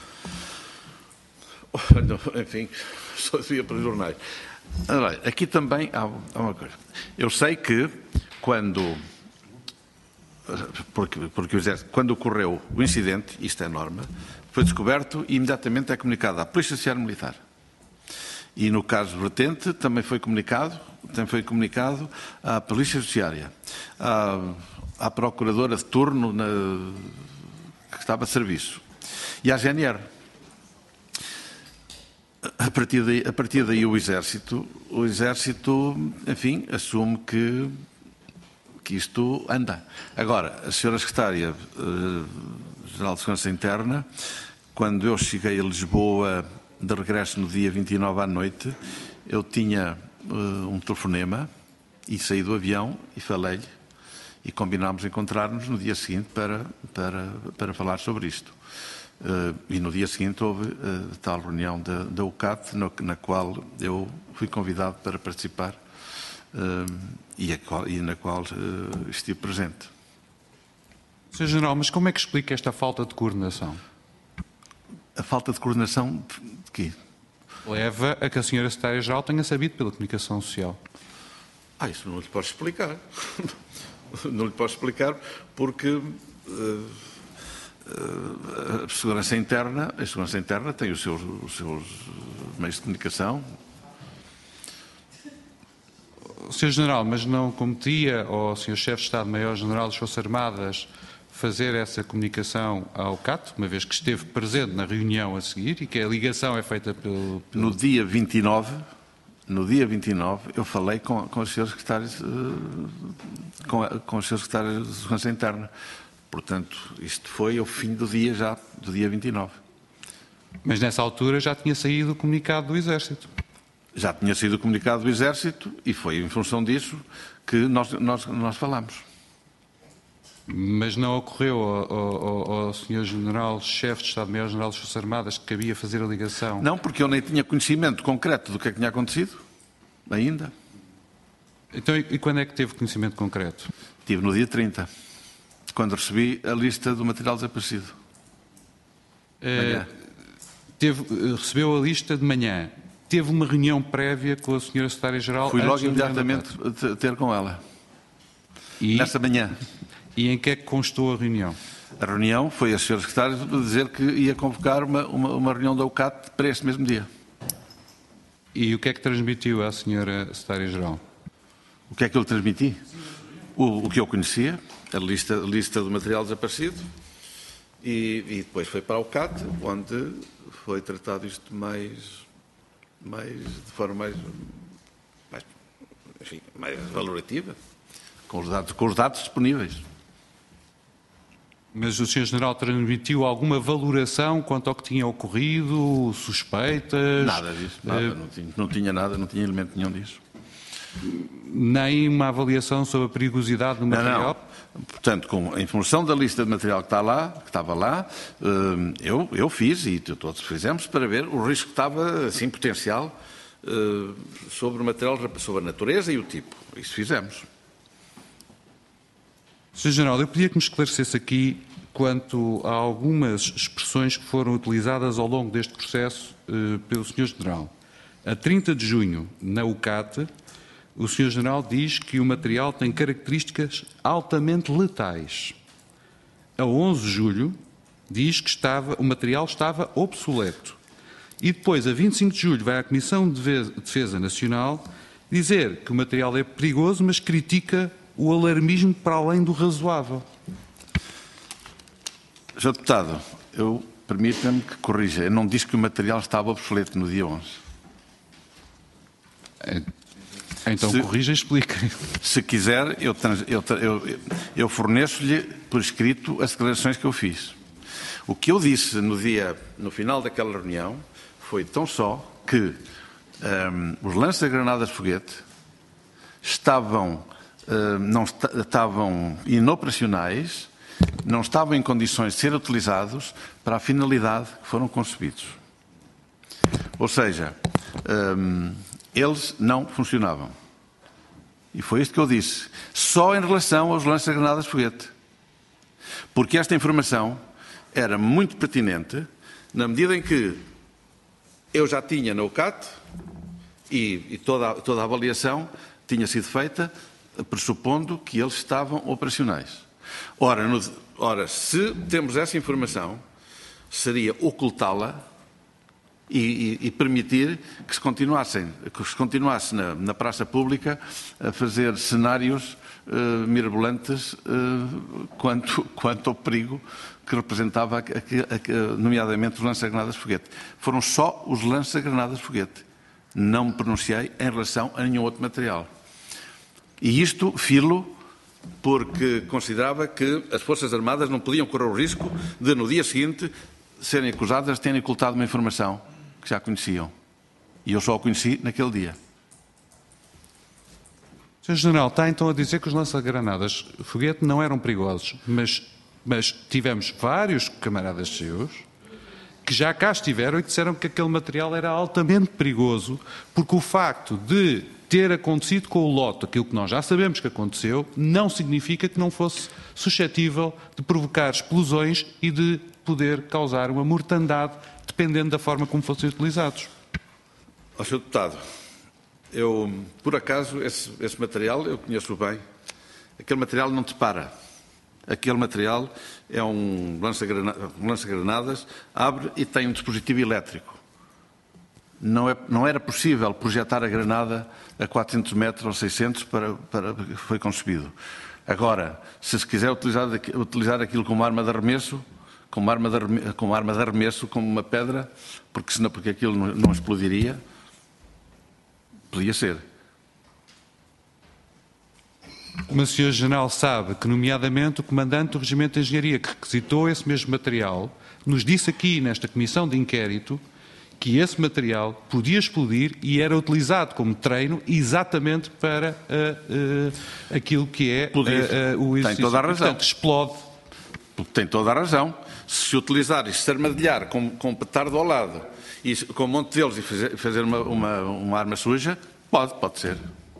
Enfim, só sabia pelos jornais. Olha, aqui também há uma coisa. Eu sei que quando, porque, porque quando ocorreu o incidente, isto é norma, foi descoberto e imediatamente é comunicado à Polícia Judiciária Militar. E no caso vertente também foi comunicado, também foi comunicado à Polícia Judiciária, à, à Procuradora de turno na, que estava a serviço e à G N R. A partir daí, a partir daí o Exército, o Exército, enfim, assume que, que isto anda. Agora, a senhora Secretária uh, Geral de Segurança Interna, quando eu cheguei a Lisboa de regresso no dia vinte e nove à noite, eu tinha uh, um telefonema e saí do avião e falei-lhe e combinámos encontrar-nos no dia seguinte para, para, para falar sobre isto. Uh, e no dia seguinte houve uh, tal reunião da, da U C A T, no, na qual eu fui convidado para participar uh, e, a, e na qual uh, estive presente. senhor General, mas como é que explica esta falta de coordenação? A falta de coordenação de quê? Leva a que a senhora Secretária-Geral tenha sabido pela comunicação social. Ah, isso não lhe posso explicar. Não lhe posso explicar porque uh, uh, a segurança interna, a segurança interna tem os seus, os seus meios de comunicação. senhor General, mas não competia ao senhor Chefe de Estado-Maior-General das Forças Armadas fazer essa comunicação ao C A T, uma vez que esteve presente na reunião a seguir e que a ligação é feita pelo... pelo... No dia vinte e nove, no dia vinte e nove, eu falei com, com os senhores secretários, com, com os senhores secretários de Segurança Interna. Portanto, isto foi ao fim do dia já, do dia vinte e nove. Mas nessa altura já tinha saído o comunicado do Exército. Já tinha sido o comunicado do Exército e foi em função disso que nós, nós, nós falamos. Mas não ocorreu ao, ao, ao senhor General-Chefe de Estado-Maior-General das Forças Armadas que cabia fazer a ligação? Não, porque eu nem tinha conhecimento concreto do que é que tinha acontecido, ainda. Então, e quando é que teve conhecimento concreto? Tive no dia trinta, quando recebi a lista do material desaparecido. É, teve, recebeu a lista de manhã. Teve uma reunião prévia com a senhora Secretária-Geral? Fui logo imediatamente ter com ela. E... Nessa manhã. E em que é que constou a reunião? A reunião foi a senhora Secretária dizer que ia convocar uma, uma, uma reunião da U C A T para este mesmo dia. E o que é que transmitiu à senhora Secretária-Geral? O que é que eu lhe transmiti? O, o que eu conhecia, a lista, a lista do material desaparecido, e, e depois foi para a U C A T, onde foi tratado isto mais, mais de forma mais, mais, enfim, mais valorativa, com os dados, com os dados disponíveis. Mas o senhor General transmitiu alguma valoração quanto ao que tinha ocorrido, suspeitas? Nada disso, nada, uh, não, tinha, não tinha nada, não tinha elemento nenhum disso. Nem uma avaliação sobre a perigosidade do material? Não, não. Portanto, com, em função da lista de material que, está lá, que estava lá, eu, eu fiz, e todos fizemos, para ver o risco que estava, assim, potencial, uh, sobre o material, sobre a natureza e o tipo. Isso fizemos. senhor General, eu pedia que me esclarecesse aqui quanto a algumas expressões que foram utilizadas ao longo deste processo uh, pelo senhor General. A trinta de junho, na U C A T, o senhor General diz que o material tem características altamente letais. A onze de julho, diz que estava, o material estava obsoleto. E depois, a vinte e cinco de julho, vai à Comissão de Defesa Nacional dizer que o material é perigoso, mas critica o alarmismo para além do razoável. senhor Deputado, eu permita-me que corrija. Eu não disse que o material estava obsoleto no dia onze. Então se, corrija e explique. Se quiser, eu, eu, eu, eu forneço-lhe por escrito as declarações que eu fiz. O que eu disse no, dia, no final daquela reunião foi tão só que um, os lança-granadas de foguete estavam, uh, não est estavam inoperacionais, não estavam em condições de ser utilizados para a finalidade que foram concebidos. Ou seja, um, eles não funcionavam. E foi isto que eu disse. Só em relação aos lança-granadas de foguete. Porque esta informação era muito pertinente na medida em que eu já tinha na U C A T e, e toda, a, toda a avaliação tinha sido feita pressupondo que eles estavam operacionais. Ora, no, ora se temos essa informação, seria ocultá-la e, e, e permitir que se continuassem, que se continuasse na, na praça pública a fazer cenários uh, mirabolantes uh, quanto, quanto ao perigo que representava, a, a, a, nomeadamente, os lança-granadas de foguete. Foram só os lança-granadas de foguete. Não me pronunciei em relação a nenhum outro material. E isto, filo, porque considerava que as Forças Armadas não podiam correr o risco de, no dia seguinte, serem acusadas de terem ocultado uma informação que já conheciam. E eu só a conheci naquele dia. senhor General, está então a dizer que os lança-granadas de foguete não eram perigosos, mas, mas tivemos vários camaradas seus que já cá estiveram e disseram que aquele material era altamente perigoso, porque o facto de ter acontecido com o lote aquilo que nós já sabemos que aconteceu, não significa que não fosse suscetível de provocar explosões e de poder causar uma mortandade, dependendo da forma como fossem utilizados. Ó, senhor Deputado, eu, por acaso, esse, esse material eu conheço bem. Aquele material não dispara. Aquele material é um lança-granadas, um lança-granadas, abre e tem um dispositivo elétrico. Não, é, não era possível projetar a granada a quatrocentos metros ou seiscentos para, para que foi concebido. Agora, se se quiser utilizar, utilizar aquilo como arma de arremesso, como arma de arremesso, como arma de arremesso, como uma pedra, porque, senão, porque aquilo não, não explodiria, podia ser. Mas o senhor General sabe que, nomeadamente, o Comandante do Regimento de Engenharia, que requisitou esse mesmo material, nos disse aqui, nesta comissão de inquérito, que esse material podia explodir e era utilizado como treino exatamente para uh, uh, aquilo que é uh, uh, o exercício. Tem toda a razão. Portanto, explode. Tem toda a razão. Se se utilizar e se armadilhar com, com um petardo ao lado e com um monte deles e fazer, fazer uma, uma, uma arma suja, pode, pode ser.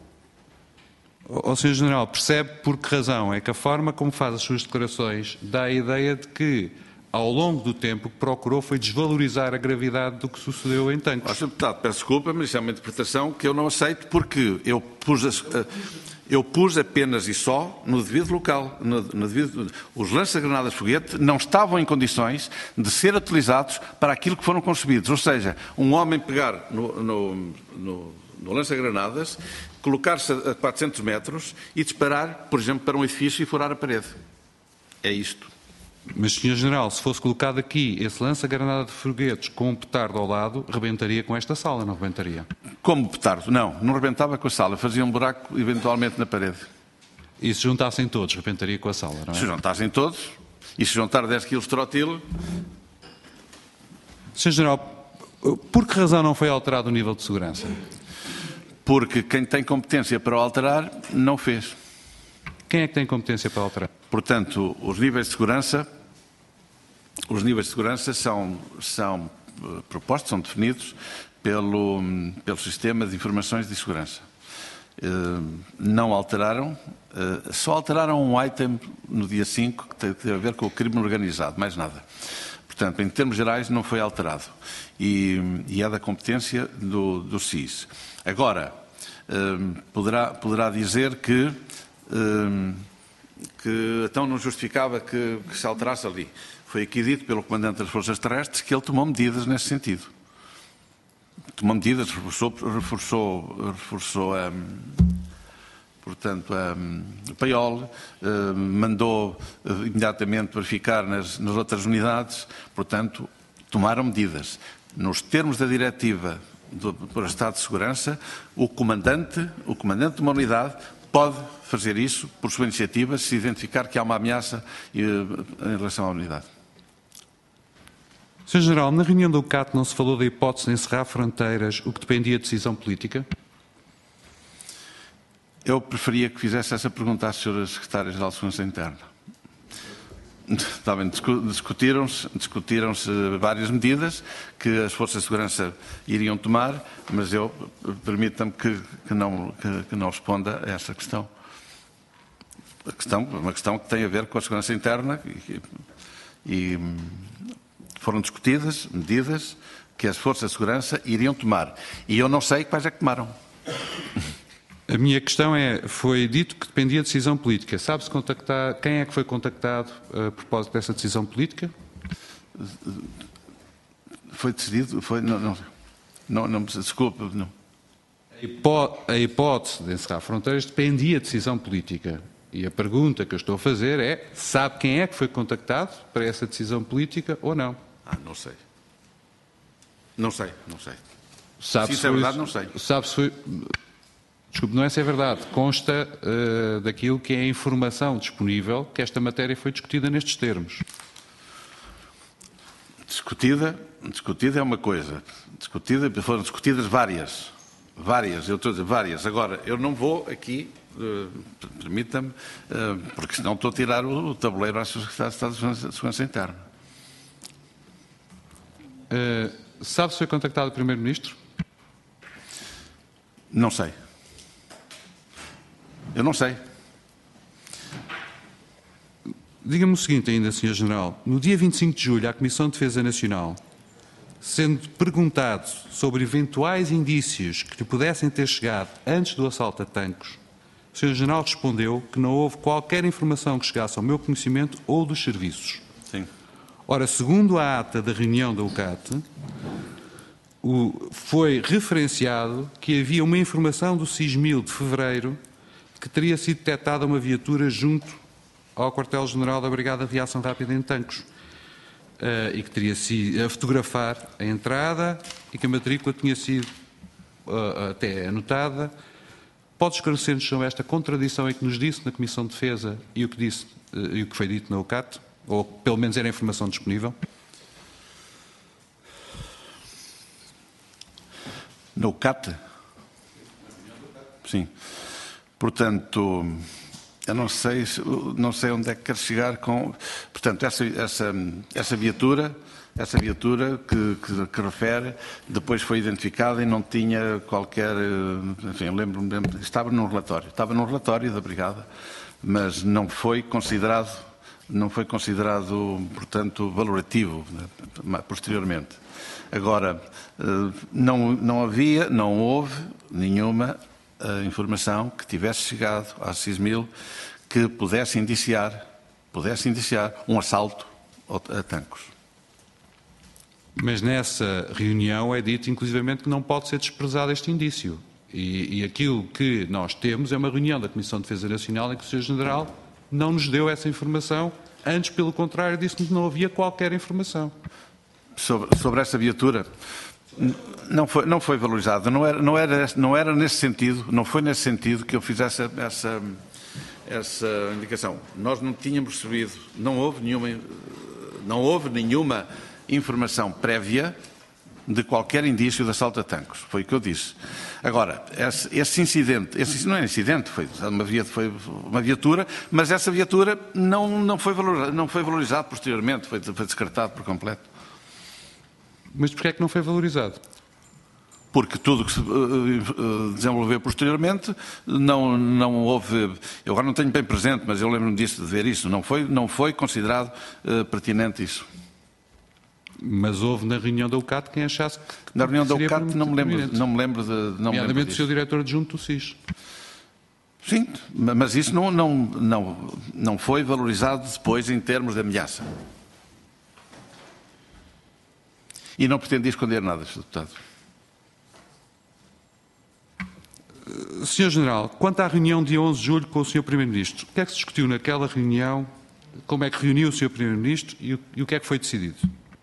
O senhor General, percebe por que razão é que a forma como faz as suas declarações dá a ideia de que, ao longo do tempo, o que procurou foi desvalorizar a gravidade do que sucedeu em Tancos? Ó, senhor Deputado, peço desculpa, mas isso é uma interpretação que eu não aceito, porque eu pus, as, eu pus apenas e só no devido local. No, no devido, os lança-granadas de foguete não estavam em condições de ser utilizados para aquilo que foram concebidos. Ou seja, um homem pegar no, no, no, no lança-granadas, colocar-se a quatrocentos metros e disparar, por exemplo, para um edifício e furar a parede. É isto. Mas, senhor General, se fosse colocado aqui esse lança-granada de foguetes com um petardo ao lado, rebentaria com esta sala, não rebentaria? Como petardo? Não, não rebentava com a sala. Fazia um buraco, eventualmente, na parede. E se juntassem todos, rebentaria com a sala, não é? Se juntassem todos, e se juntar dez quilos de trotil... senhor General, por que razão não foi alterado o nível de segurança? Porque quem tem competência para o alterar, não fez. Quem é que tem competência para alterar? Portanto, os níveis de segurança, os níveis de segurança são, são uh, propostos, são definidos pelo, pelo Sistema de Informações de Segurança. Não alteraram, só alteraram um item no dia cinco que tem, que tem a ver com o crime organizado, mais nada. Portanto, em termos gerais, não foi alterado. E, e é da competência do, do S I S. Agora, poderá, poderá dizer que, que então não justificava que, que se alterasse ali. Foi aqui dito pelo Comandante das Forças Terrestres que ele tomou medidas nesse sentido. Tomou medidas, reforçou, reforçou, reforçou um, portanto, um, o paiol, uh, mandou uh, imediatamente verificar nas, nas outras unidades, portanto, tomaram medidas. Nos termos da diretiva do, para o Estado de Segurança, o comandante, o comandante de uma unidade pode fazer isso por sua iniciativa se identificar que há uma ameaça uh, em relação à unidade. senhor General, na reunião do C A T não se falou da hipótese de encerrar fronteiras, o que dependia de decisão política? Eu preferia que fizesse essa pergunta à senhora Secretária-Geral de Segurança Interna. Está bem, discutiram-se, discutiram-se várias medidas que as Forças de Segurança iriam tomar, mas eu, permita-me que, que, não, que, que não responda a essa questão. A questão. Uma questão que tem a ver com a segurança interna e, e foram discutidas medidas que as Forças de Segurança iriam tomar. E eu não sei quais é que tomaram. A minha questão é, foi dito que dependia de decisão política. Sabe-se contactar, quem é que foi contactado a propósito dessa decisão política? Foi decidido, foi, não, não, não, não desculpe, não. A, hipó a hipótese de encerrar fronteiras dependia de decisão política. E a pergunta que eu estou a fazer é, sabe quem é que foi contactado para essa decisão política ou não? Ah, não sei. Não sei, não sei. Sabe se isso é verdade, não sei. Sabe se foi... Desculpe, não é se é verdade. Consta uh, daquilo que é a informação disponível que esta matéria foi discutida nestes termos. Discutida, discutida é uma coisa. Discutida, foram discutidas várias. Várias, eu estou a dizer várias. Agora, eu não vou aqui, uh, permita-me, uh, porque senão estou a tirar o, o tabuleiro à Secretaria de Estado de Segurança Interna. Uh, sabe se foi contactado o Primeiro-Ministro? Não sei. Eu não sei. Diga-me o seguinte ainda, senhor General. No dia vinte e cinco de julho, à Comissão de Defesa Nacional, sendo perguntado sobre eventuais indícios que lhe pudessem ter chegado antes do assalto a Tancos, o senhor General respondeu que não houve qualquer informação que chegasse ao meu conhecimento ou dos serviços. Sim. Ora, segundo a ata da reunião da U C A T, o, foi referenciado que havia uma informação do SISMIL de fevereiro que teria sido detectada uma viatura junto ao quartel-general da Brigada de Reação Rápida em Tancos uh, e que teria sido a fotografar a entrada e que a matrícula tinha sido uh, até anotada. Pode esclarecer-nos sobre esta contradição em que nos disse na Comissão de Defesa e o que, disse, uh, e o que foi dito na U C A T? Ou pelo menos era a informação disponível? Na U C A T? Sim. Portanto, eu não sei, não sei onde é que quer chegar com... Portanto, essa, essa, essa viatura, essa viatura que, que, que refere, depois foi identificada e não tinha qualquer... Enfim, eu lembro-me, estava num relatório, estava num relatório da Brigada, mas não foi considerado, não foi considerado, portanto, valorativo, né, posteriormente. Agora, não, não havia, não houve nenhuma a informação que tivesse chegado à SISMIL que pudesse indiciar, pudesse indiciar um assalto a Tancos. Mas nessa reunião é dito, inclusivamente, que não pode ser desprezado este indício. E, e aquilo que nós temos é uma reunião da Comissão de Defesa Nacional em que o senhor General não nos deu essa informação, antes, pelo contrário, disse-nos que não havia qualquer informação. Sobre, sobre essa viatura... Não foi, não foi valorizado, não era, não, era, não era nesse sentido, não foi nesse sentido que eu fizesse essa, essa indicação. Nós não tínhamos recebido, não houve nenhuma, não houve nenhuma informação prévia de qualquer indício de assalto a Tancos, foi o que eu disse. Agora, esse, esse incidente, esse não é incidente, foi uma, via, foi uma viatura, mas essa viatura não, não, foi valorizada, não foi valorizada posteriormente, foi, foi descartado por completo. Mas porquê é que não foi valorizado? porque tudo que se desenvolveu posteriormente não, não houve... Eu agora não tenho bem presente, mas eu lembro-me disso, de ver isso. Não foi, não foi considerado uh, pertinente isso. Mas houve na reunião da U C A T quem achasse que... Na reunião da U C A T não me lembro, não me lembro de... Nomeadamente o seu diretor adjunto do S I S. Sim, mas isso não, não, não, não foi valorizado depois em termos de ameaça. E não pretendi esconder nada, senhor Deputado. senhor General, quanto à reunião de dia onze de julho com o senhor Primeiro-Ministro, o que é que se discutiu naquela reunião? Como é que reuniu o senhor Primeiro-Ministro e, e o que é que foi decidido?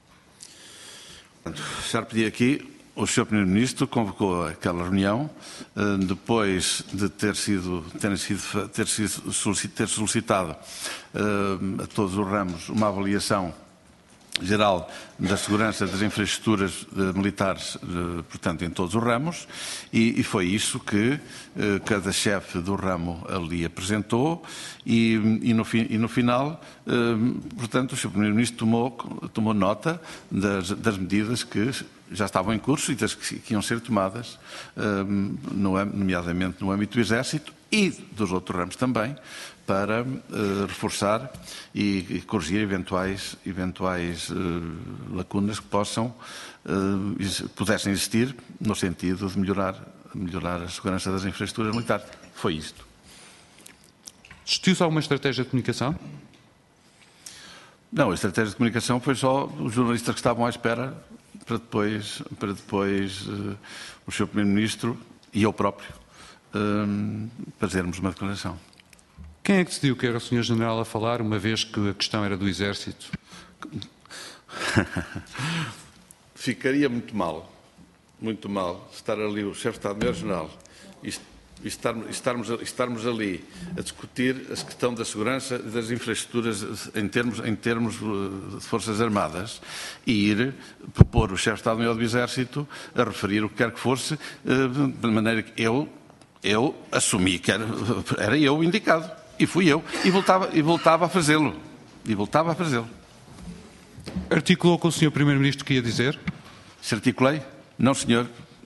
Já pedi aqui, o senhor Primeiro-Ministro convocou aquela reunião depois de ter sido, ter sido, ter sido ter solicitado a todos os ramos uma avaliação geral da segurança das infraestruturas militares, portanto, em todos os ramos, e, e foi isso que cada chefe do ramo ali apresentou, e, e, no, e no final, portanto, o senhor Primeiro-Ministro tomou, tomou nota das, das medidas que já estavam em curso e das que, que iam ser tomadas, nomeadamente no âmbito do Exército e dos outros ramos também, para uh, reforçar e, e corrigir eventuais, eventuais uh, lacunas que possam, uh, pudessem existir no sentido de melhorar, melhorar a segurança das infraestruturas militares. Foi isto. Discutiu-se alguma estratégia de comunicação? Não, a estratégia de comunicação foi só os jornalistas que estavam à espera para depois, para depois uh, o senhor Primeiro-Ministro e eu próprio uh, fazermos uma declaração. Quem é que decidiu que era o senhor General a falar, uma vez que a questão era do Exército? Ficaria muito mal, muito mal, estar ali o chefe de Estado-Maior-General e, e estarmos, estarmos, estarmos ali a discutir a questão da segurança das infraestruturas em termos, em termos de Forças Armadas e ir propor o chefe de Estado-Maior do Exército a referir o que quer que fosse, de maneira que eu, eu assumi que era, era eu o indicado. E fui eu, e voltava, e voltava a fazê-lo. E voltava a fazê-lo. Articulou com o senhor Primeiro-Ministro o que ia dizer? Se articulei? Não, senhor.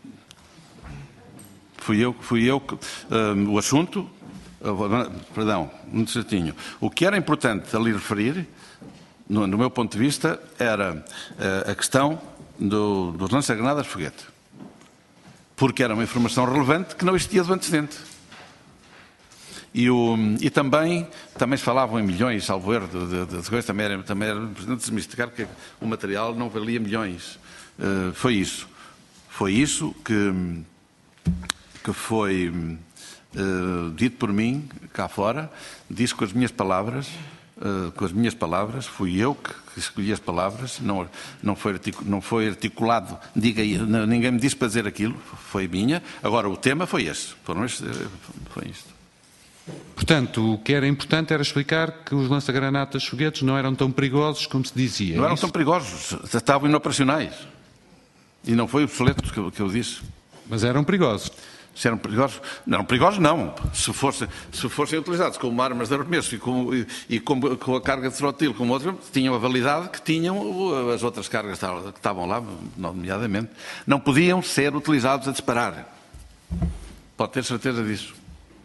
Fui eu, fui eu que... Um, o assunto... Uh, perdão, muito certinho. O que era importante ali referir, no, no meu ponto de vista, era uh, a questão do, dos lança-granadas de foguete. Porque era uma informação relevante que não existia do antecedente. E, o, e também, também se falavam em milhões, salvo erro, de, de, de coisas, também era, também era importante desmistificar que o material não valia milhões. Uh, foi isso. Foi isso que, que foi uh, dito por mim, cá fora, disse com as minhas palavras, uh, com as minhas palavras, fui eu que, que escolhi as palavras, não, não, foi, articu, não foi articulado, diga aí, não, ninguém me disse para dizer aquilo, foi minha. Agora, o tema foi esse, foram este, foi isto. Portanto, o que era importante era explicar que os lança-granadas de foguetes não eram tão perigosos como se dizia. Não eram isso? tão perigosos, estavam inoperacionais. E não foi obsoleto que eu, que eu disse. Mas eram perigosos. Se eram perigosos? Não, perigosos não. Se fossem, se fossem utilizados como armas de arremesso e, com, e, e com, com a carga de trotil como outra, tinham a validade que tinham as outras cargas que estavam lá, nomeadamente. Não podiam ser utilizados a disparar. Pode ter certeza disso.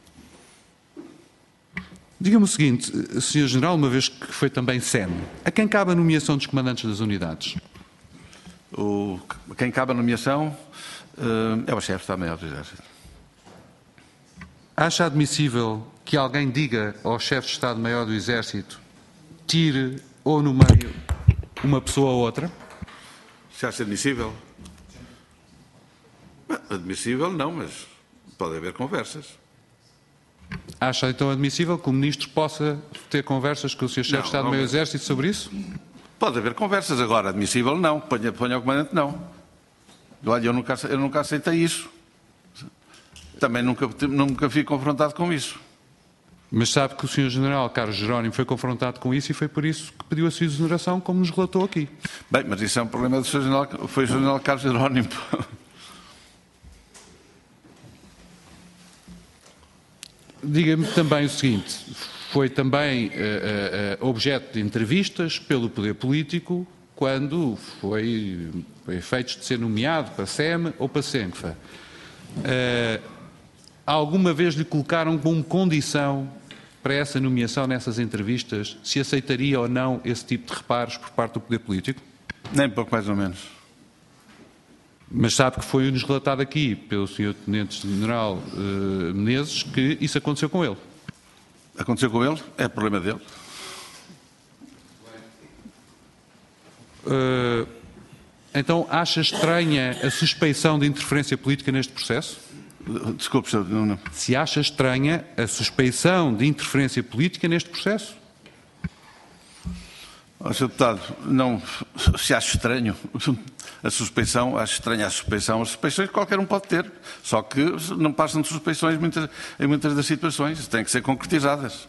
Diga-me o seguinte, senhor General, uma vez que foi também S E M, a quem cabe a nomeação dos comandantes das unidades? O, quem cabe a nomeação uh, é o chefe de Estado-Maior do Exército. Acha admissível que alguém diga ao chefe de Estado-Maior do Exército tire ou no meio uma pessoa ou outra? Se acha admissível? Admissível não, mas pode haver conversas. Acha então admissível que o Ministro possa ter conversas com o senhor chefe de Estado-Maior do Exército sobre isso? Pode haver conversas, agora admissível não, ponha, ponha o comandante não. Olha, eu nunca, eu nunca aceitei isso. Também nunca, nunca fui confrontado com isso. Mas sabe que o senhor General Carlos Jerónimo foi confrontado com isso e foi por isso que pediu a sua exoneração, como nos relatou aqui. Bem, mas isso é um problema do senhor General, foi o senhor General Carlos Jerónimo. Diga-me também o seguinte, foi também uh, uh, objeto de entrevistas pelo poder político quando foi, foi efeitos de ser nomeado para S E M ou para SENCFA. Uh, alguma vez lhe colocaram como condição para essa nomeação nessas entrevistas se aceitaria ou não esse tipo de reparos por parte do poder político? Nem pouco mais ou menos. Mas sabe que foi-nos relatado aqui pelo senhor Tenente-General uh, Menezes que isso aconteceu com ele. Aconteceu com ele? É problema dele. Uh, então acha estranha a suspeição de interferência política neste processo? Desculpe, senhor. Não, não. Se acha estranha a suspeição de interferência política neste processo? Oh, senhor Deputado, não se acha estranho a suspeição, acho estranha a suspeição, as suspeições qualquer um pode ter, só que não passam de suspeições muitas, em muitas das situações, têm que ser concretizadas.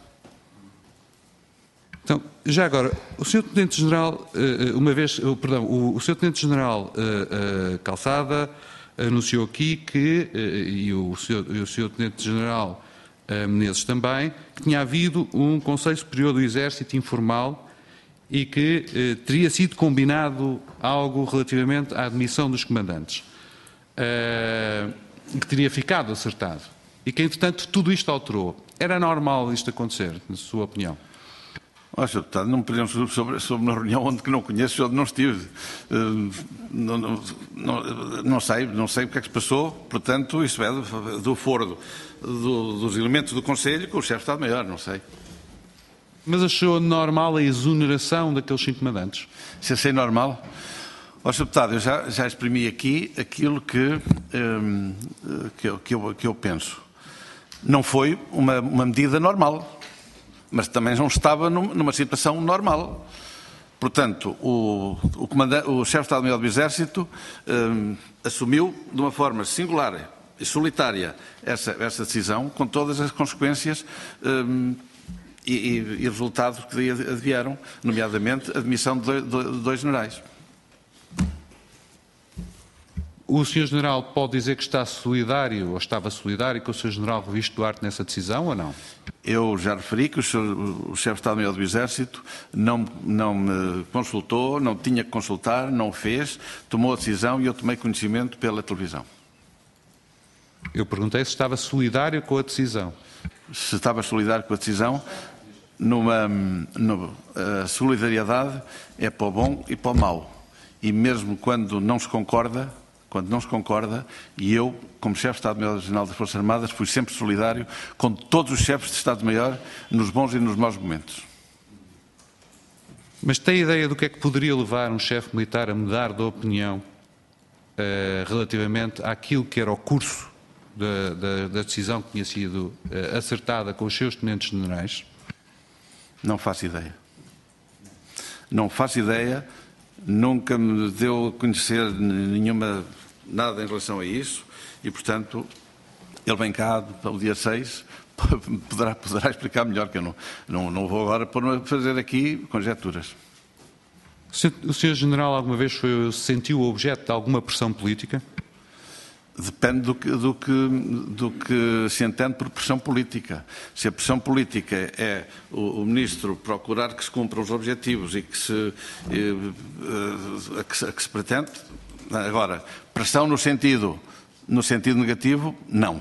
Então, já agora, o senhor Tenente-General, uma vez, perdão, o, o senhor Tenente-General Calçada anunciou aqui que, e o senhor, o senhor Tenente-General Menezes também, que tinha havido um Conselho Superior do Exército informal e que eh, teria sido combinado algo relativamente à admissão dos comandantes, eh, que teria ficado acertado e que, entretanto, tudo isto alterou. Era normal isto acontecer, na sua opinião? Oh, senhor Deputado, não me podemos sobre, sobre uma reunião onde que não conheço, onde não estive. Uh, não, não, não, não sei, não sei o que é que se passou, portanto, isso é do, do foro do, dos elementos do Conselho com o chefe de Estado-Maior, não sei. Mas achou normal a exoneração daqueles cinco comandantes? Se achei normal? Ó, senhor Deputado, eu já, já exprimi aqui aquilo que, um, que, eu, que, eu, que eu penso. Não foi uma, uma medida normal, mas também não estava num, numa situação normal. Portanto, o, o, o chefe de Estado-Maior do Exército um, assumiu de uma forma singular e solitária essa, essa decisão, com todas as consequências um, E, e, e resultados que daí advieram, nomeadamente a admissão de dois, de dois generais. O senhor General pode dizer que está solidário, ou estava solidário com o senhor General Reviste Duarte nessa decisão ou não? Eu já referi que o, senhor, o chefe de Estado-Maior do Exército não, não me consultou, não tinha que consultar, não fez, tomou a decisão e eu tomei conhecimento pela televisão. Eu perguntei se estava solidário com a decisão. Se estava solidário com a decisão, numa, numa, a solidariedade é para o bom e para o mau. E mesmo quando não se concorda, quando não se concorda, e eu, como chefe de Estado-Maior-General das Forças Armadas, fui sempre solidário com todos os chefes de Estado-Maior, nos bons e nos maus momentos. Mas tem ideia do que é que poderia levar um chefe militar a mudar de opinião uh, relativamente àquilo que era o curso Da, da, da decisão que tinha sido uh, acertada com os seus tenentes generais? Não faço ideia. Não faço ideia, nunca me deu a conhecer nenhuma, nada em relação a isso e, portanto, ele vem cá para o dia seis, poderá, poderá explicar melhor, que eu não, não, não vou agora fazer aqui conjecturas. O senhor General alguma vez foi, sentiu objeto de alguma pressão política? Depende do que, do, que, do que se entende por pressão política. Se a pressão política é o, o Ministro procurar que se cumpram os objetivos e que se, eh, a que se, a que se pretende, agora, pressão no sentido, no sentido negativo, não.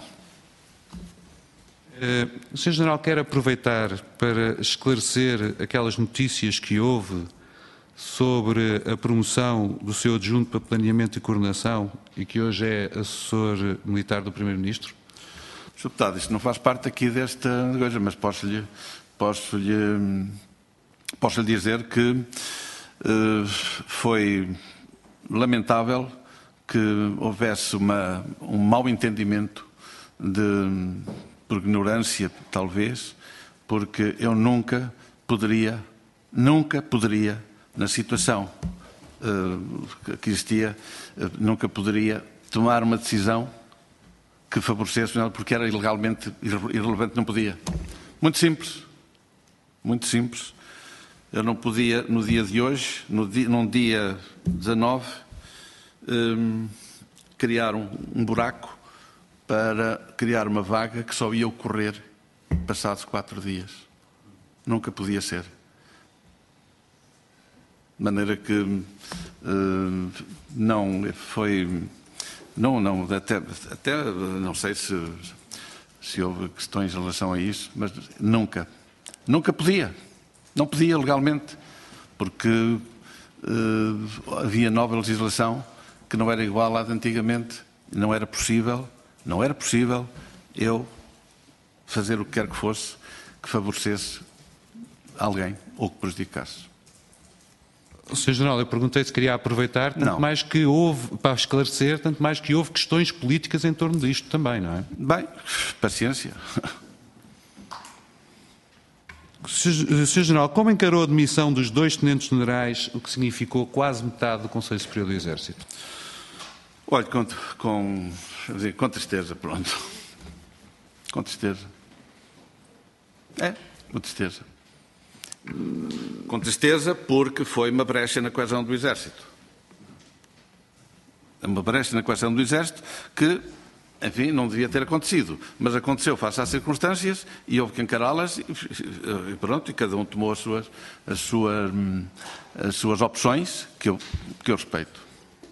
Uh, o senhor General quer aproveitar para esclarecer aquelas notícias que houve sobre a promoção do seu adjunto para planeamento e coordenação e que hoje é assessor militar do Primeiro-Ministro? senhor Deputado, isto não faz parte aqui desta coisa, mas posso-lhe posso -lhe, posso -lhe dizer que uh, foi lamentável que houvesse uma, um mau entendimento de, por ignorância, talvez, porque eu nunca poderia, nunca poderia na situação uh, que existia, uh, nunca poderia tomar uma decisão que favorecesse, porque era ilegalmente irrelevante, não podia. Muito simples. Muito simples. Eu não podia, no dia de hoje, no dia, num dia dezanove, um, criar um, um buraco para criar uma vaga que só ia ocorrer passados quatro dias. Nunca podia ser. de maneira que uh, não foi... Não, não, até, até não sei se, se houve questões em relação a isso, mas nunca, nunca podia, não podia legalmente, porque uh, havia nova legislação que não era igual à de antigamente, não era possível, não era possível eu fazer o que quer que fosse que favorecesse alguém ou que prejudicasse. senhor General, eu perguntei se queria aproveitar, tanto não. mais que houve, para esclarecer, tanto mais que houve questões políticas em torno disto também, não é? Bem, paciência. senhor General, como encarou a demissão dos dois tenentes-generais, o que significou quase metade do Conselho Superior do Exército? Olha, com, com, com tristeza, pronto. Com tristeza. É, com tristeza. Com tristeza porque foi uma brecha na coesão do Exército. Uma brecha na coesão do Exército que, enfim, não devia ter acontecido. Mas aconteceu face às circunstâncias e houve que encará-las e, e pronto, e cada um tomou as suas, as suas, as suas opções, que eu, que eu respeito.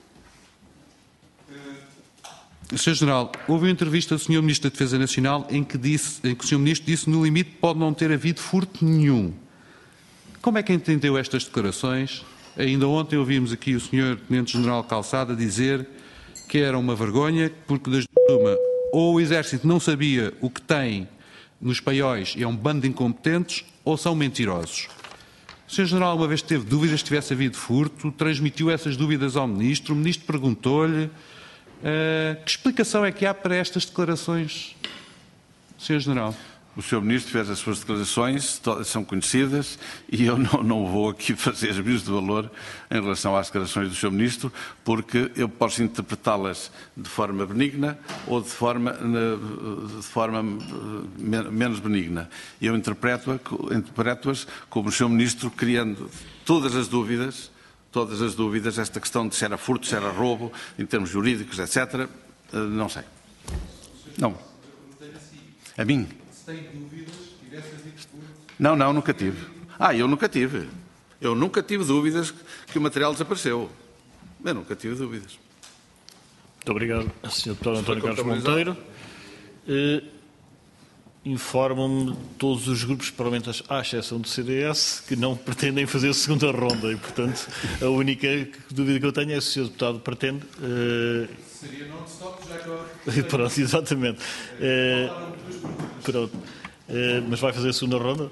senhor General, houve uma entrevista do senhor Ministro da Defesa Nacional em que, disse, em que o senhor Ministro disse que no limite pode não ter havido furto nenhum. Como é que entendeu estas declarações? Ainda ontem ouvimos aqui o senhor Tenente-General Calçada dizer que era uma vergonha, porque das duas uma, ou o Exército não sabia o que tem nos paióis e é um bando de incompetentes, ou são mentirosos. O senhor General uma vez teve dúvidas se tivesse havido furto, transmitiu essas dúvidas ao Ministro, o Ministro perguntou-lhe uh, que explicação é que há para estas declarações, senhor General? O senhor Ministro fez as suas declarações, são conhecidas, e eu não, não vou aqui fazer juízo de valor em relação às declarações do senhor Ministro, porque eu posso interpretá-las de forma benigna ou de forma, de forma menos benigna. Eu interpreto-as interpreto como o senhor Ministro criando todas as dúvidas, todas as dúvidas, esta questão de se era furto, se era roubo, em termos jurídicos, etcétera, não sei. Não. A mim? Tem dúvidas que tivesse havido furto? Não, não, nunca tive. Ah, eu nunca tive. Eu nunca tive dúvidas que o material desapareceu. Eu nunca tive dúvidas. Muito obrigado, senhor Deputado António Carlos Monteiro. Eh, Informam-me todos os grupos parlamentares, à exceção do C D S, que não pretendem fazer a segunda ronda e, portanto, a única dúvida que eu tenho é se o senhor Deputado pretende... Eh, Seria non-stop já agora. Pronto, exatamente. Eh, pronto. Eh, mas vai fazer a segunda ronda?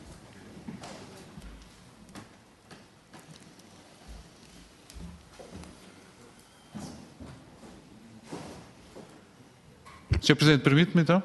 senhor Presidente, permite-me então?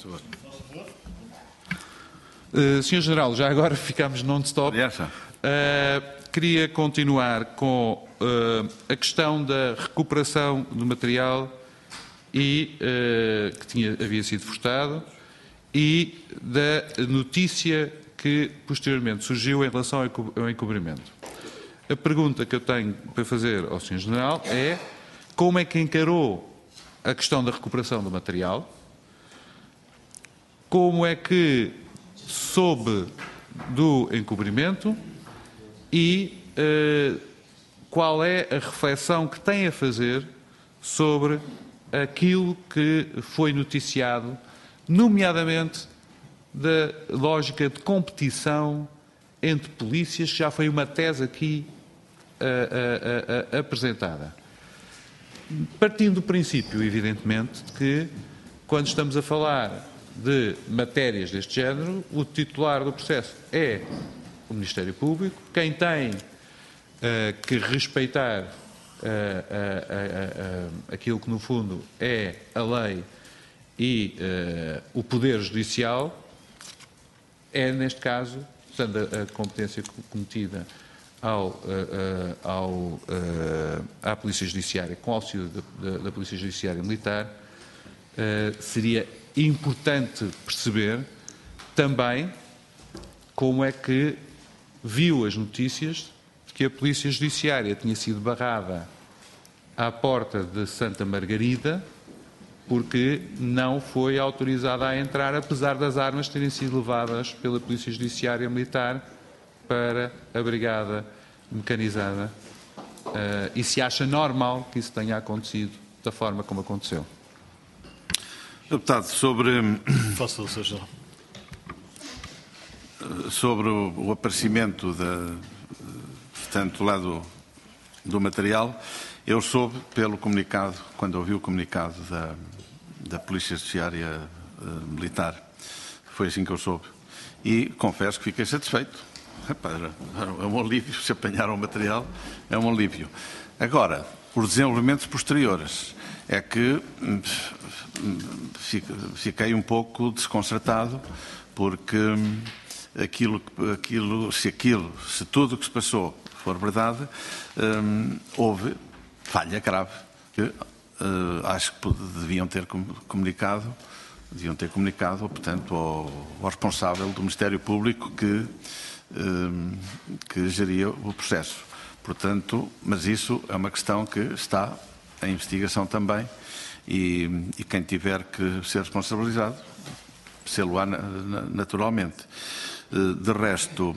Uh, senhor General, já agora ficamos non-stop. Uh, queria continuar com uh, a questão da recuperação do material e, uh, que tinha, havia sido furtado e da notícia que posteriormente surgiu em relação ao encobrimento. A pergunta que eu tenho para fazer ao senhor General é como é que encarou a questão da recuperação do material, como é que soube do encobrimento e uh, qual é a reflexão que tem a fazer sobre aquilo que foi noticiado, nomeadamente da lógica de competição entre polícias, que já foi uma tese aqui uh, uh, uh, uh, apresentada. Partindo do princípio, evidentemente, que quando estamos a falar de matérias deste género, o titular do processo é o Ministério Público, quem tem uh, que respeitar uh, uh, uh, uh, aquilo que, no fundo, é a lei e uh, o Poder Judicial, é, neste caso, sendo a, a competência cometida ao, uh, uh, ao, uh, à Polícia Judiciária, com auxílio da, da, da Polícia Judiciária Militar, uh, seria importante perceber também como é que viu as notícias de que a Polícia Judiciária tinha sido barrada à porta de Santa Margarida porque não foi autorizada a entrar, apesar das armas terem sido levadas pela Polícia Judiciária Militar para a Brigada mecanizada uh, e se acha normal que isso tenha acontecido da forma como aconteceu. Deputado, sobre, Faça o seu General. sobre o, o aparecimento da, portanto, lá do, do material, eu soube pelo comunicado, quando ouvi o comunicado da, da Polícia Judiciária uh, Militar, foi assim que eu soube, e confesso que fiquei satisfeito. É um alívio, se apanharam o material, é um alívio. Agora, os desenvolvimentos posteriores, é que fiquei um pouco desconcertado, porque aquilo, aquilo, se aquilo, se tudo o que se passou for verdade, hum, houve falha grave, que uh, acho que deviam ter comunicado, deviam ter comunicado, portanto, ao, ao responsável do Ministério Público que, hum, que geria o processo. Portanto, mas isso é uma questão que está em investigação também e, e quem tiver que ser responsabilizado, sê-lo-á naturalmente. De resto,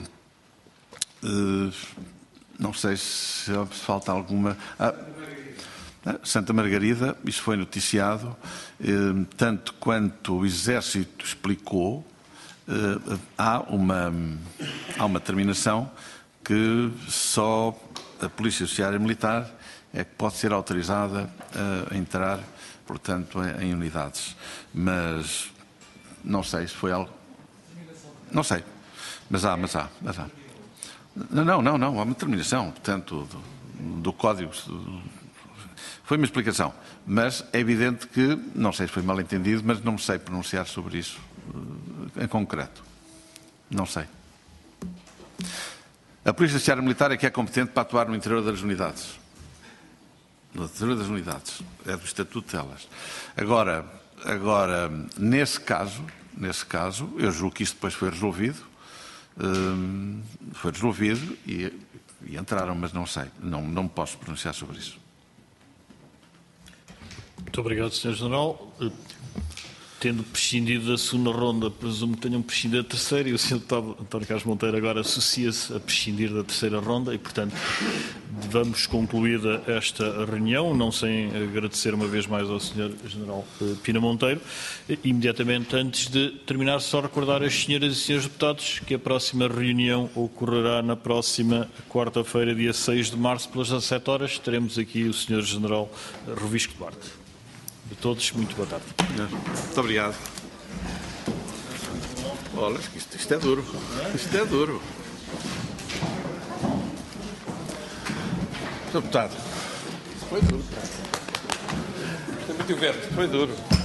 não sei se falta alguma... Ah, Santa Margarida, isso foi noticiado, tanto quanto o Exército explicou, há uma, há uma determinação que só a Polícia Judiciária Militar é que pode ser autorizada a entrar, portanto, em unidades. Mas não sei se foi algo... Não sei. Mas há, mas há, mas há. Não, não, não, há uma determinação, portanto, do, do Código... Foi uma explicação, mas é evidente que, não sei se foi mal entendido, mas não me sei pronunciar sobre isso em concreto. Não sei. A Polícia Judiciária Militar é que é competente para atuar no interior das unidades. No interior das unidades. É do Estatuto delas. Agora, agora nesse caso, nesse caso, eu julgo que isso depois foi resolvido, hum, foi resolvido e, e entraram, mas não sei. Não, não me posso pronunciar sobre isso. Muito obrigado, senhor General. Tendo prescindido da segunda ronda, presumo que tenham prescindido da terceira e o senhor Deputado António Carlos Monteiro agora associa-se a prescindir da terceira ronda e, portanto, vamos concluída esta reunião, não sem agradecer uma vez mais ao senhor General Pina Monteiro. Imediatamente antes de terminar, só recordar às senhoras e senhores deputados que a próxima reunião ocorrerá na próxima quarta-feira, dia seis de março, pelas dezassete horas. Teremos aqui o senhor General Rovisco Duarte. A todos, muito boa tarde. Muito obrigado. Olha, isto, isto é duro. Isto é duro. Senhor Deputado. Foi duro. Foi muito verde. Foi duro.